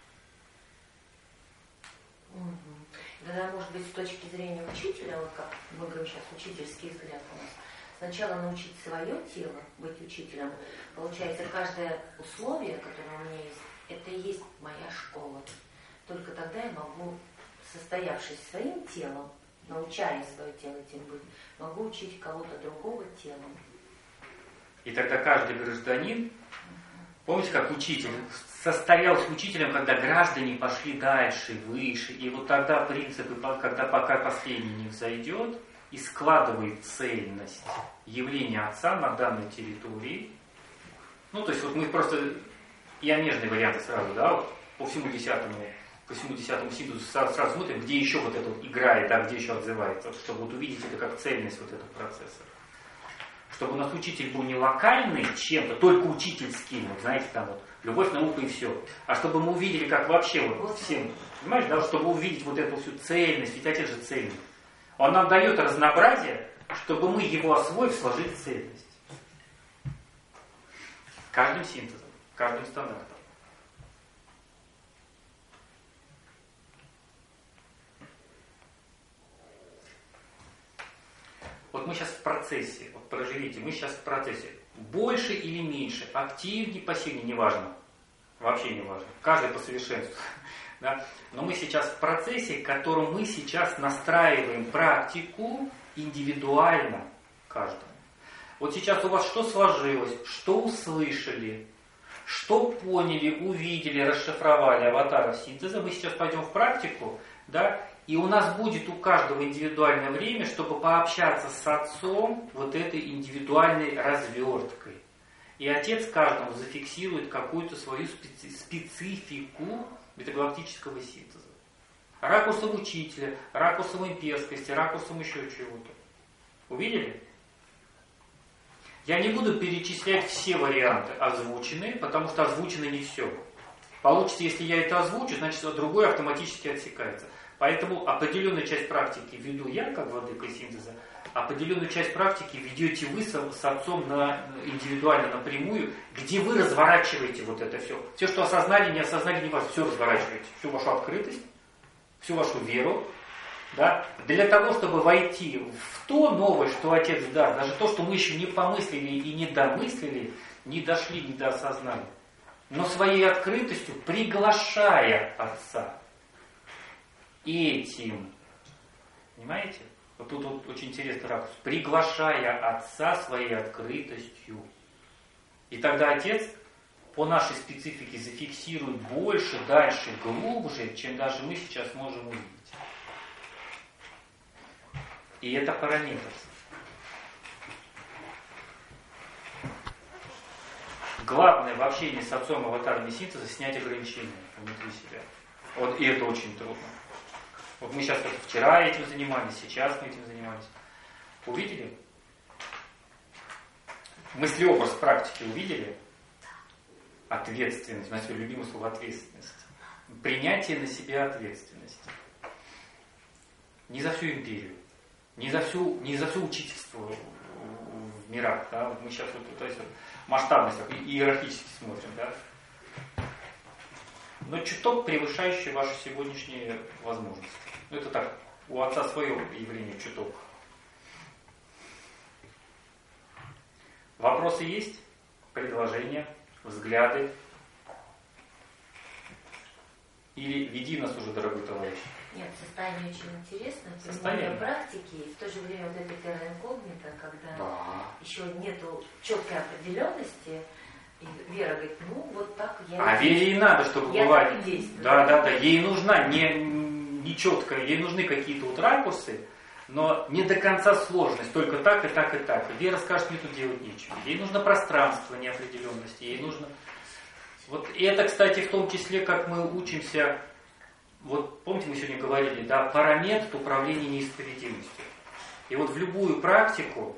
Тогда, может быть, с точки зрения учителя, вот как мы говорим сейчас, учительский взгляд у нас, сначала научить свое тело быть учителем. Получается, каждое условие, которое у меня есть, это и есть моя школа. Только тогда я могу, состоявшись своим телом, научая свое тело этим быть, могу учить кого-то другого телом. И тогда каждый гражданин, помните, как учитель, состоялся учителем, когда граждане пошли дальше, выше, и вот тогда принципы, когда пока последний не взойдет, и складывает цельность явления Отца на данной территории. Ну, то есть вот мы просто ионежные варианты сразу, да, вот, по всему 10-му синтезу сразу смотрим, где еще вот это вот играет, да, где еще отзывается, чтобы вот увидеть это как цельность вот этого процесса. Чтобы у нас учитель был не локальный чем-то, только учительский, вот знаете, там вот, любовь, наука и все. А чтобы мы увидели, как вообще вот всем, понимаешь, да, чтобы увидеть вот эту всю цельность, ведь Отец же цельный. Он нам дает разнообразие, чтобы мы его освоив, сложить в цельность. Каждым синтезом, каждым стандартом. Вот мы сейчас в процессе, вот проживите, мы сейчас в процессе. Больше или меньше, активнее, пассивнее, неважно. Вообще не важно. Каждый по совершенству. Да? Но мы сейчас в процессе, в котором мы сейчас настраиваем практику индивидуально каждому. Вот сейчас у вас что сложилось, что услышали, что поняли, увидели, расшифровали аватаров синтеза. Мы сейчас пойдем в практику, да? И у нас будет у каждого индивидуальное время, чтобы пообщаться с Отцом вот этой индивидуальной разверткой. И Отец каждому зафиксирует какую-то свою специфику метагалактического синтеза. Ракурсом учителя, ракурсом имперскости, ракурсом еще чего-то. Увидели? Я не буду перечислять все варианты озвученные, потому что озвучено не все. Получится, если я это озвучу, значит другое автоматически отсекается. Поэтому определенную часть практики веду я, как владыка синтеза, определенную часть практики ведете вы с Отцом индивидуально напрямую, где вы разворачиваете вот это все. Все, что осознали, не осознали, не важно, все разворачиваете. Всю вашу открытость, всю вашу веру. Да? Для того, чтобы войти в то новое, что Отец даст, даже то, что мы еще не помыслили и не домыслили, не дошли, не доосознали, но своей открытостью приглашая Отца этим. Понимаете? Вот тут вот очень интересный ракурс. Приглашая Отца своей открытостью. И тогда Отец по нашей специфике зафиксирует больше, дальше, глубже, чем даже мы сейчас можем увидеть. И это параметр. Главное в общении с Отцом аватарами синтеза снять ограничения внутри себя. Вот, и это очень трудно. Вот мы сейчас вчера этим занимались, сейчас мы этим занимались. Увидели? Мыслеобраз практики увидели? Ответственность. У нас любимое слово ответственность. Принятие на себя ответственности. Не за всю империю. Не за все учительство в мирах. Да? Мы сейчас вот, то есть, масштабность, иерархически смотрим. Да? Но чуток превышающий ваши сегодняшние возможности. Ну, это так, у Отца свое явление чуток. Вопросы есть? Предложения? Взгляды? Или веди нас уже, дорогой товарищ? Нет, состояние очень интересно. Состояние Практики, и в то же время вот это терра инкогнита, когда еще нету четкой определенности, и Вера говорит, ну вот так я... А Вере и надо, чтобы бывать. Да. Ей нужна не четкая, ей нужны какие-то вот ракурсы, но не до конца сложность, только так и так и так. Вера скажет, мне тут делать нечего. Ей нужно пространство неопределенности, ей нужно... Вот и это, кстати, в том числе, как мы учимся вот помните, мы сегодня говорили, да, параметр управления неисповедимостью. И вот в любую практику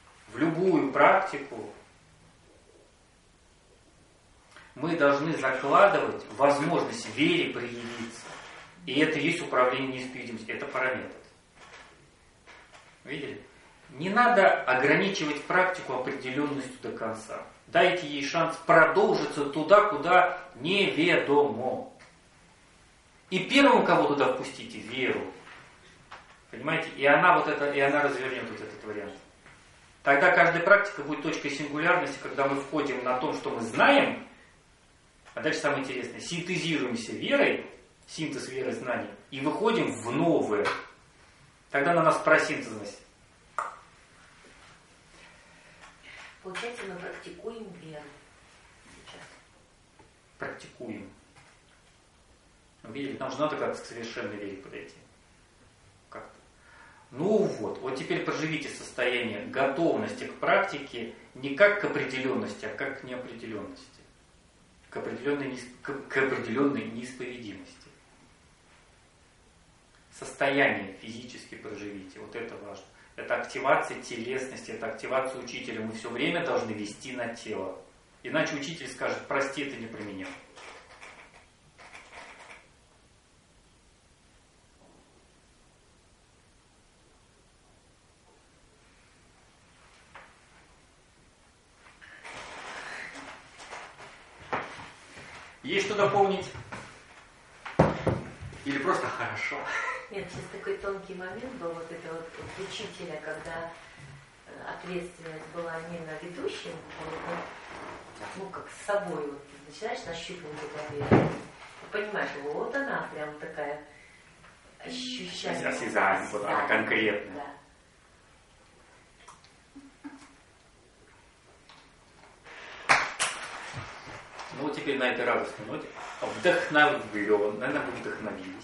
мы должны закладывать возможность вере проявиться. И это и есть управление неисповедимостью, это параметр. Видели? Не надо ограничивать практику определенностью до конца. Дайте ей шанс продолжиться туда, куда неведомо. И первым, кого туда впустите, веру. Понимаете? И она развернет вот этот вариант. Тогда каждая практика будет точкой сингулярности, когда мы входим на том, что мы знаем, а дальше самое интересное, синтезируемся верой, синтез веры знаний, и выходим в новое. Тогда на нас просинтезность. Получается, мы практикуем веру сейчас. Практикуем. Видели, нам же надо как-то к совершенной вере подойти. Как-то. Ну вот теперь проживите состояние готовности к практике не как к определенности, а как к неопределенности. К определенной неисповедимости. Состояние физически проживите, вот это важно. Это активация телесности, это активация учителя. Мы все время должны вести на тело. Иначе учитель скажет: прости, это не про меня. Есть что дополнить? Или просто хорошо? Нет, сейчас такой тонкий момент был, вот это вот учителя, когда ответственность была не на ведущем, а как с собой, вот, начинаешь нащупывать это веру. Понимаешь, вот она прям такая ощущаемая. Осязаемая, вот она конкретная. Да. Ну вот теперь на этой радостной ноте вдохновлен, наверное, мы вдохновились.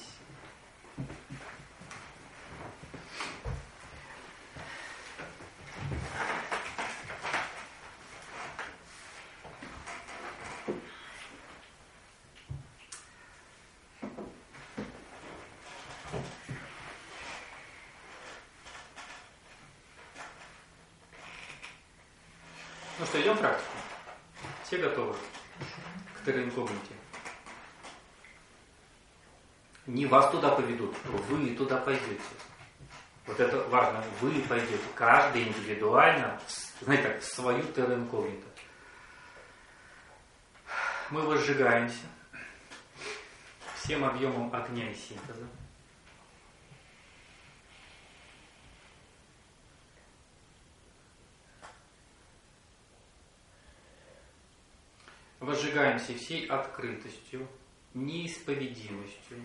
Ну что, идем в практику? Все готовы к терраинкогните? Не вас туда поведут, вы туда пойдете. Вот это важно, вы пойдете, каждый индивидуально, знаете так, в свою терраинкогнито. Мы возжигаемся всем объемом огня и синтеза. Возжигаемся всей открытостью, неисповедимостью,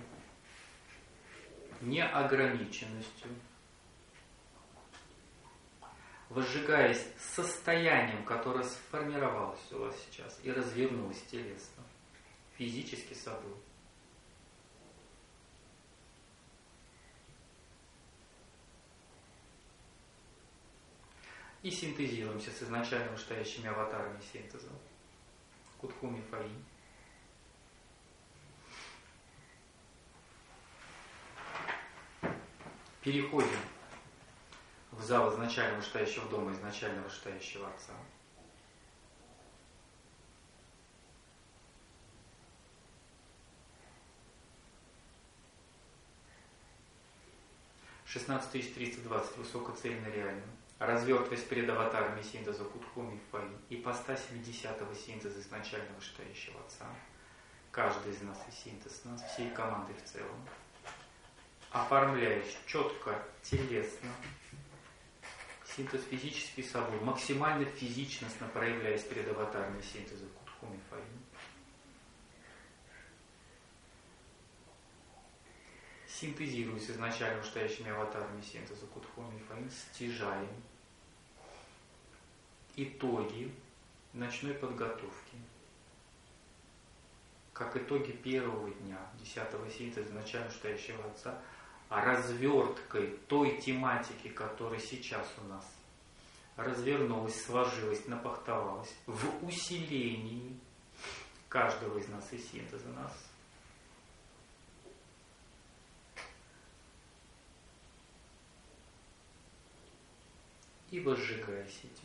неограниченностью. Возжигаясь состоянием, которое сформировалось у вас сейчас и развернулось телесно, физически собой. И синтезируемся с изначально вышестоящими аватарами синтеза. Кутхуми Фаи. Переходим в зал изначально вышестоящего дома, изначально вышестоящего Отца. $16 320 высокоцельно реально. Развертываясь перед аватарами синтеза Кутхуми Фаи, ипостась 10-го синтеза изначально вышестоящего Отца. Каждый из нас и синтез нас, всей командой в целом. Оформляясь четко, телесно, синтез физический собой, максимально физичностно проявляясь перед аватарами синтеза Кутхуми Фаи. Синтезируясь изначально вышестоящими аватарами синтеза Кутхуми Фаи, стяжаем итоги ночной подготовки, как итоги первого дня 10-го синтеза изначально вышестоящего Отца, разверткой той тематики, которая сейчас у нас развернулась, сложилась, напахтовалась, в усилении каждого из нас и синтеза нас. и возжигаясь этим.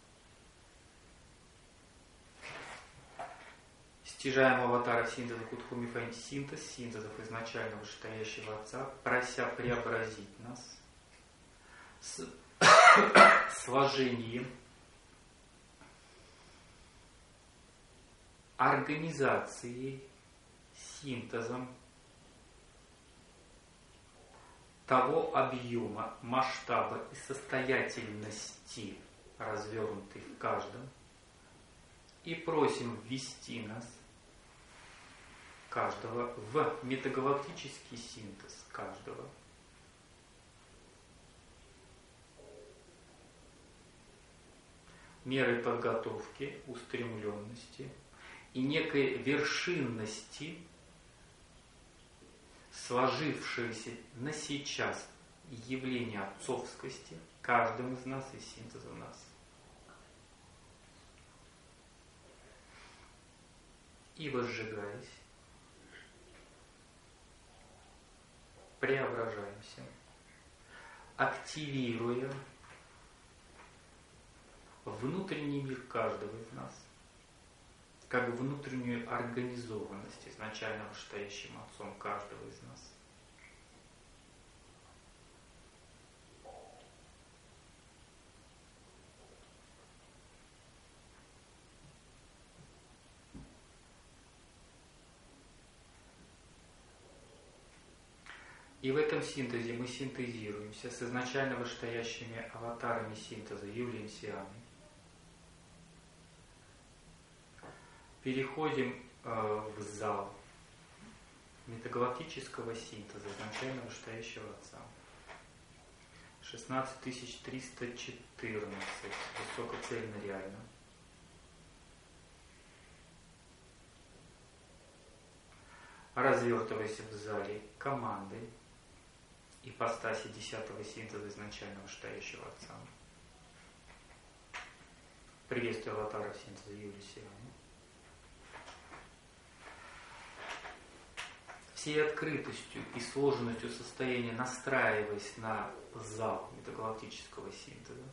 Стяжаем аватара синтеза Кутхуми Фэнти синтез, синтезов изначально вышестоящего Отца, прося преобразить нас с сложением, организацией, синтезом того объема, масштаба и состоятельности, развернутой в каждом, и просим ввести нас, каждого, в метагалактический синтез каждого. Мерой подготовки, устремленности и некой вершинности, сложившееся на сейчас явление отцовскости каждым из нас и синтеза нас. И возжигаясь, преображаемся, активируя внутренний мир каждого из нас, как внутреннюю организованность изначально вышестоящим Отцом каждого из нас. И в этом синтезе мы синтезируемся с изначально вышестоящими аватарами синтеза Юлием Сиамой. Переходим в зал метагалактического синтеза изначально вышестоящего Отца. 16314, высокоцельно реально. Развертывайся в зале командой ипостаси 10-го синтеза изначально вышестоящего Отца. Приветствую аватаров синтеза Юлии Сиамы. Всей открытостью и сложностью состояния, настраиваясь на зал метагалактического синтеза,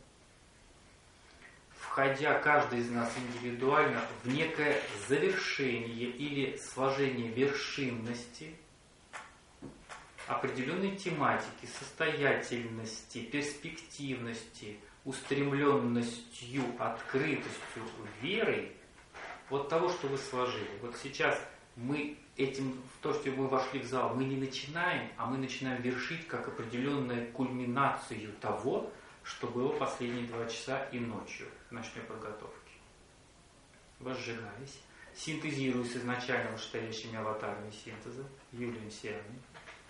входя каждый из нас индивидуально в некое завершение или сложение вершинности, определенной тематики, состоятельности, перспективности, устремленностью, открытостью, верой, вот того, что вы сложили. Вот сейчас мы этим, в то, что мы вошли в зал, мы не начинаем, а мы начинаем вершить как определенную кульминацию того, что было последние 2 часа и ночью в ночной подготовке. Возжигаясь, синтезируя с изначально вышестоящими аватарами синтеза, Юлием Сиамой,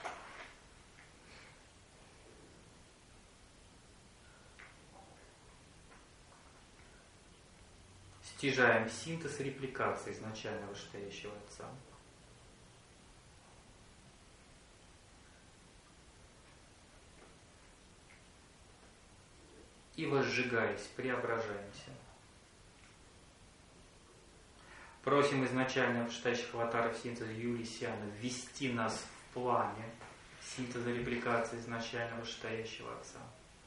стяжаем синтез репликации изначально вышестоящего Отца. И возжигаясь, преображаемся. Просим изначально вышестоящих аватаров синтеза Юлии Сиамы ввести нас в пламя синтеза репликации изначально вышестоящего Отца.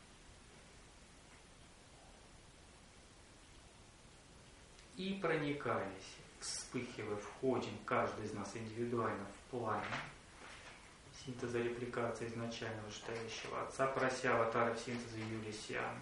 И проникаясь, вспыхивая, входим каждый из нас индивидуально в пламя синтеза репликации изначально вышестоящего Отца, прося аватаров синтеза Юлии Сиамы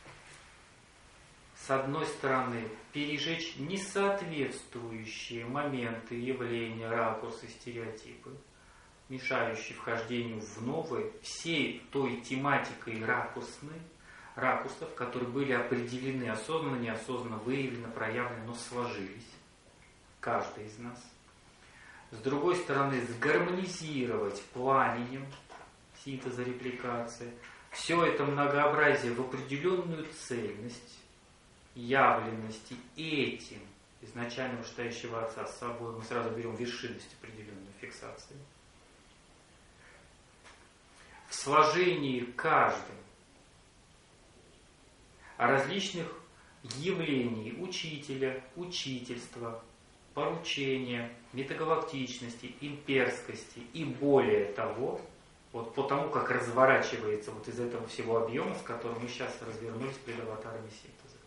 с одной стороны пережечь несоответствующие моменты, явления, ракурсы, стереотипы, мешающие вхождению в новые, всей той тематикой ракурсов, которые были определены, осознанно, неосознанно, выявлены, проявлены, но сложились, каждый из нас. С другой стороны, сгармонизировать пламенем синтеза репликации все это многообразие в определенную цельность, явленности этим изначально вышестоящего Отца с собой. Мы сразу берем вершинность определенной фиксации. В сложении каждым различных явлений учителя, учительства, поручения, метагалактичности, имперскости и более того, Вот по тому, как разворачивается вот из этого всего объема, с которым мы сейчас развернулись перед аватарами синтеза.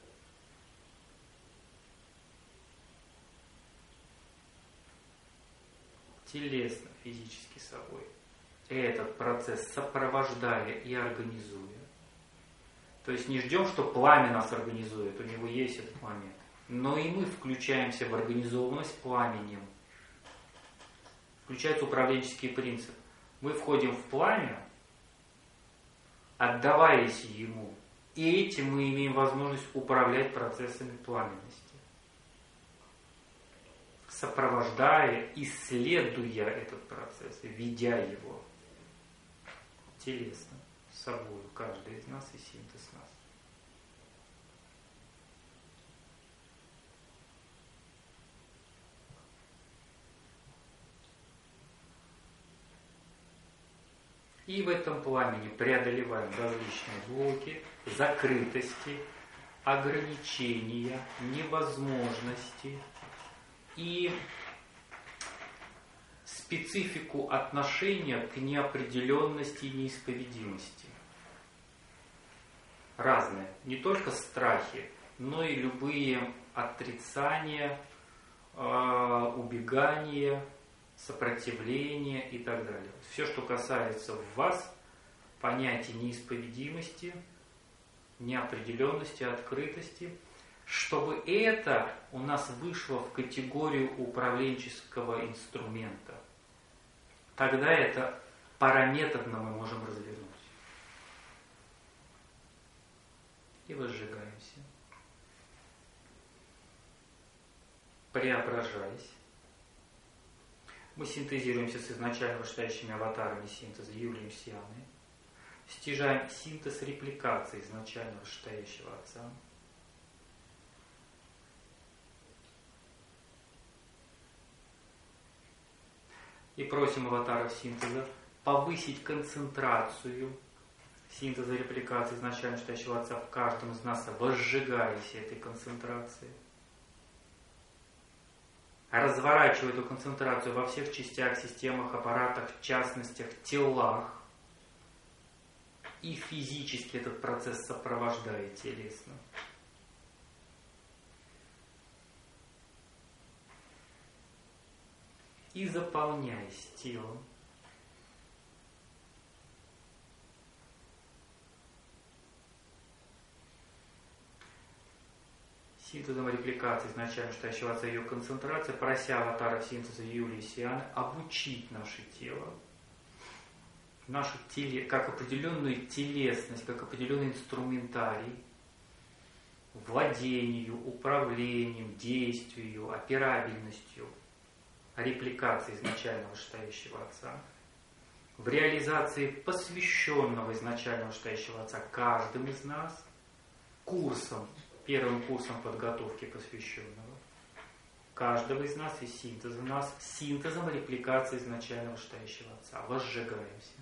Телесно, физически собой. Этот процесс сопровождая и организуя. То есть не ждем, что пламя нас организует, у него есть этот момент. Но и мы включаемся в организованность пламенем. Включается управленческий принцип. Мы входим в пламя, отдаваясь ему. И этим мы имеем возможность управлять процессами пламенности. Сопровождая, исследуя этот процесс, ведя его телесно, с собой, каждый из нас и синтез нас. И в этом пламени преодолеваем различные блоки, закрытости, ограничения, невозможности и специфику отношения к неопределенности и неисповедимости. Разные. Не только страхи, но и любые отрицания, убегания, сопротивление и так далее. Все, что касается в вас понятия неисповедимости, неопределенности, открытости, чтобы это у нас вышло в категорию управленческого инструмента. Тогда это параметодно мы можем развернуть. И возжигаемся. Преображаясь. Мы синтезируемся с изначально вышестоящими аватарами синтеза Юлием Сианой. Стяжаем синтез репликации изначально вышестоящего Отца. И просим аватаров синтеза повысить концентрацию синтеза репликации изначально вышестоящего Отца в каждом из нас, возжигаясь этой концентрацией. Разворачивая эту концентрацию во всех частях, системах, аппаратах, частностях, телах. И физически этот процесс сопровождая телесно. И заполняясь телом. Синтезом репликации изначально вышестоящего Отца ее концентрация, прося аватаров синтеза Юлии и Сианы обучить наше тело, как определенную телесность, как определенный инструментарий владению, управлением, действию, операбельностью репликации изначально вышестоящего Отца, в реализации посвященного изначально вышестоящего Отца каждым из нас первым курсом подготовки посвященного каждого из нас и синтеза нас, синтезом репликации изначально вышестоящего Отца. Возжигаемся.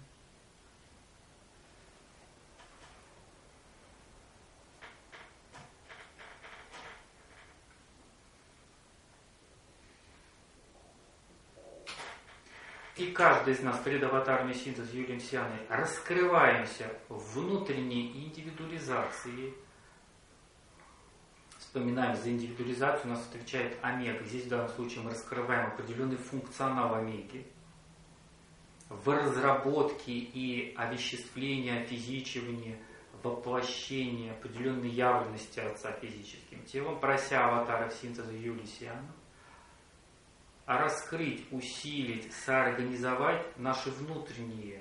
И каждый из нас перед аватарами синтеза Юлием Сианой раскрываемся внутренней индивидуализацией. Вспоминаем, за индивидуализацию у нас отвечает омега. Здесь в данном случае мы раскрываем определенный функционал омеги в разработке и овеществлении, офизичивании, воплощении определенной явленности Отца физическим телом, прося аватаров синтеза Юлии Сианы раскрыть, усилить, соорганизовать наши внутренние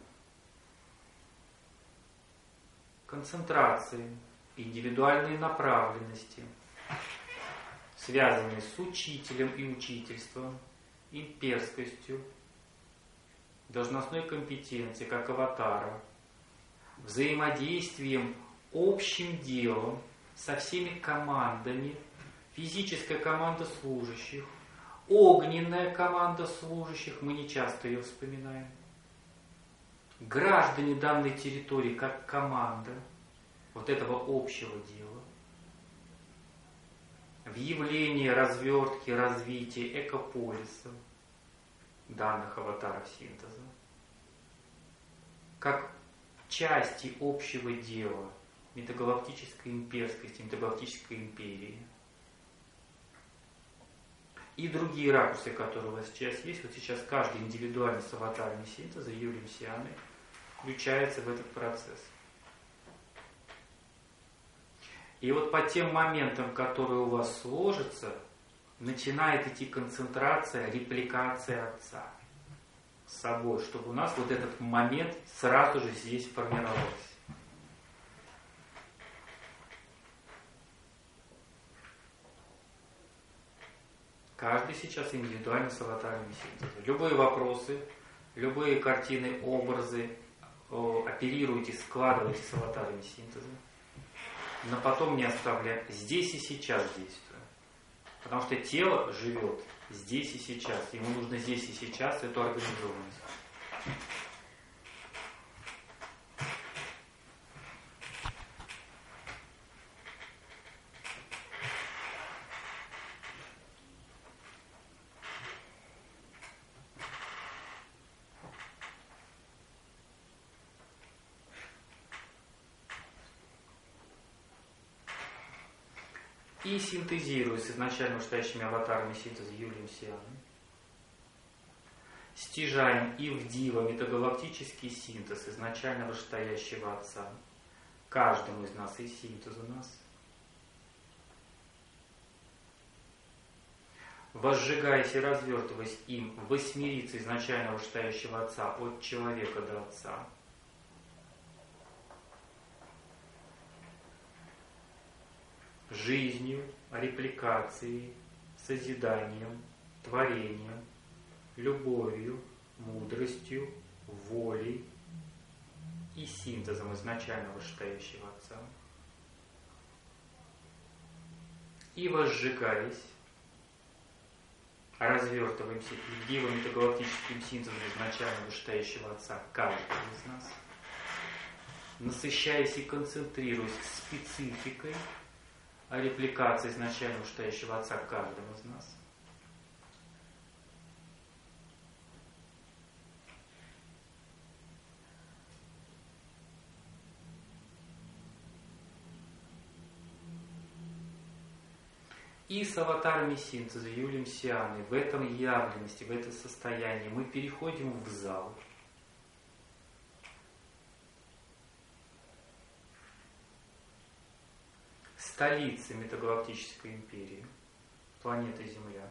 концентрации, индивидуальные направленности, связанные с учителем и учительством, имперскостью, должностной компетенцией как аватара, взаимодействием общим делом со всеми командами, физическая команда служащих, огненная команда служащих, мы не часто ее вспоминаем, граждане данной территории как команда вот этого общего дела, в явлении развертки, развития экополиса данных аватаров синтеза, как части общего дела метагалактической имперскости, метагалактической империи. И другие ракурсы, которые у вас сейчас есть. Вот сейчас каждый индивидуально с аватарами синтеза, Юлием Сианой, включается в этот процесс. И вот по тем моментам, которые у вас сложатся, начинает идти концентрация, репликация Отца с собой, чтобы у нас вот этот момент сразу же здесь формировался. Каждый сейчас индивидуально с аватарами синтеза. Любые вопросы, любые картины, образы оперируйте, складывайте с аватарами синтеза, но потом не оставляя здесь и сейчас действия. Потому что тело живет здесь и сейчас. Ему нужно здесь и сейчас эту организованность. И синтезируя с изначально вышестоящими аватарами синтеза Юлием Сианой, стяжаем и в Дива метагалактический синтез изначально вышестоящего Отца, каждому из нас и синтез у нас, возжигаясь и развертываясь им в восьмерице изначально вышестоящего Отца от человека до Отца, жизнью, репликацией, созиданием, творением, любовью, мудростью, волей и синтезом изначально вышестоящего Отца. И возжигаясь, развертываемся и гиво-метагалактическим синтезом изначально вышестоящего Отца каждого из нас, насыщаясь и концентрируясь спецификой репликации изначально вышестоящего Отца каждого из нас. И с аватарами синтеза Юлием Сианой в этом явленности, в это состояние мы переходим в зал. Столицы метагалактической империи, планеты Земля.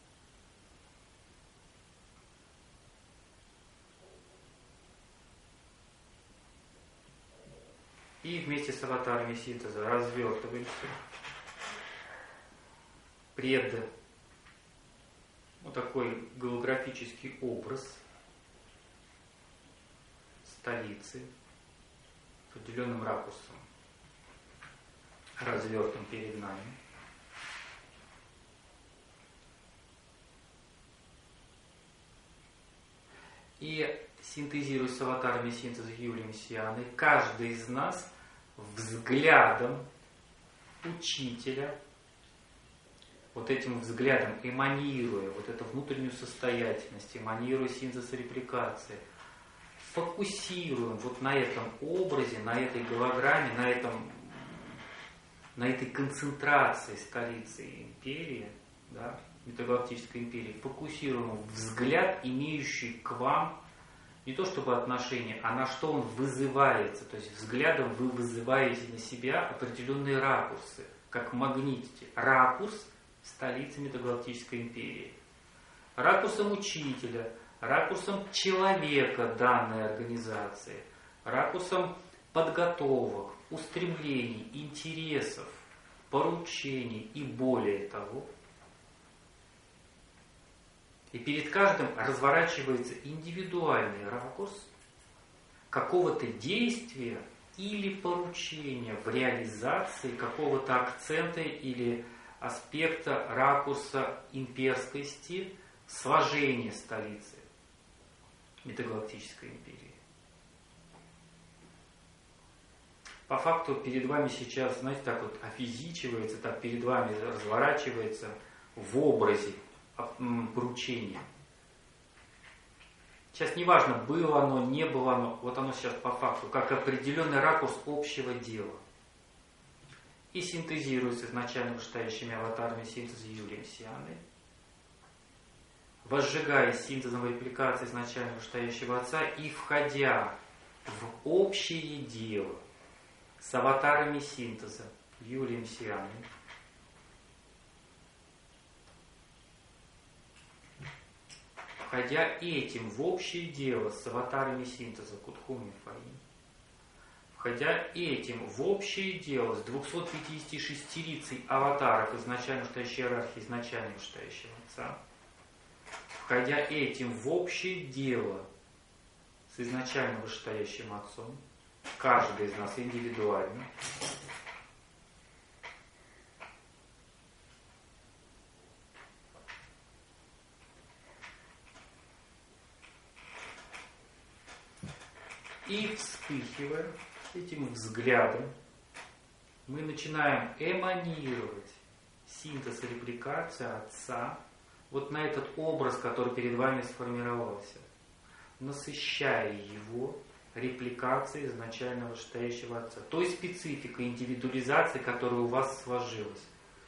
И вместе с аватарами синтеза развертываемся пред вот такой голографический образ столицы с определенным ракурсом, развертым перед нами. И синтезируя с аватарами синтеза Юлием Сианой, каждый из нас взглядом учителя, вот этим взглядом эманируя вот эту внутреннюю состоятельность, эманируя синтез и репликации, фокусируем вот на этом образе, на этой голограмме, на этой концентрации столицы империи, да, метагалактической империи, фокусируем взгляд, имеющий к вам не то чтобы отношение, а на что он вызывается. То есть взглядом вы вызываете на себя определенные ракурсы, как магнитите. Ракурс столицы метагалактической империи. Ракурсом учителя, ракурсом человека данной организации, ракурсом подготовок, устремлений, интересов, поручений и более того. И перед каждым разворачивается индивидуальный ракурс какого-то действия или поручения в реализации какого-то акцента или аспекта ракурса имперскости, сложения столицы метагалактической империи. По факту перед вами сейчас, знаете, так вот офизичивается, так перед вами разворачивается в образе поручения. Сейчас не важно, было оно, не было оно, вот оно сейчас по факту, как определенный ракурс общего дела. И синтезируется изначально вышестоящими аватарами синтеза Юлием Сианой, возжигаясь синтезом репликации изначально вышестоящего Отца и входя в общее дело с аватарами синтеза Юлием Сианой, входя этим в общее дело с аватарами синтеза Кутхуми Фаин, входя этим в общее дело с 256-рицей аватаров изначально вышестоящей иерархии, изначально вышестоящего Отца, входя этим в общее дело с изначально вышестоящим Отцом, каждый из нас индивидуально, и вспыхивая этим взглядом, мы начинаем эманировать синтез и репликацию Отца вот на этот образ, который перед вами сформировался, насыщая его репликацией изначально вышестоящего Отца, той спецификой индивидуализации, которая у вас сложилась.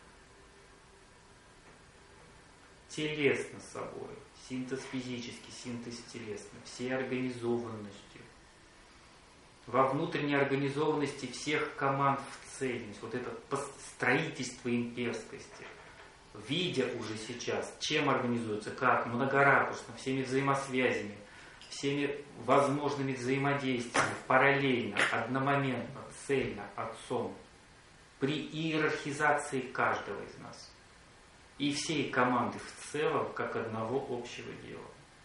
Телесно собой, синтез физический, синтез телесно, всей организованностью, во внутренней организованности всех команд в цельность, вот это строительство имперскости, видя уже сейчас, чем организуется, как, многоракурсно, всеми взаимосвязями, всеми возможными взаимодействиями, параллельно, одномоментно, цельно, Отцом, при иерархизации каждого из нас и всей команды в целом, как одного общего дела.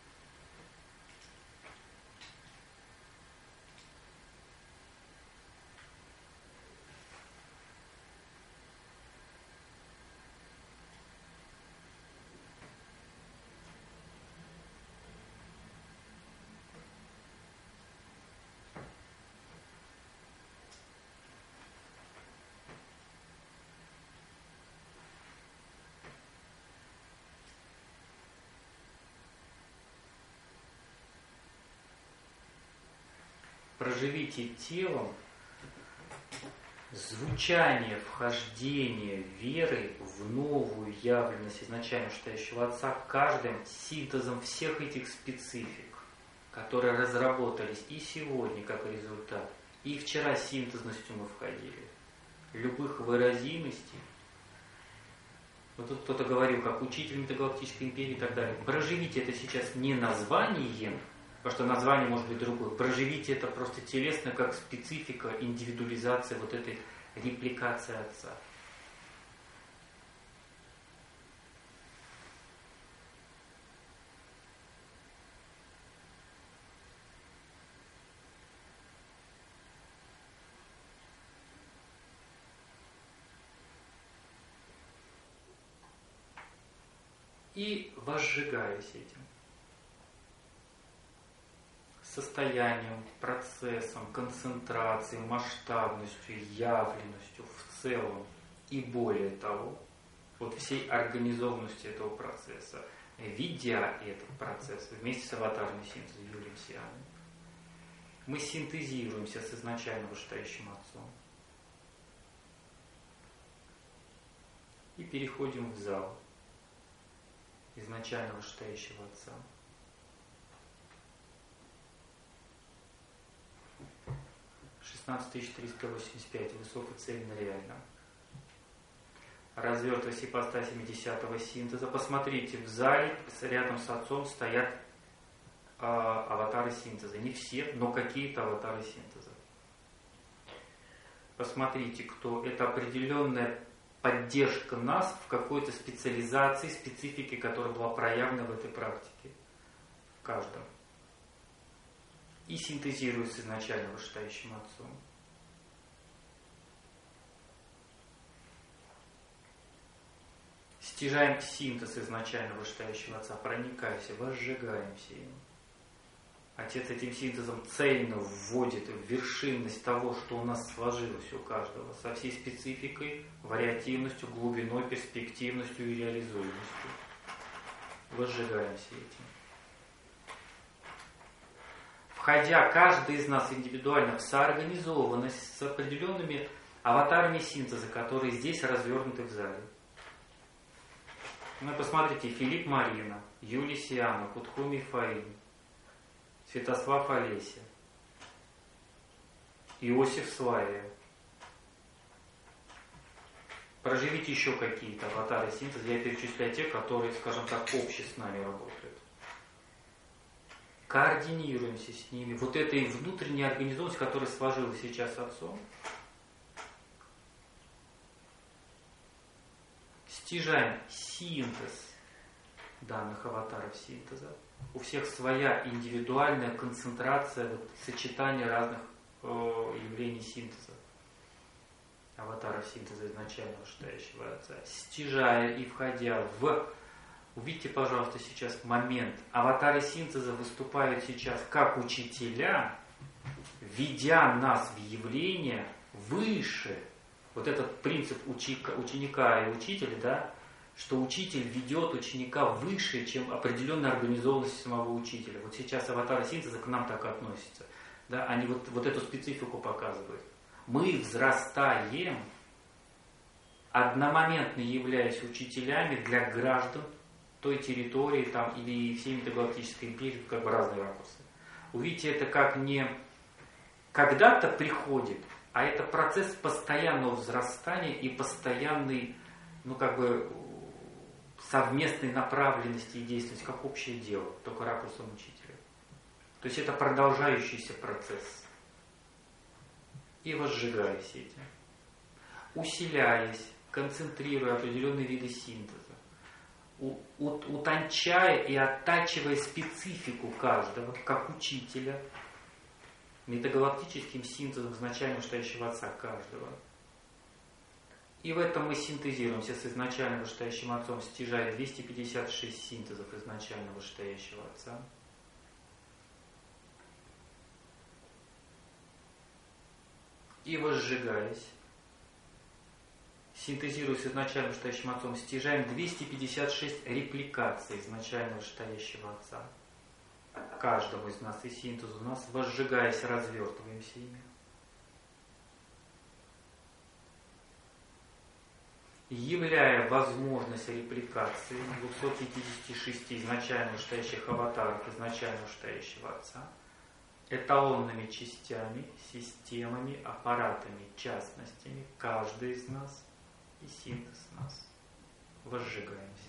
Проживите телом звучание вхождения веры в новую явленность изначально вышестоящего Отца каждым синтезом всех этих специфик, которые разработались и сегодня как результат, и вчера синтезностью мы входили, любых выразимостей. Вот тут кто-то говорил, как учитель Метагалактической империи и так далее. Проживите это сейчас не названием, потому что название может быть другое. Проживите это просто телесно, как специфика, индивидуализация вот этой репликации Отца. И возжигаясь этим состоянием, процессом, концентрацией, масштабностью, явленностью в целом и более того, вот всей организованностью этого процесса, видя этот процесс вместе с аватарным синтезом Юлием Сианой, мы синтезируемся с изначально вышестоящим Отцом и переходим в зал изначально вышестоящего Отца. 16385, высокоцельно реально. Развертываясь ипостасями 10-го синтеза, посмотрите, в зале рядом с Отцом стоят аватары синтеза. Не все, но какие-то аватары синтеза. Посмотрите, кто. Это определенная поддержка нас в какой-то специализации, специфике, которая была проявлена в этой практике. В каждом. И синтезируется изначально вышестоящим Отцом. Стяжаем синтез изначально вышестоящего Отца, проникаемся, возжигаемся им. Отец этим синтезом цельно вводит в вершинность того, что у нас сложилось у каждого, со всей спецификой, вариативностью, глубиной, перспективностью и реализуемостью. Возжигаемся этим. входя каждый из нас индивидуально в соорганизованность с определенными аватарами синтеза, которые здесь развернуты в зале. Ну, посмотрите, Филипп Марина, Юлия Сиама, Кутхуми Фаин, Святослав Олеся, Иосиф Свая. Проживите еще какие-то аватары синтеза. Я перечисляю те, которые, скажем так, общие с нами работают. Координируемся с ними. Вот этой внутренней организованности, которая сложилась сейчас отцом, стяжаем синтез данных аватаров синтеза. У всех своя индивидуальная концентрация, вот, сочетание разных явлений синтеза. Аватаров синтеза изначального шитающего отца. Стяжая и входя в... Увидите, пожалуйста, сейчас момент. Аватары синтеза выступают сейчас как учителя, ведя нас в явление выше. Вот этот принцип ученика и учителя, да, что учитель ведет ученика выше, чем определенная организованность самого учителя. Вот сейчас аватары синтеза к нам так относятся. Да, они вот эту специфику показывают. Мы взрастаем, одномоментно являясь учителями для граждан той территории там, или всей метагалактической империи, как бы разные ракурсы. Увидите, это как не когда-то приходит, а это процесс постоянного взрастания и постоянной, ну как бы, совместной направленности и действенности, как общее дело, только ракурсом учителя. То есть это продолжающийся процесс. И возжигаясь этим, усиляясь, концентрируя определенные виды синтеза, утончая и оттачивая специфику каждого, как учителя, метагалактическим синтезом изначально вышестоящего отца каждого. И в этом мы синтезируемся с изначально вышестоящим отцом, стяжая 256 синтезов изначально вышестоящего отца. И возжигаясь, синтезируясь с изначально вышестоящим отцом, стяжаем 256 репликаций изначально вышестоящего отца. Каждому из нас и синтезу у нас, возжигаясь, развертываемся ими. Являя возможность репликации 256 изначально вышестоящих аватаров изначально вышестоящего отца эталонными частями, системами, аппаратами, частностями, каждый из нас и синтез нас. Возжигаемся.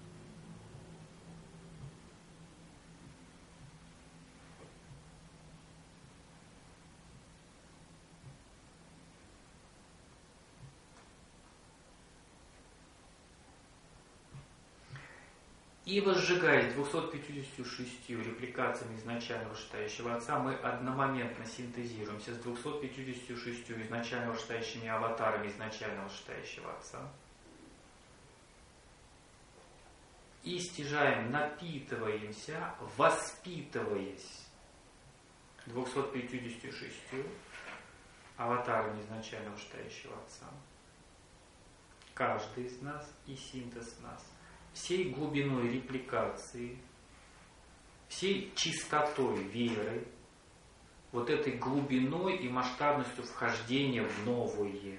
И возжигаясь 256 репликациями изначально вышестоящего отца, мы одномоментно синтезируемся с 256 изначально вышестоящими аватарами изначально вышестоящего отца. И стяжаем, напитываемся, воспитываясь 256 аватарами изначально вышестоящего отца. Каждый из нас и синтез нас. Всей глубиной репликации, всей чистотой веры, вот этой глубиной и масштабностью вхождения в новое.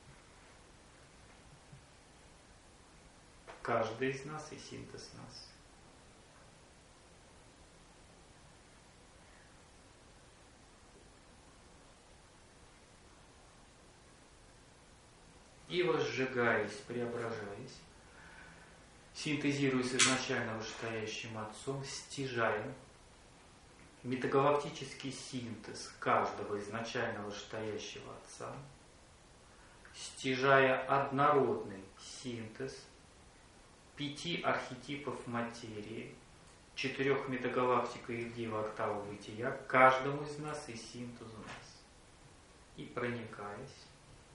Каждый из нас и синтез нас. И возжигаясь, преображаясь, синтезируясь изначально вышестоящим отцом, стяжаем метагалактический синтез каждого изначально вышестоящего отца, стяжая однородный синтез 5 архетипов материи, 4 метагалактик и единого октава бытия, каждому из нас и синтезу нас. И проникаясь,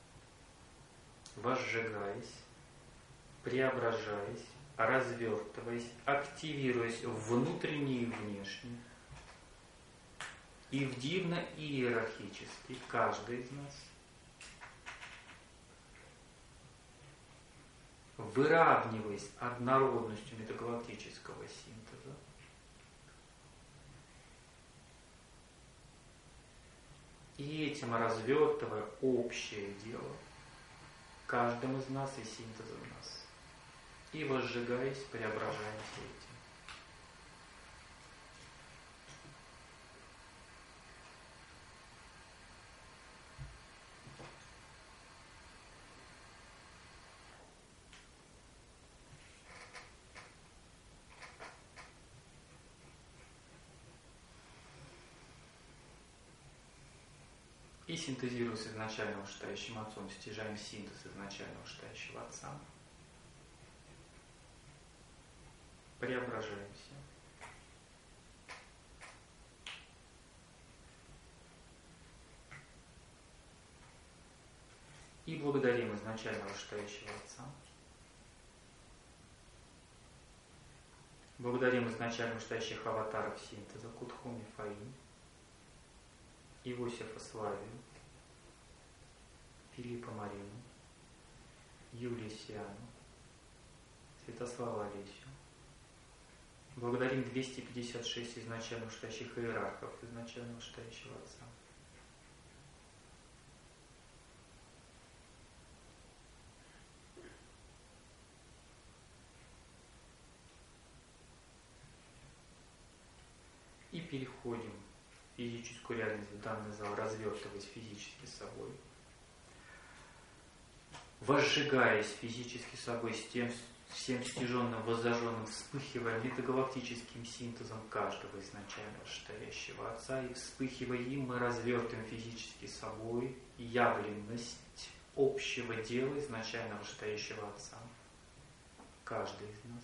возжигаясь, преображаясь, развертываясь, активируясь внутренне и внешне, и в дивно-иерархически каждый из нас, выравниваясь однородностью метагалактического синтеза, И этим развертывая общее дело каждым из нас и синтезом нас. И возжигаясь, преображаемся этим. И синтезируя с изначального вышестоящим Отцом, стяжаем синтез изначального вышестоящего Отца. Преображаемся. И благодарим изначального вышестоящего Отца. Благодарим изначально вышестоящих аватаров синтеза Кутхуми Фаи, Иосифа Славию, Филиппа Марину, Юлию Сиану, Святослава Олесю. Благодарим 256 изначально вышестоящих иерархов изначально вышестоящего Отца. И переходим в физическую реальность, в данный зал, развертываясь физически собой, возжигаясь физически собой с тем, всем стяженным, воззаженным, вспыхивая метагалактическим синтезом каждого изначального вышестоящего Отца, и вспыхивая им, мы развертываем физически собой явленность общего дела изначального вышестоящего Отца, каждый из нас.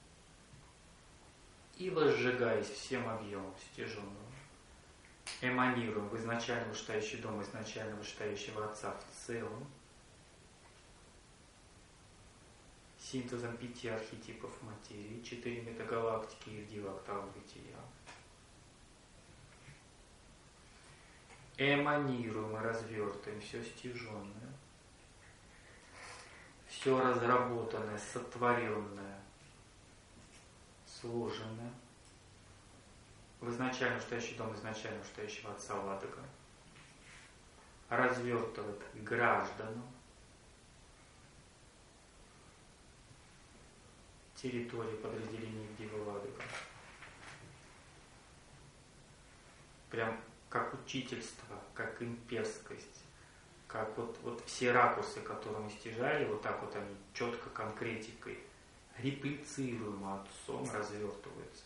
И возжигаясь всем объемом стяженного, эманируем в изначально вышестоящий дом изначально вышестоящего Отца в целом, синтезом 5 архетипов материи, 4 метагалактики и 9 октав бытия. Эманируем и развертываем все стяженное, все разработанное, сотворенное, сложенное в изначально вышестоящий дом изначально вышестоящего Отца Ладога, развертывает гражданам территории подразделений Дива Ладога. Прям как учительство, как имперскость, как вот все ракурсы, которые мы стяжали, вот так вот они четко, конкретикой, реплицируемо Отцом развертываются.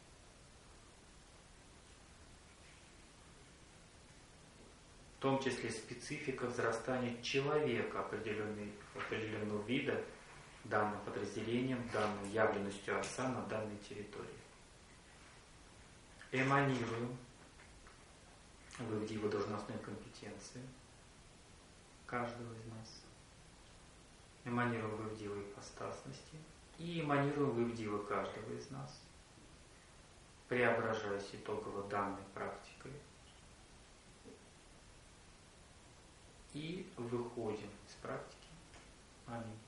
В том числе специфика взрастания человека определенного вида данным подразделением, данной явленностью Отца на данной территории. Эманируем в Дива должностной компетенции каждого из нас. Эманируем в Дива ипостасности. И эманируем в Дива каждого из нас, преображаясь итогово данной практикой. И выходим из практики. Аминь.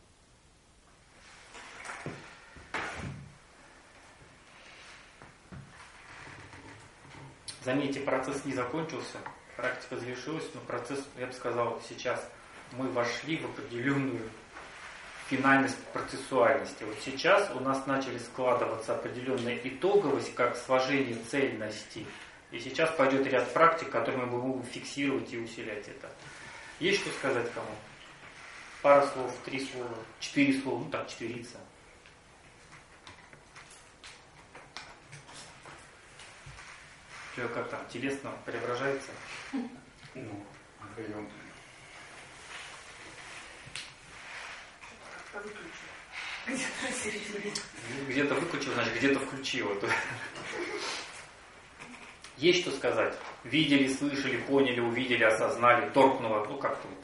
Заметьте, процесс не закончился, практика завершилась, но процесс, я бы сказал, сейчас мы вошли в определенную финальность процессуальности. Вот сейчас у нас начали складываться определенная итоговость, как сложение цельности. И сейчас пойдет ряд практик, которые мы будем фиксировать и усилять это. Есть что сказать кому? Пара слов, 3 слова, 4 слова, ну так, четверица. Что, как там, телесно преображается? Ну, прием. Где-то выключил, значит, где-то включил. Есть что сказать? Видели, слышали, поняли, увидели, осознали, торкнуло, ну как тут?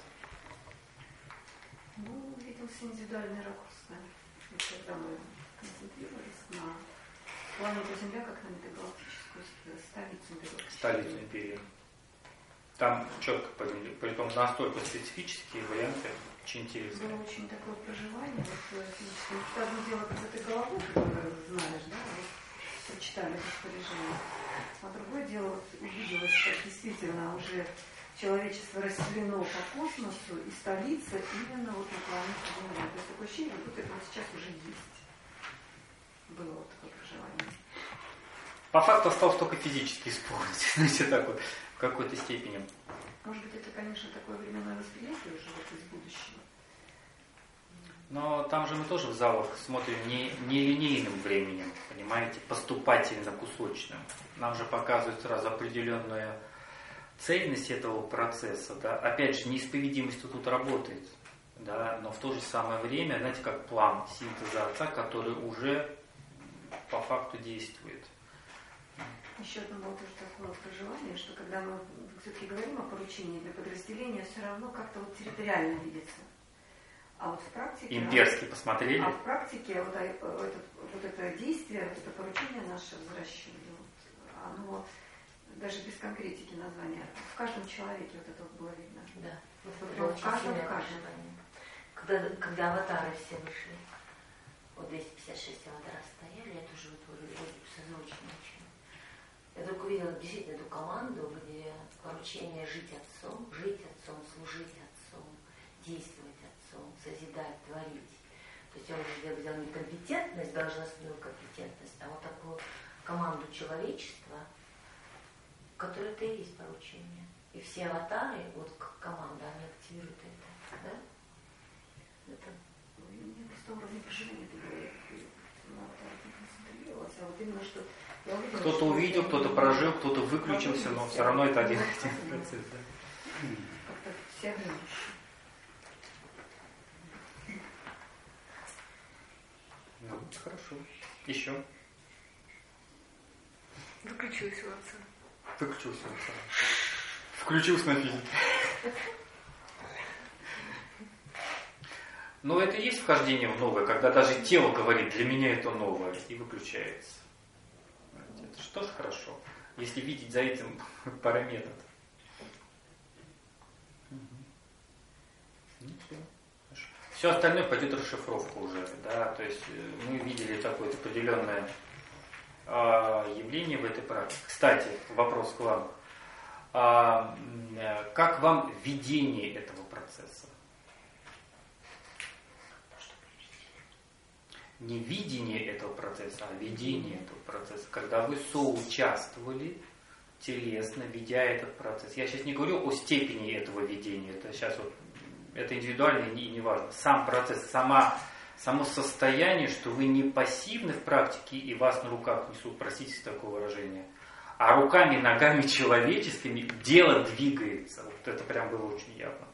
Ну, виделся индивидуальный ракурс, да. Когда мы концентрировались на планету Земля, как на метагалактическую столицу империи. Там четко поняли, притом настолько специфические варианты, очень интересные. Было очень такое проживание, вот одно дело, когда ты головой знаешь, да, вот прочитали распоряжение. А другое дело, вот увиделось, что действительно уже человечество расселено по космосу, и столица именно вот на планете Земля. То есть такое ощущение, как будто это вот сейчас уже есть. Было вот такое проживание. По факту осталось только физически исполнить, знаете, так вот, в какой-то степени. Может быть, это, конечно, такое временное восприятие уже вот из будущего. Но там же мы тоже в залах смотрим не линейным временем, понимаете, поступательно, кусочным. Нам же показывают сразу определенную цельность этого процесса. Да? Опять же, неисповедимость тут работает, да? Но в то же самое время, знаете, как план синтеза Отца, который уже по факту действует. Еще одно было тоже такое проживание, что когда мы все-таки говорим о поручении для подразделения, все равно как-то вот территориально видится. А вот в практике... Имперский посмотрели? А в практике вот это действие, вот это поручение наше возвращение, оно даже без конкретики названия, в каждом человеке вот это вот было видно. Да. Вот в каждом. Когда аватары все вышли, вот 256 аватаров стояли, я тоже вот созвучно очень. Я только увидела действительно эту команду, где поручение жить отцом, служить отцом, действовать отцом, созидать, творить. То есть он уже взял не компетентность, должностную компетентность, а вот такую команду человечества, которая это и есть поручение. И все аватары, вот как команда, они активируют это. Да? Это... Мне просто уровень проживания на аватарах не концентрировалась, а вот именно что... Кто-то увидел, кто-то прожил, кто-то выключился, но все равно это один процесс. Да? Как-то все объемлющие. Ну, хорошо. Еще. Выключилась у Отца. Выключился у Отца. Включился на физике. Но это и есть вхождение в новое, когда даже тело говорит, для меня это новое, и выключается. Это же тоже хорошо, если видеть за этим параметр. Все остальное пойдет расшифровка уже, да, то есть мы видели такое определенное явление в этой практике. Кстати, вопрос к вам. Как вам видение этого процесса? Не видение этого процесса, а видение этого процесса, когда вы соучаствовали телесно, ведя этот процесс. Я сейчас не говорю о степени этого видения, это сейчас вот, это индивидуально и не важно. Сам процесс, само состояние, что вы не пассивны в практике и вас на руках несут, простите за такое выражение, а руками, ногами человеческими дело двигается. Вот это прям было очень явно.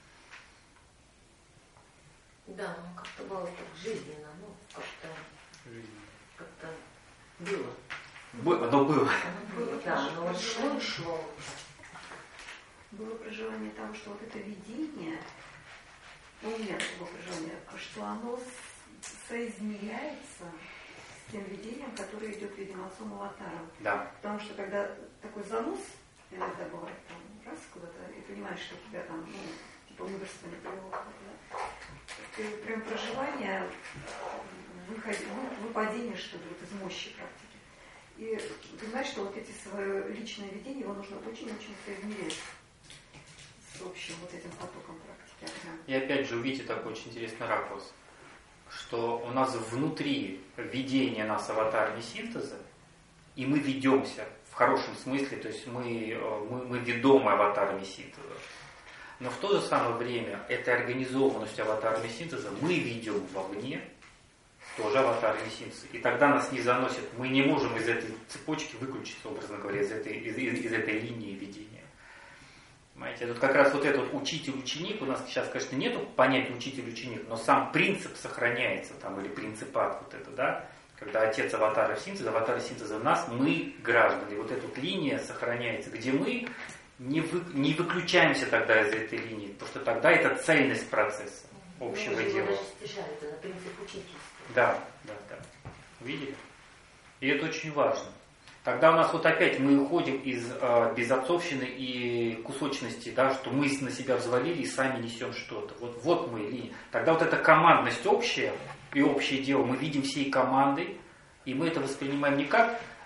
Да, ну как-то было так жизненно, ну как-то было. Оно было. Да, но шло и шло. Было проживание того, что вот это видение, ну, у меня такое проживание, что оно соизмеряется с тем видением, которое идет, видимо, отцом аватаром. Да. Потому что когда такой занос иногда бывает, там, раз куда-то, и понимаешь, что у тебя там, ну, типа мудрство не привело куда-то, да? Ты прям проживание, выпадение, что ли, вот из мощи практики. И понимаешь, что вот эти свое личное видение, его нужно очень-очень соизмерять с общим вот этим потоком практики. И опять же увидите такой очень интересный ракурс, что у нас внутри видения нас аватарами синтеза, и мы ведемся в хорошем смысле, то есть мы ведомы аватарами синтеза. Но в то же самое время этой организованностью аватарами синтеза мы ведем вовне тоже аватарами синтеза. И тогда нас не заносит, мы не можем из этой цепочки выключиться, образно говоря, из этой линии ведения. Понимаете, тут как раз вот этот учитель-ученик, у нас сейчас, конечно, нету понятия учитель-ученик, но сам принцип сохраняется, там, или принципат вот это, да, когда отец аватара синтеза в нас, мы граждане. Вот эта вот линия сохраняется, где мы не выключаемся тогда из этой линии, потому что тогда это цельность процесса общего дела. Это принцип учительства. Да. Видели? И это очень важно. Тогда у нас вот опять мы уходим из безотцовщины и кусочности, да, что мы на себя взвалили и сами несем что-то. Вот мы линия. Тогда вот эта командность общая и общее дело, мы видим всей командой, и мы это воспринимаем не как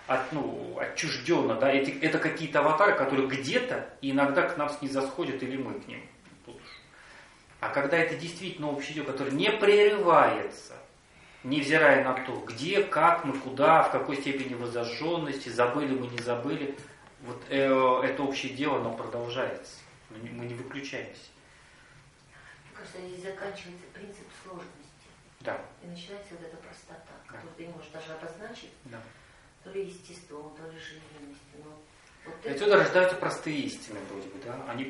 отчужденно, да, это какие-то аватары, которые где-то и иногда к нам снизосходят, или мы к ним. А когда это действительно общее дело, которое не прерывается, невзирая на то, где, как мы, куда, в какой степени возожженности, забыли мы, не забыли, вот это общее дело, оно продолжается. Мы не выключаемся. Мне кажется, здесь заканчивается принцип сложности. Да. И начинается вот эта простота, которую ты не можешь даже обозначить, Да. то ли естеством, то ли жизненностью. Вот Отсюда рождаются простые истины, вроде бы, да? Они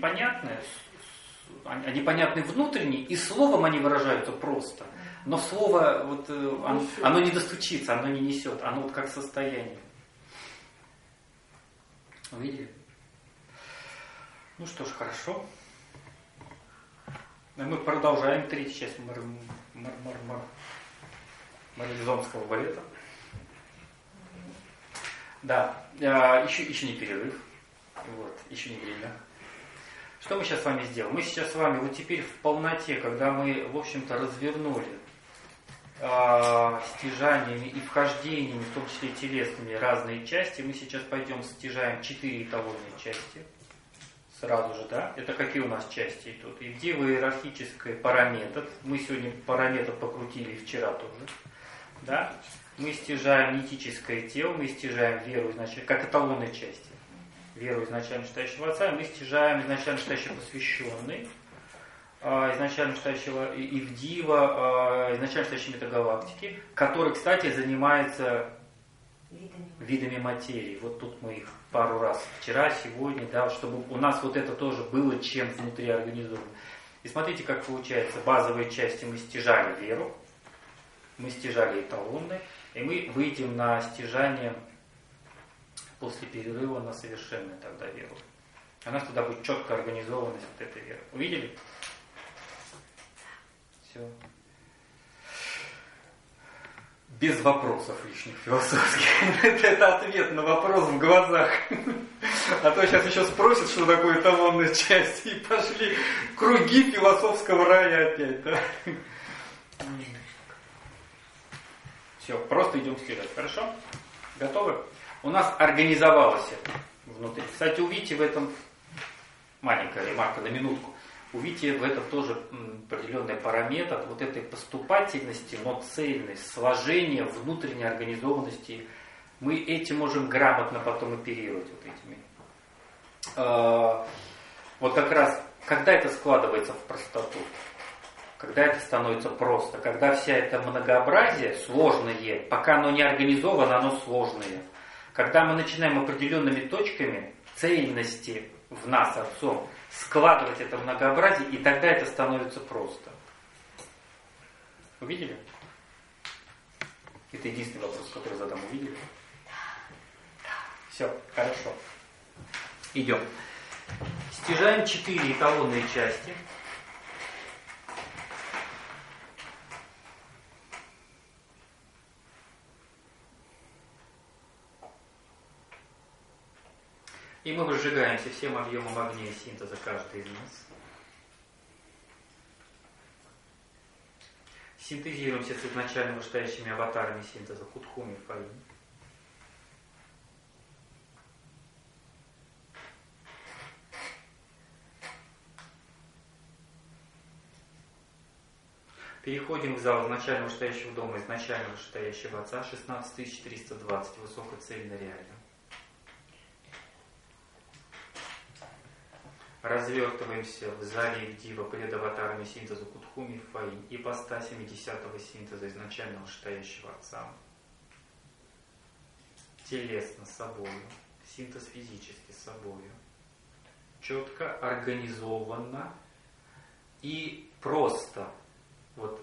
понятны внутренне, и словом они выражаются просто. Но слово, оно не достучится, оно не несет, оно вот как состояние. Увидели? Ну что ж, хорошо. Мы продолжаем третью часть марлезонского балета. Да, еще не перерыв. Вот, еще не время. Что мы сейчас с вами сделаем? Мы сейчас с вами вот теперь в полноте, когда мы, в общем-то, развернули стяжаниями и вхождениями, в том числе телесными, разные части, мы сейчас пойдем стяжаем 4 эталонные части. Сразу же, да? Это какие у нас части идут? И где в иерархической параметр? Мы сегодня параметр покрутили вчера тоже. Да? Мы стяжаем нетическое тело, мы стяжаем веру изначально, как эталонные части. Веру изначально читающего отца, мы стяжаем изначально читающего посвященный, изначально читающего Ивдива, изначально читающий метагалактики, который, кстати, занимается видами материи. Вот тут мы их пару раз вчера, сегодня, да, чтобы у нас вот это тоже было чем внутри организовано. И смотрите, как получается. Базовые части мы стяжали веру, мы стяжали эталонные, и мы выйдем на стяжание после перерыва на совершенную тогда веру. У нас тогда будет четкая организованность вот этой веры. Увидели? Все. Без вопросов лишних философских. Это ответ на вопрос в глазах. А то сейчас еще спросят, что такое эталонная часть, и пошли круги философского рая опять. Да? Все, просто идем стирать. Хорошо? Готовы? У нас организовалось это внутри. Кстати, увидите в этом, маленькая ремарка на минутку, увидите в этом тоже определенный параметр вот этой поступательности, но цельность, сложения, внутренней организованности. Мы этим можем грамотно потом оперировать вот этими. Вот как раз, когда это складывается в простоту, когда это становится просто, когда вся эта многообразие сложное, пока оно не организовано, оно сложное. Когда мы начинаем определенными точками цельности в нас, Отцом, складывать это многообразие, и тогда это становится просто. Увидели? Это единственный вопрос, который задам. Увидели? Все, хорошо. Идем. Стяжаем 4 эталонные части. И мы выжигаемся всем объемом огня и синтеза каждый из нас. Синтезируемся с изначально вышестоящими аватарами синтеза Кутхуми и Фаин. Переходим в зал изначально вышестоящего дома, изначально вышестоящего отца, 16320, высокоцельно реально. Развертываемся в зале Ивдива перед аватарами синтеза Кутхуми и Фаин, ипостасями 10-го синтеза изначального вышестоящего отца. Телесно собою, синтез физически собою. Четко, организованно и просто, вот,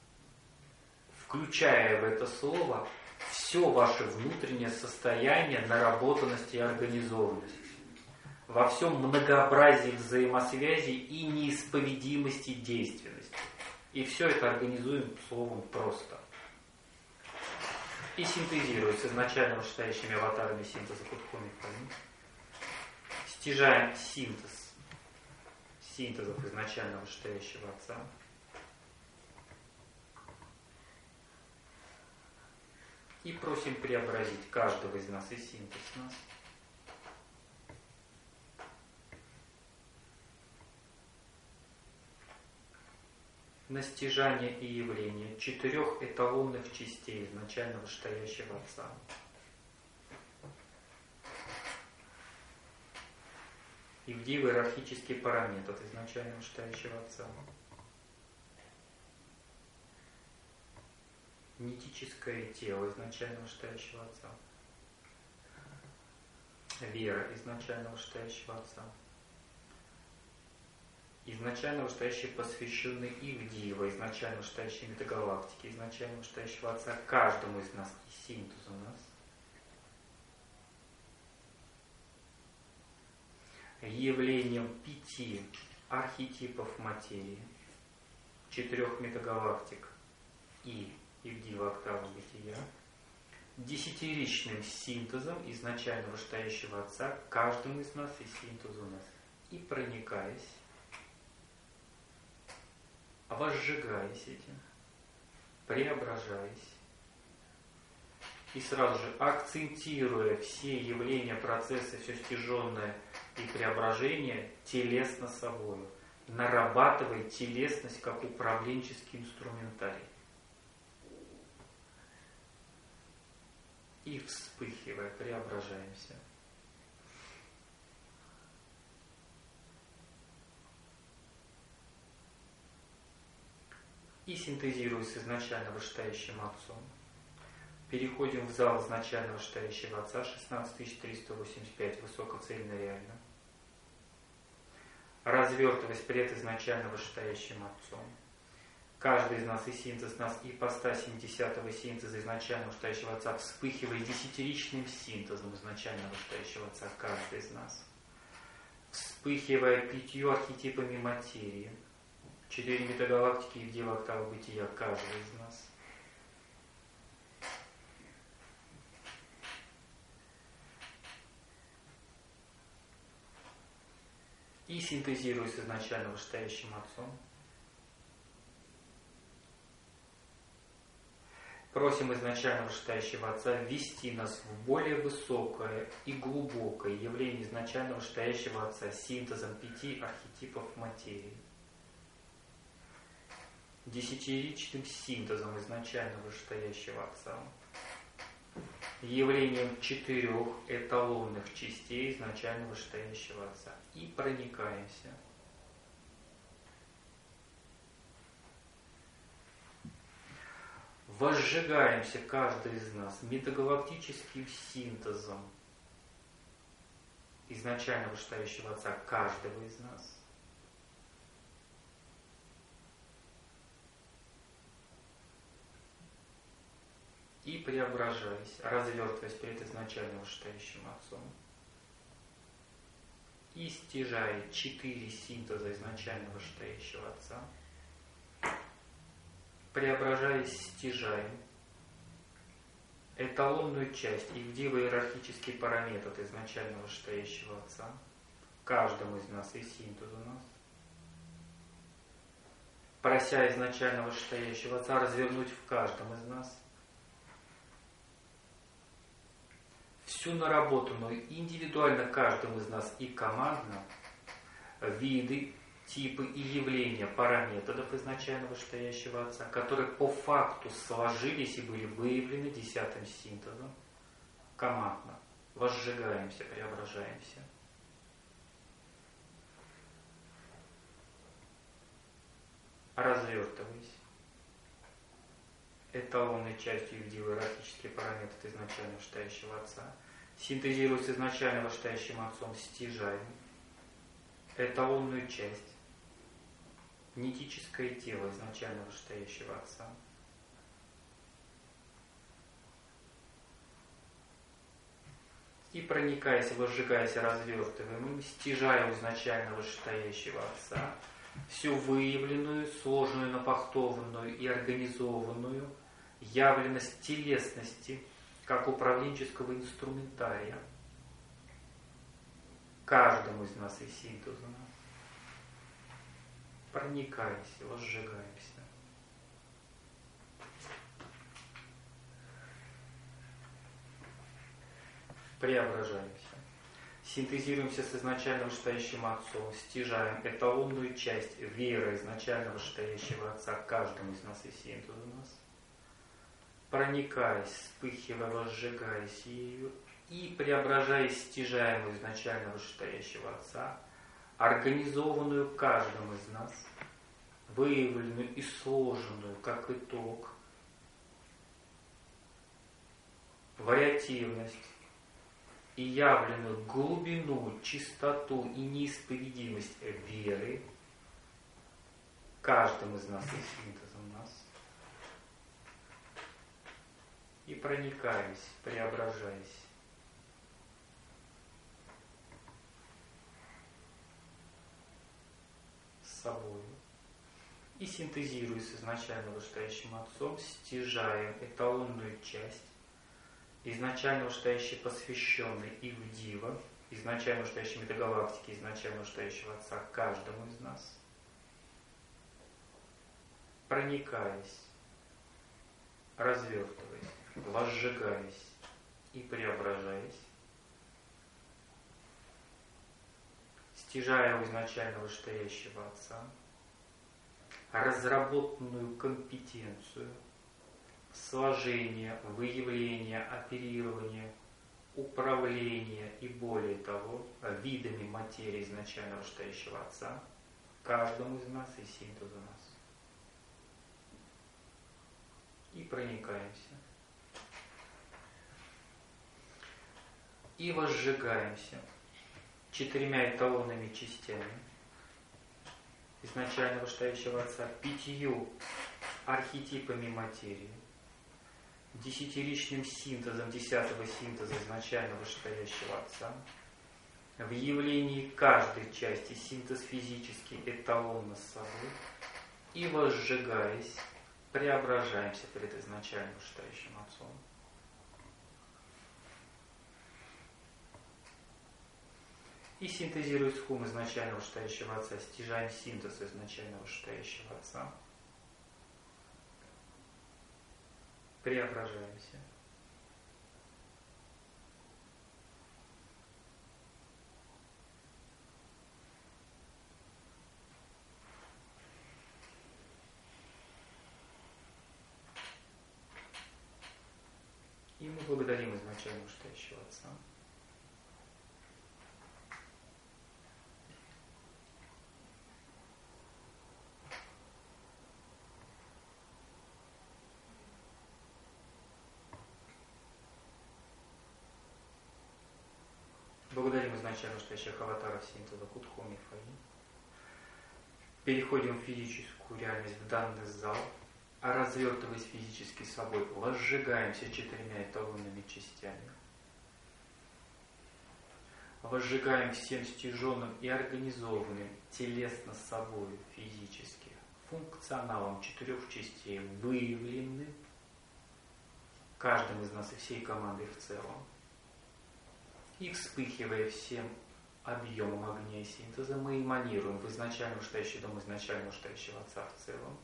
включая в это слово все ваше внутреннее состояние наработанности и организованности. Во всем многообразии взаимосвязей и неисповедимости действенности. И все это организуем словом «просто». И синтезируем с изначально вышестоящими аватарами синтеза Кутхуми. Стяжаем синтез синтезов изначально вышестоящего отца. И просим преобразить каждого из нас и синтез нас. На стяжание и явление 4 эталонных частей изначально вышестоящего Отца. И в иерархический параметр от изначально вышестоящего Отца. Нитическое тело изначально вышестоящего Отца. Вера изначально вышестоящего Отца. Изначально вышестоящий посвященный Ивдиева, изначально вышестоящий метагалактики, изначально вышестоящего Отца каждому из нас и синтез у нас. Явлением 5 архетипов материи, 4 метагалактик и Ивдиева октава бытия, 10-ричным синтезом изначально вышестоящего Отца каждому из нас и синтез у нас. И проникаясь, возжигаясь этим, преображаясь, и сразу же акцентируя все явления, процессы, все стяженное и преображение телесно собою, нарабатывая телесность как управленческий инструментарий. И вспыхивая, преображаемся. И синтезируясь с изначально вышестоящим Отцом, переходим в зал изначально вышестоящего Отца 16385, высокоцельно реально. Развертываясь пред изначально вышестоящим Отцом, каждый из нас и синтез нас, и ипостась 70-го синтеза изначально вышестоящего Отца вспыхивает 10-ричным синтезом изначально вышестоящего Отца каждый из нас, вспыхивая 5 архетипами материи, 4 метагалактики и 2 октавы бытия каждого из нас. И синтезируясь изначально вышестоящим Отцом, просим изначально вышестоящего Отца ввести нас в более высокое и глубокое явление изначально вышестоящего Отца синтезом 5 архетипов материи, 10-ричным синтезом изначально вышестоящего Отца, явлением 4 эталонных частей изначально вышестоящего Отца. И проникаемся. Возжигаемся каждый из нас метагалактическим синтезом изначально вышестоящего Отца каждого из нас. И преображаясь, развертываясь перед изначально вышестоящим Отцом, и стяжая 4 синтеза изначально вышестоящего Отца, преображаясь, стяжаем эталонную часть и иерархический параметр от изначально вышестоящего Отца, каждому из нас и синтезу нас, прося изначально вышестоящего Отца развернуть в каждом из нас всю наработанную индивидуально каждым из нас и командно виды, типы и явления параметров изначально вышестоящего Отца, которые по факту сложились и были выявлены 10-м синтезом командно. Возжигаемся, преображаемся. Развертываясь. Эталонной частью иерархический параметр изначально вышестоящего Отца, синтезируясь изначально вышестоящим Отцом, стяжаем эталонную часть, нитическое тело изначально вышестоящего Отца, и проникаясь, возжигаясь, развертываем им, стяжая у изначально вышестоящего Отца всю выявленную, сложную, напахтованную и организованную явленность телесности как управленческого инструментария каждому из нас и синтезу нас. Проникаемся, возжигаемся. Преображаемся. Синтезируемся с изначально вышестоящим Отцом, стяжаем эталонную часть веры изначально вышестоящего Отца каждому из нас и синтезу нас, проникаясь, вспыхивая, возжигаясь ею и преображаясь стяжаемую изначально вышестоящего Отца, организованную каждым из нас, выявленную и сложенную как итог, вариативность и явленную глубину, чистоту и неисповедимость веры каждым из нас и синтезом нас, и проникаясь, преображаясь с собой и синтезируясь с изначально вышестоящим Отцом, стяжаем эталонную часть изначально вышестоящий посвященный и в Дива, изначально вышестоящей метагалактики, изначально вышестоящего Отца каждому из нас, проникаясь, развертываясь, возжигаясь и преображаясь, стяжая у изначально вышестоящего Отца разработанную компетенцию сложения, выявления, оперирования, управления и более того видами материи изначально вышестоящего Отца каждому из нас и синтезу нас. И проникаемся. И возжигаемся 4 эталонными частями изначально вышестоящего Отца, 5 архетипами материи, 10-ричным синтезом 10-го синтеза изначально вышестоящего Отца, в явлении каждой части синтез физический эталонно с собой, и возжигаясь, преображаемся перед изначально вышестоящим Отцом. И синтезируя схум изначально вышестоящего Отца, стяжаем синтез изначально вышестоящего Отца, преображаемся. И мы благодарим изначально вышестоящего Отца. Благодарим изначально вышестоящих аватаров синтеза Кутху Мифаи. Переходим в физическую реальность, в данный зал, а развертываясь физически собой, возжигаемся 4 эталонными частями. Возжигаем всем стяженным и организованным телесно собой физически функционалом 4 частей, выявленным каждым из нас и всей командой в целом. И вспыхивая всем объемом огня и синтеза, мы эманируем в изначально вышестоящий дом изначально вышестоящего Отца в целом.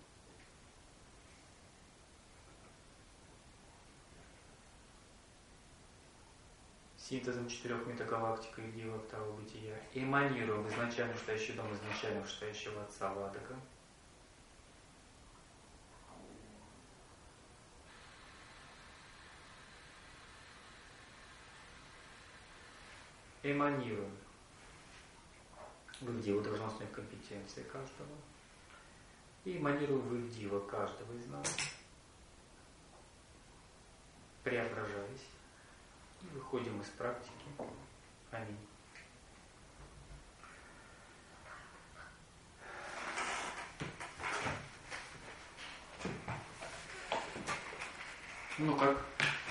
Синтезом 4 метагалактик и Дива Октава Бытия эманируем в изначально вышестоящий дом изначально вышестоящего Отца Ладога. Эманируем в Ивдива должностной компетенции каждого. И эманируем в Ивдива каждого из нас, преображаясь. И выходим из практики. Аминь. Ну как?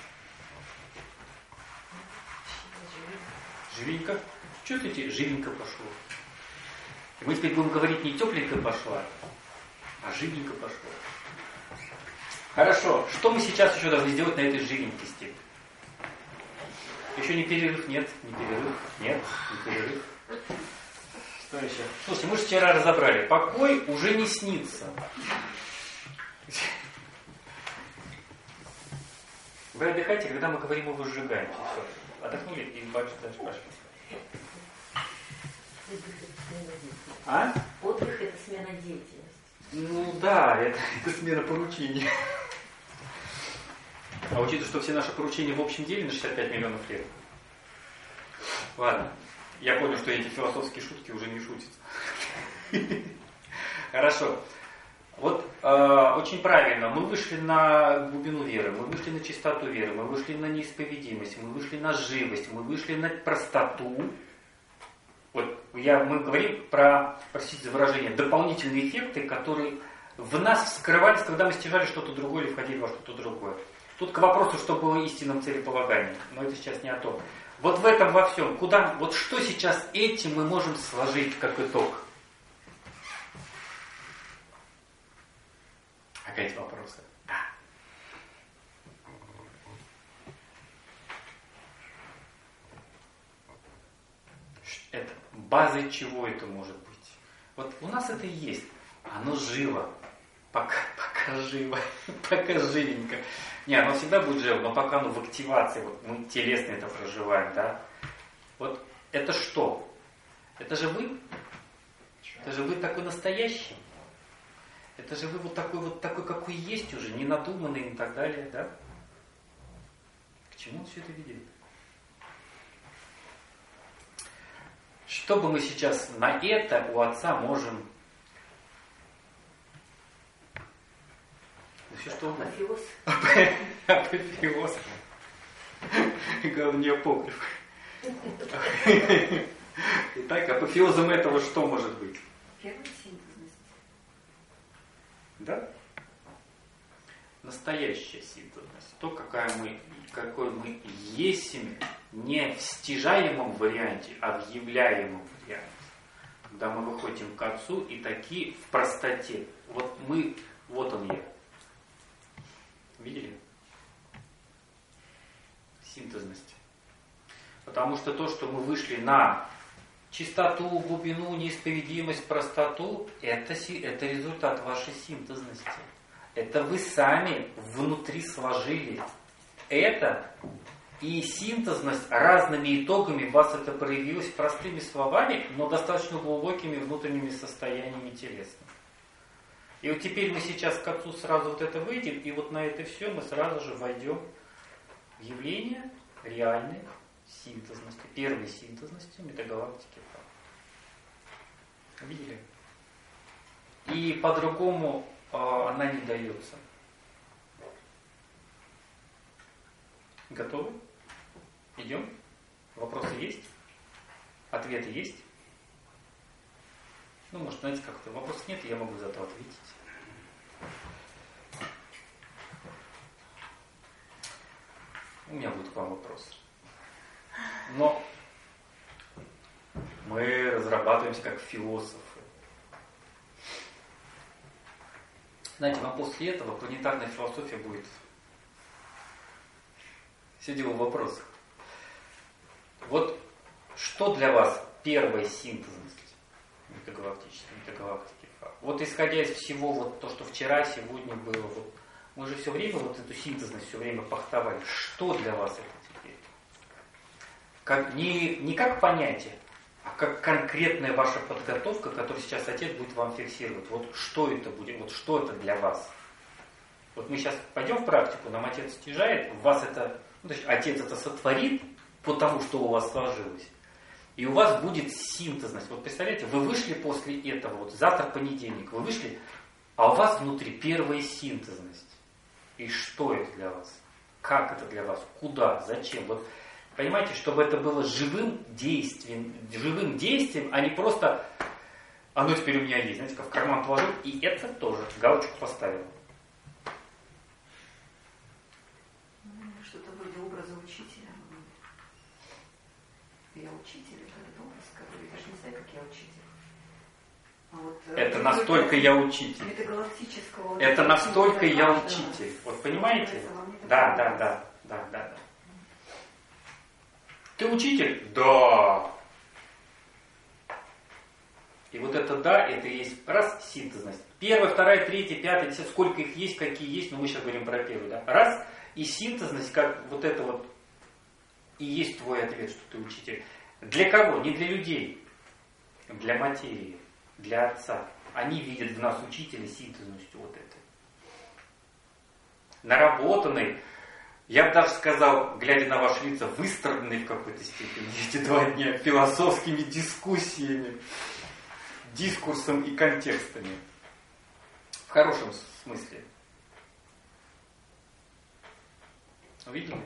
Живенько. Чувствуете, живенько пошло. Мы теперь будем говорить не тепленько пошла, а живенько пошло. Хорошо. Что мы сейчас еще должны сделать на этой живенькости? Еще не перерыв? Нет. Не перерыв? Нет. Не перерыв. Что еще? Слушайте, мы же вчера разобрали. Покой уже не снится. Вы отдыхаете, когда мы говорим о возжигании. отдохнули и дальше пошли. А? Отдых – это смена деятельности. Ну да, это смена поручений. А учитывая, что все наши поручения в общем деле на 65 миллионов лет. Ладно, я понял, что эти философские шутки уже не шутятся. Хорошо. Вот очень правильно, мы вышли на глубину веры, мы вышли на чистоту веры, мы вышли на неисповедимость, мы вышли на живость, мы вышли на простоту. Вот мы говорим про, простите за выражение, дополнительные эффекты, которые в нас вскрывались, когда мы стяжали что-то другое или входили во что-то другое. Тут к вопросу, что было истинным целеполаганием, но это сейчас не о том. Вот в этом во всем, вот что сейчас этим мы можем сложить как итог? Опять вопросы? Да. Это базой чего это может быть? Вот у нас это и есть. Оно живо. Пока живо. Пока живенько. Не, оно всегда будет живо, но пока оно в активации. Вот мы телесно это проживаем, да? Вот это что? Это же вы? Это же вы такой настоящий? Это же вы вот такой, какой есть уже, не надуманный и так далее, да? К чему он все это ведет? Что бы мы сейчас на это у Отца можем... Да все что угодно. Апофеоз. Апофеоз. Главное, не апокриф. Итак, апофеозом этого что может быть? Первая синтезность. Да? Настоящая синтезность. То, какой мы есть, не в стяжаемом варианте, а в являемом варианте. Когда мы выходим к Отцу и такие в простоте. Вот он я. Видели? Синтезность. Потому что то, что мы вышли на чистоту, глубину, неисповедимость, простоту, это результат вашей синтезности. Это вы сами внутри сложили это, и синтезность разными итогами, у вас это проявилось простыми словами, но достаточно глубокими внутренними состояниями телесными. И вот теперь мы сейчас к Отцу сразу вот это выйдем, и вот на это все мы сразу же войдем в явление реальной синтезности, первой синтезности метагалактики. Видели? И по-другому она не дается. Готовы? Идем? Вопросы есть? Ответы есть? Ну, может, знаете, как-то вопросов нет, я могу зато ответить. У меня будет к вам вопрос. Но мы разрабатываемся как философы. Знаете, но после этого планетарная философия будет... Все дело в вопросах. Вот что для вас первая синтезность метагалактики? Вот исходя из всего, вот то, что вчера, сегодня было, вот, мы же все время вот эту синтезность все время пахтовали. Что для вас это теперь? Не как понятие, а как конкретная ваша подготовка, которую сейчас Отец будет вам фиксировать. Вот что это будет, вот что это для вас. Вот мы сейчас пойдем в практику, нам Отец стяжает, у вас это, то есть Отец это сотворит по тому, что у вас сложилось. И у вас будет синтезность. Вот представляете, вы вышли после этого, вот завтра понедельник, вы вышли, а у вас внутри первая синтезность. И что это для вас? Как это для вас? Куда? Зачем? Вот понимаете, чтобы это было живым действием, а не просто оно теперь у меня есть, знаете, как в карман положил, и это тоже галочку поставил. Что-то вроде образа учителя. Я учитель, это образ, который я даже не знаю, как я учитель. А вот, это настолько я учитель. Метагалактического. Это настолько я учитель. Вот понимаете? Да. Ты учитель? Да. И вот это да, это и есть раз синтезность. Первая, вторая, третья, пятая, десятая, сколько их есть, какие есть, но мы сейчас говорим про первую, да. Раз, и синтезность, как вот это вот и есть твой ответ, что ты учитель. Для кого? Не для людей, для материи, для Отца. Они видят в нас учителя синтезностью вот этой. Наработанный, я бы даже сказал, глядя на ваши лица, выстраданный в какой-то степени эти 2 дня философскими дискуссиями, дискурсом и контекстами. В хорошем смысле. Увидели?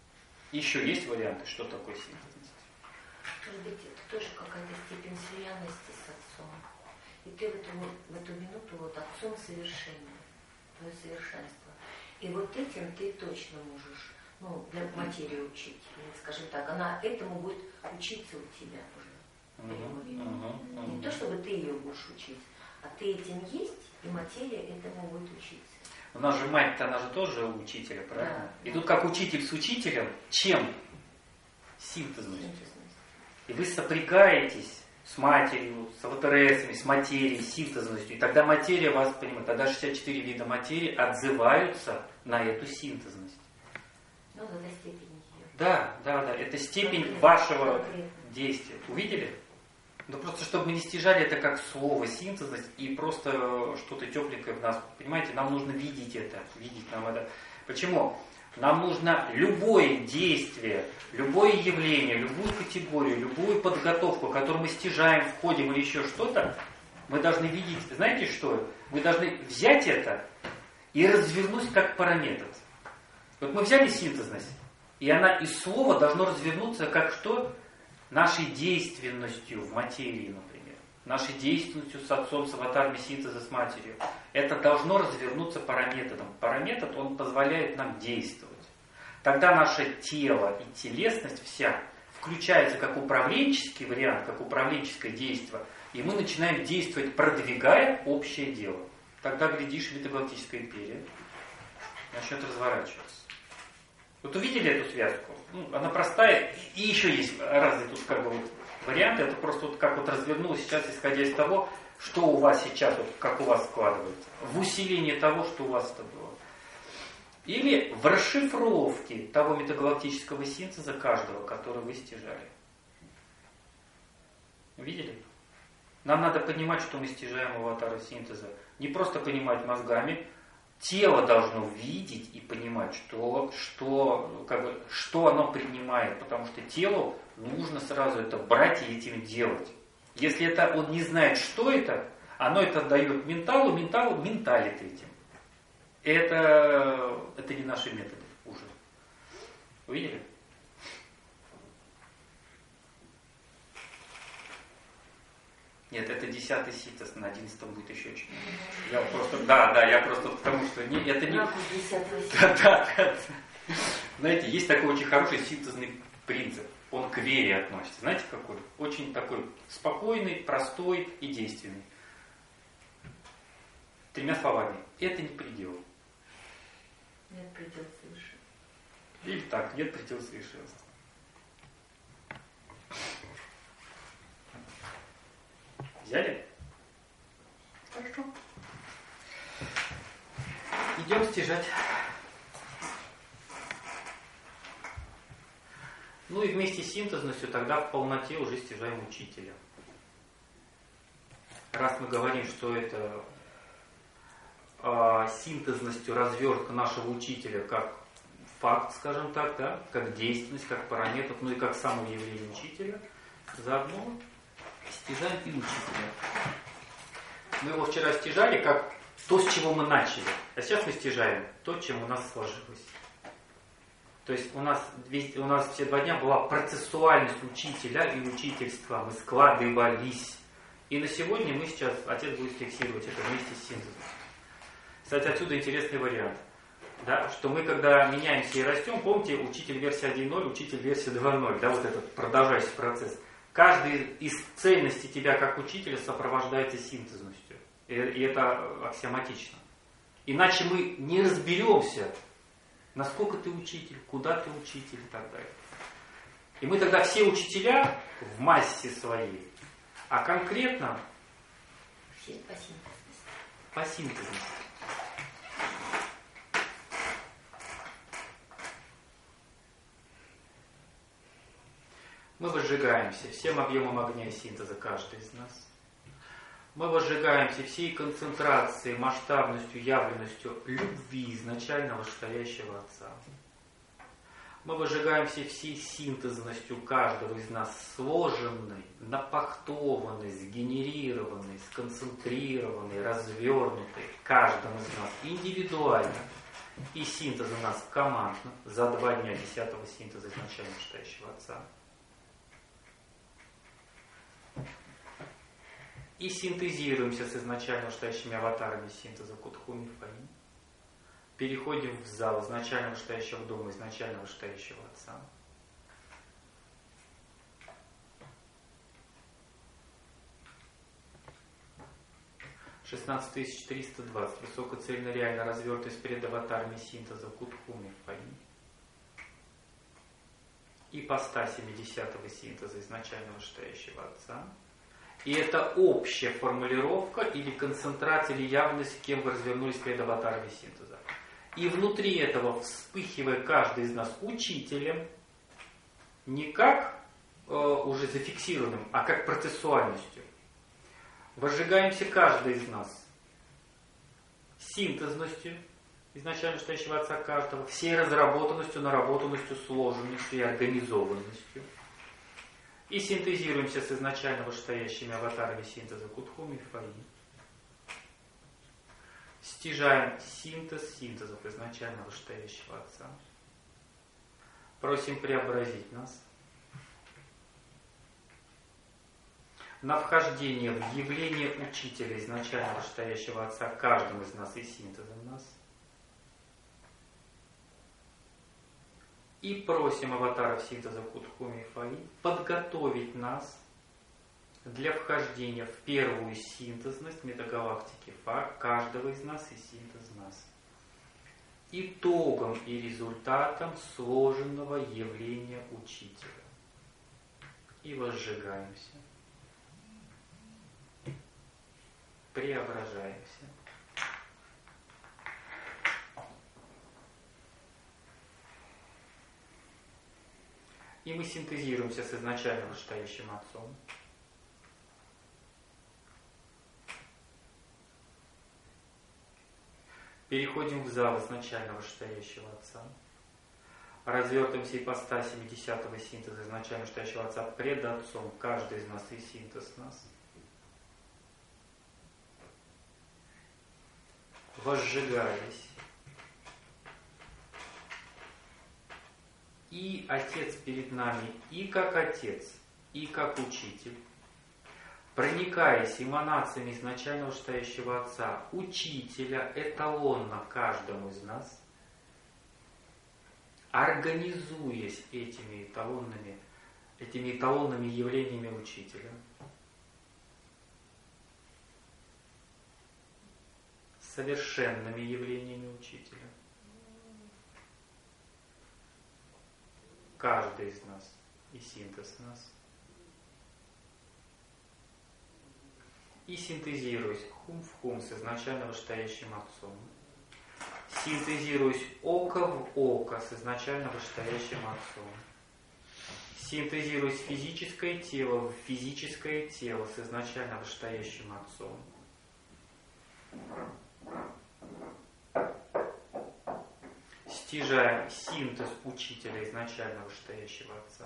Еще есть варианты, что такое синтезность? Может быть, это тоже какая-то степень слиянности с Отцом. И ты в эту минуту вот Отцом совершения, твое совершенство. И вот этим ты точно можешь, для материи учить. Или, скажем так, она этому будет учиться у тебя уже. Не то, чтобы ты ее будешь учить, а ты этим есть, и материя этому будет учиться. У нас же мать-то, она же тоже учителя, правильно? Да. И тут как учитель с учителем, чем? Синтезностью. И вы сопрягаетесь с матерью, с аватаресами, с материей, с синтезностью. И тогда материя вас понимает. Тогда 64 вида материи отзываются на эту синтезность. Ну, в этой степени ее. Да. Это степень вашего действия. Увидели? Ну просто, чтобы мы не стяжали это как слово синтезность и просто что-то тепленькое в нас. Понимаете, нам нужно видеть это. Видеть нам это. Почему? Нам нужно любое действие, любое явление, любую категорию, любую подготовку, которую мы стяжаем, входим или еще что-то, мы должны видеть, знаете что? Мы должны взять это и развернуть как параметр. Вот мы взяли синтезность, и она из слова должно развернуться как что? Нашей действенностью в материи, например. Нашей действенностью с Отцом, с аватарами синтеза, с матерью. Это должно развернуться параметром. Параметр, он позволяет нам действовать. Тогда наше тело и телесность вся включается как управленческий вариант, как управленческое действие. И мы начинаем действовать, продвигая общее дело. Тогда, глядишь, метагалактическая империя начнет разворачиваться. Вот увидели эту связку? Она простая. И еще есть разные тут варианты. Это просто как развернулось сейчас, исходя из того, что у вас сейчас, как у вас складывается. В усилении того, что у вас это было. Или в расшифровке того метагалактического синтеза каждого, который вы стяжали. Видели? Нам надо понимать, что мы стяжаем аватары синтеза. Не просто понимать мозгами. Тело должно видеть и понимать, что оно принимает. Потому что телу нужно сразу это брать и этим делать. Если это он не знает, что это, оно это дает менталу менталит этим. Это не наши методы уже. Увидели? Нет, это 10-й синтез, на 11-м будет еще очень много. Я просто потому что это не... Да. Знаете, есть такой очень хороший синтезный принцип. Он к вере относится. Знаете какой? Очень такой спокойный, простой и действенный. 3 словами. Это не предел. Нет предела совершенства. Или так, нет предела совершенства. Взяли? Хорошо. Идем стяжать. Ну и вместе с синтезностью тогда в полноте уже стяжаем учителя. Раз мы говорим, что это синтезностью развертка нашего учителя как факт, скажем так, да, как действенность, как параметр, ну и как самоявление учителя, заодно стяжаем и учителя. Мы его вчера стяжали как то, с чего мы начали, а сейчас мы стяжаем то, чем у нас сложилось. То есть у нас все 2 дня была процессуальность учителя и учительства, мы складывались. И на сегодня мы сейчас, отец будет фиксировать это вместе с синтезом. Кстати, отсюда интересный вариант. Да, что мы, когда меняемся и растем, помните, учитель версия 1.0, учитель версия 2.0, да, вот этот продолжающий процесс. Каждый из цельностей тебя как учителя сопровождается синтезностью. И это аксиоматично. Иначе мы не разберемся, насколько ты учитель, куда ты учитель и так далее. И мы тогда все учителя в массе своей, а конкретно все по синтезности. По синтезности. Мы возжигаемся всем объемом огня и синтеза каждый из нас. Мы возжигаемся всей концентрацией, масштабностью, явленностью любви изначального стоящего Отца. Мы возжигаемся всей синтезностью каждого из нас, сложенной, напахтованной, сгенерированной, сконцентрированной, развернутой, каждым из нас индивидуально. И синтез у нас командно за 2 дня 10-го синтеза изначально стоящего Отца. И синтезируемся с изначально стоящими аватарами синтеза Кутхуми Фаи. Переходим в зал изначального стоящего дома, изначального стоящего Отца. «16320. Высокоцельно реально развертость перед аватарами синтеза Кутхуми Фаи. Ипостасями 10-го синтеза изначального стоящего Отца». И это общая формулировка или концентрация, или явность, кем вы развернулись перед аватарами синтеза. И внутри этого, вспыхивая каждый из нас учителем, не как уже зафиксированным, а как процессуальностью. Возжигаемся каждый из нас синтезностью изначально стоящего Отца каждого, всей разработанностью, наработанностью, сложенностью и организованностью. И синтезируемся с изначально вышестоящими аватарами синтеза Кутхуми Фаи. Стяжаем синтез синтезов изначально вышестоящего Отца. Просим преобразить нас. На вхождение в явление Учителя изначально вышестоящего Отца каждому из нас и синтезом нас. И просим аватаров синтеза Кутхуми Фаи подготовить нас для вхождения в первую синтезность метагалактики Фа каждого из нас и синтез нас. Итогом и результатом сложенного явления Учителя. И возжигаемся. Преображаемся. И мы синтезируемся с изначально вышестоящим Отцом. Переходим в зал изначально вышестоящего Отца. Развертываемся ипостасями 10-го синтеза изначально вышестоящего Отца пред Отцом. Каждый из нас и синтез нас. Возжигались. И Отец перед нами и как Отец, и как Учитель, проникаясь эманациями изначального стоящего Отца, Учителя, эталонно каждому из нас, организуясь этими эталонными явлениями Учителя, совершенными явлениями Учителя, каждый из нас и синтез нас. И синтезируясь хум в хум с изначально вышестоящим Отцом. Синтезируясь око в око с изначально вышестоящим Отцом. Синтезируясь физическое тело в физическое тело с изначально вышестоящим Отцом. Стяжаем синтез Учителя изначально вышестоящего Отца.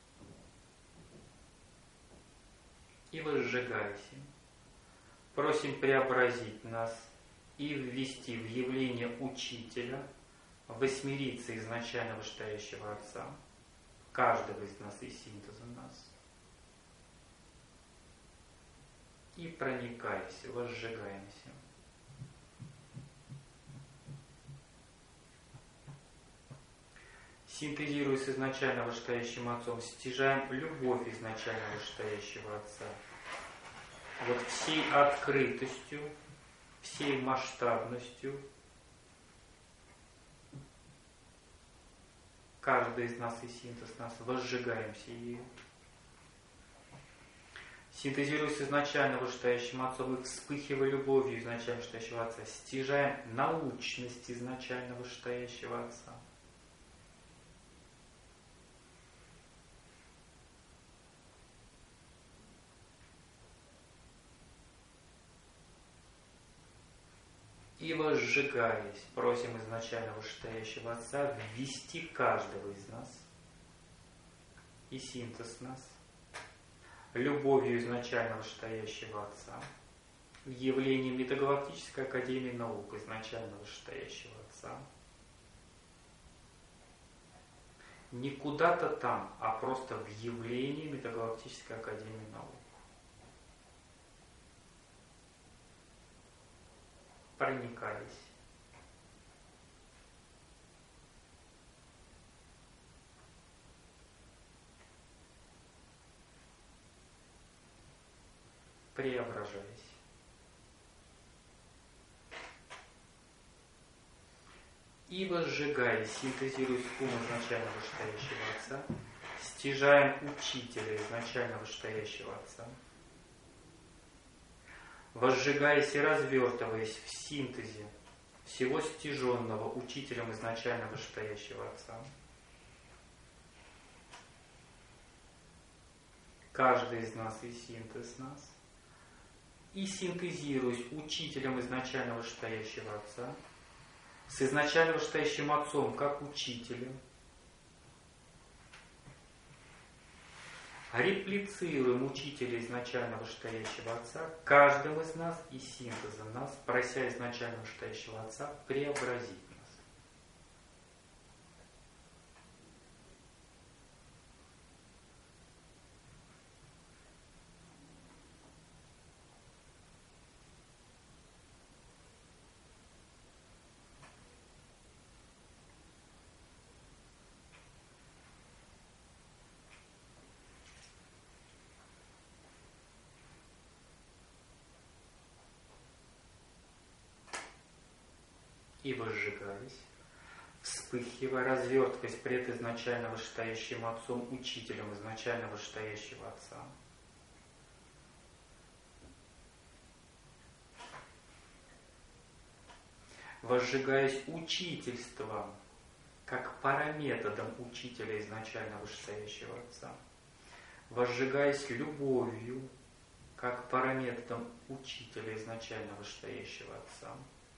И возжигаясь. Просим преобразить нас и ввести в явление Учителя, восьмериться изначально вышестоящего Отца, каждого из нас и синтеза нас. И проникаясь, возжигаемся. Синтезируясь с изначально вышестоящим Отцом, стяжаем любовь изначально вышестоящего Отца. Вот всей открытостью, всей масштабностью каждый из нас и синтез нас, возжигаемся ею. Синтезируясь изначально вышестоящим Отцом и вспыхивая любовью изначально вышестоящего Отца, стяжаем научность изначально вышестоящего Отца. И возжигаясь, просим изначально вышестоящего Отца ввести каждого из нас и синтез нас любовью изначально вышестоящего Отца, явлением Метагалактической Академии Наук изначально вышестоящего Отца, не куда-то там, а просто в явлении Метагалактической Академии Наук. Проникаясь. Преображаясь. И возжигаясь, синтезируя ум изначально вышестоящего Отца, стяжаем учителя изначально вышестоящего Отца, возжигаясь и развертываясь в синтезе всего стяженного учителем изначально вышестоящего Отца, каждый из нас и синтез нас, и синтезируясь учителем изначально вышестоящего Отца, с изначально вышестоящим Отцом как учителем, реплицируем учителя изначально вышестоящего Отца каждым из нас и синтезом нас, прося изначально вышестоящего Отца преобразить нас. И возжигаясь, вспыхивая, развертываясь пред изначально вышестоящим Отцом, учителем изначально вышестоящего Отца, возжигаясь учительством, как параметодом учителя изначально вышестоящего Отца, возжигаясь любовью, как параметодом учителя изначально вышестоящего Отца,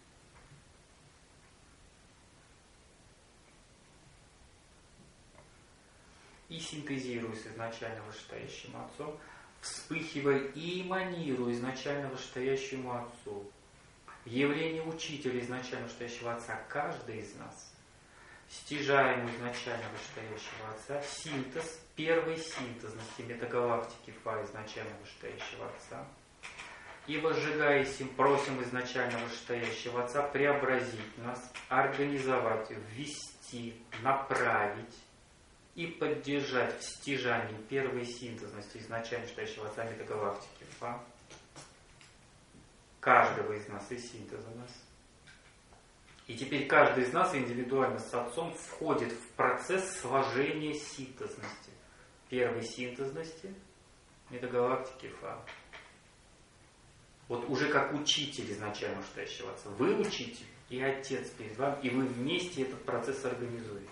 и синтезируя с изначально вышестоящим Отцом, вспыхивая и эманируя изначально вышестоящему Отцу, явление учителя изначально вышестоящего Отца, каждый из нас, стяжаем изначально вышестоящего Отца, синтез первой синтезности метагалактики Фа изначально вышестоящего Отца, и возжигаясь им, просим изначально вышестоящего Отца преобразить нас, организовать, ввести, направить и поддержать в стяжании первой синтезности изначально вышестоящего Отца метагалактики Фа, каждого из нас и синтеза нас. И теперь каждый из нас индивидуально с Отцом входит в процесс сложения синтезности, первой синтезности метагалактики Фа. Вот уже как учитель изначально вышестоящего Отца. Вы учитель и Отец перед вами, и вы вместе этот процесс организуете.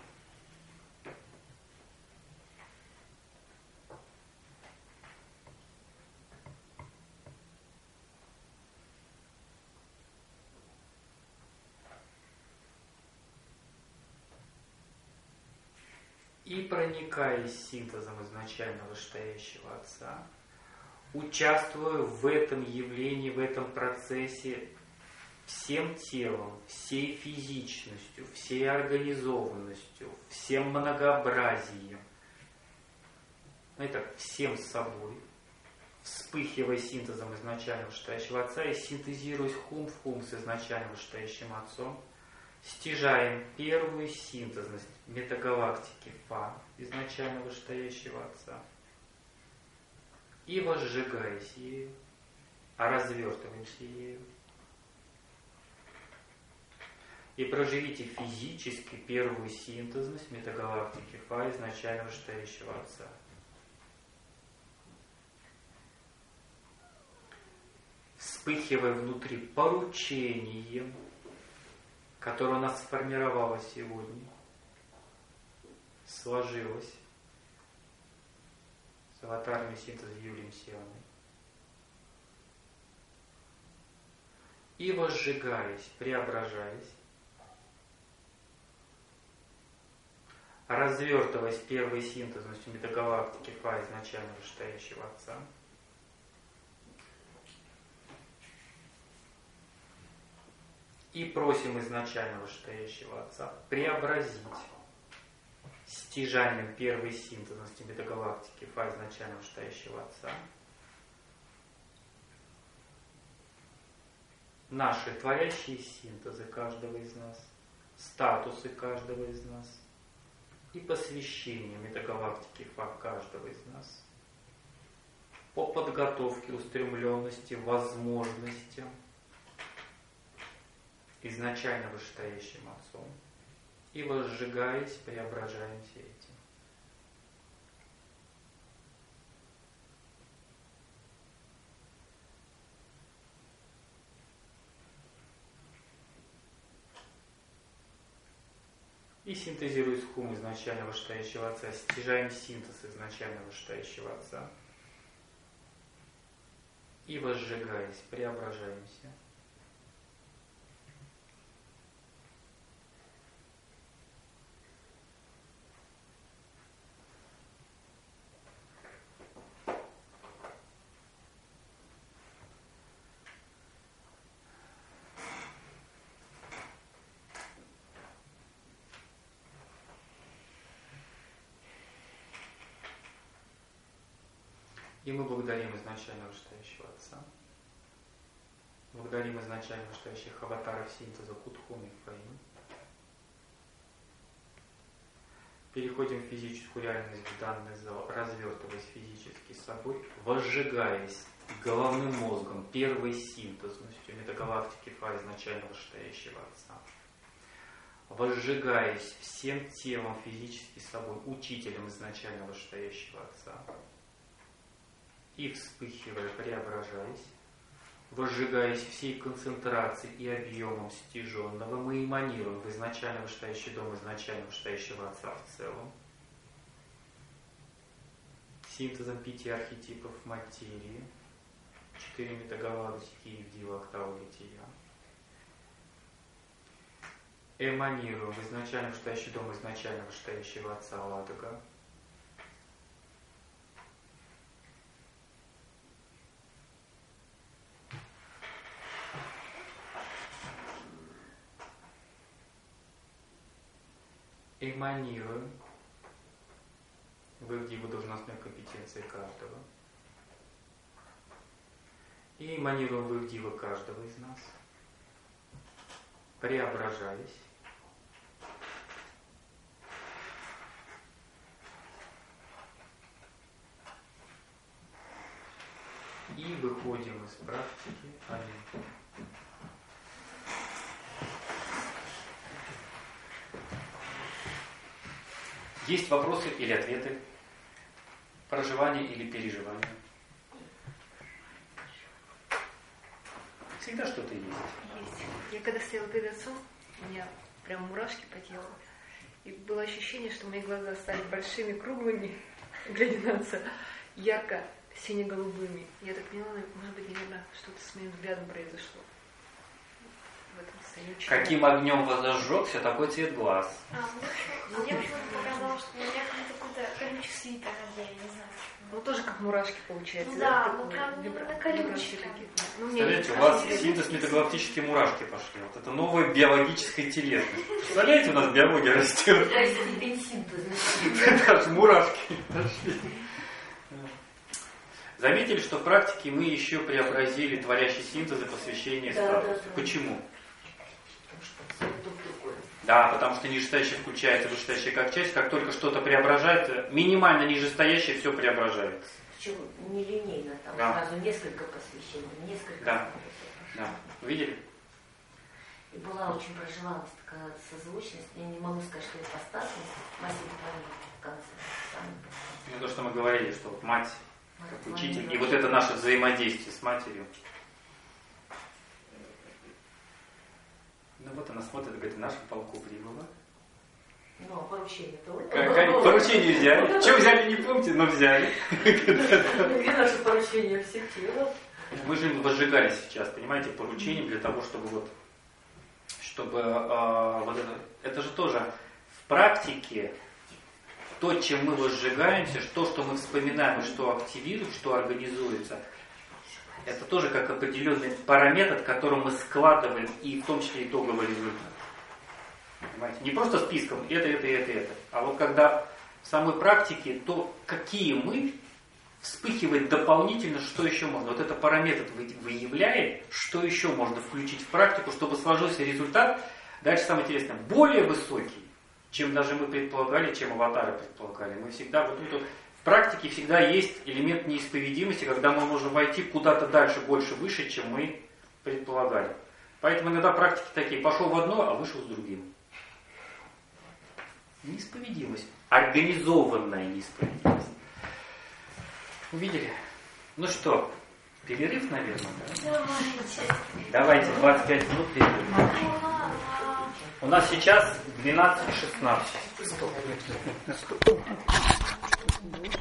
И проникаясь синтезом изначально вышестоящего Отца, участвуя в этом явлении, в этом процессе всем телом, всей физичностью, всей организованностью, всем многообразием, итак, всем собой, вспыхивая синтезом изначально вышестоящего Отца и синтезируясь хум в хум с изначально вышестоящим Отцом, стяжаем первую синтезность метагалактики Фа изначально вышестоящего Отца и возжигаясь ею, а развертываемся ею. И проживите физически первую синтезность метагалактики Фа изначально вышестоящего Отца. Вспыхивая внутри поручением, которое у нас сформировалось сегодня, сложилось с аватарами синтеза Юлием Сианой. и возжигаясь, преображаясь, развертываясь первой синтезностью метагалактики Фа изначально вышестоящего Отца, и просим изначально вышестоящего Отца преобразить стяжанием первой синтезности метагалактики Фа изначально вышестоящего Отца наши творящие синтезы каждого из нас, статусы каждого из нас и посвящение метагалактики Фа каждого из нас по подготовке, устремленности, возможностям изначально вышестоящим Отцом и возжигаясь, преображаемся этим. И синтезируя хум изначально вышестоящего Отца, стяжаем синтез изначально вышестоящего Отца и возжигаясь, преображаемся. И мы благодарим изначально вышестоящего Отца, благодарим изначально вышестоящих аватаров синтеза Кутхун и Фаин. Переходим в физическую реальность, в данный зал, развертываясь физически собой, возжигаясь головным мозгом первой синтезностью метагалактики Фа изначально вышестоящего Отца, возжигаясь всем телом физически собой, учителем изначально вышестоящего Отца, и вспыхивая, преображаясь, возжигаясь всей концентрацией и объемом стяженного, мы эманируем в изначально вышестоящий дом изначально вышестоящего Отца в целом, синтезом 5 архетипов материи, 4 метагалактики и в октаву бытия. Эманируем в изначально вышестоящий дом изначально вышестоящего Отца Ладога, эманируем в их должностной компетенции каждого и эманируем в их дива каждого из нас, преображаясь, и выходим из практики один. Есть вопросы или ответы? Проживание или переживание? Всегда что-то есть. Есть. Я когда стояла перед Отцом, у меня прям мурашки по телу. И было ощущение, что мои глаза стали большими, круглыми, глядя на Отца, ярко сине-голубыми. Я так поняла, может быть, наверное, что-то с моим взглядом произошло. В этом состоянии. Каким огнем возожжегся, такой цвет глаз. Мне показалось, что у меня какой-то колючий свитер надели, не знаю. Ну, тоже как мурашки получается. Ну, да, ну прям колючие. Представляете, у вас синтез метагалактические мурашки пошли. Вот это новая биологическая телесность. Представляете, у нас биология растет. Степень синтеза. Даже мурашки пошли. Заметили, что в практике мы еще преобразили творящий синтез и посвящение статуса. Почему? Да, потому что нижестоящее включается, вышестоящее как часть. Как только что-то преображается, минимально нижестоящее все преображается. Причем нелинейно, там сразу несколько посвящений, несколько. Да. Видели? И была очень проживалась такая созвучность. Я не могу сказать, что это постатность, массив в конце. Ну, то, что мы говорили, что вот мать, как учитель, и вот это наше взаимодействие с матерью. Ну вот она смотрит и говорит, в нашем полку прибыло. Ну, а поручение-то поручение взяли. Что взяли, не помните, но взяли. Где наше поручение? Все тело. Мы же им возжигали сейчас, понимаете, поручением для того, чтобы это же тоже в практике то, чем мы возжигаемся, что мы вспоминаем, и что активируем, что организуется, это тоже как определенный параметр, который мы складываем, и в том числе итоговый результат. Понимаете? Не просто списком это, а вот когда в самой практике, то какие мы вспыхивает дополнительно, что еще можно. Вот это параметр выявляет, что еще можно включить в практику, чтобы сложился результат. Дальше самое интересное, более высокий, чем даже мы предполагали, чем аватары предполагали. Мы всегда, в практике всегда есть элемент неисповедимости, когда мы можем войти куда-то дальше, больше, выше, чем мы предполагали. Поэтому иногда практики такие, пошел в одно, а вышел с другим. Неисповедимость. Организованная неисповедимость. Увидели? Ну что, перерыв, наверное, да? Давайте 25 минут перерыв. У нас сейчас 12:16.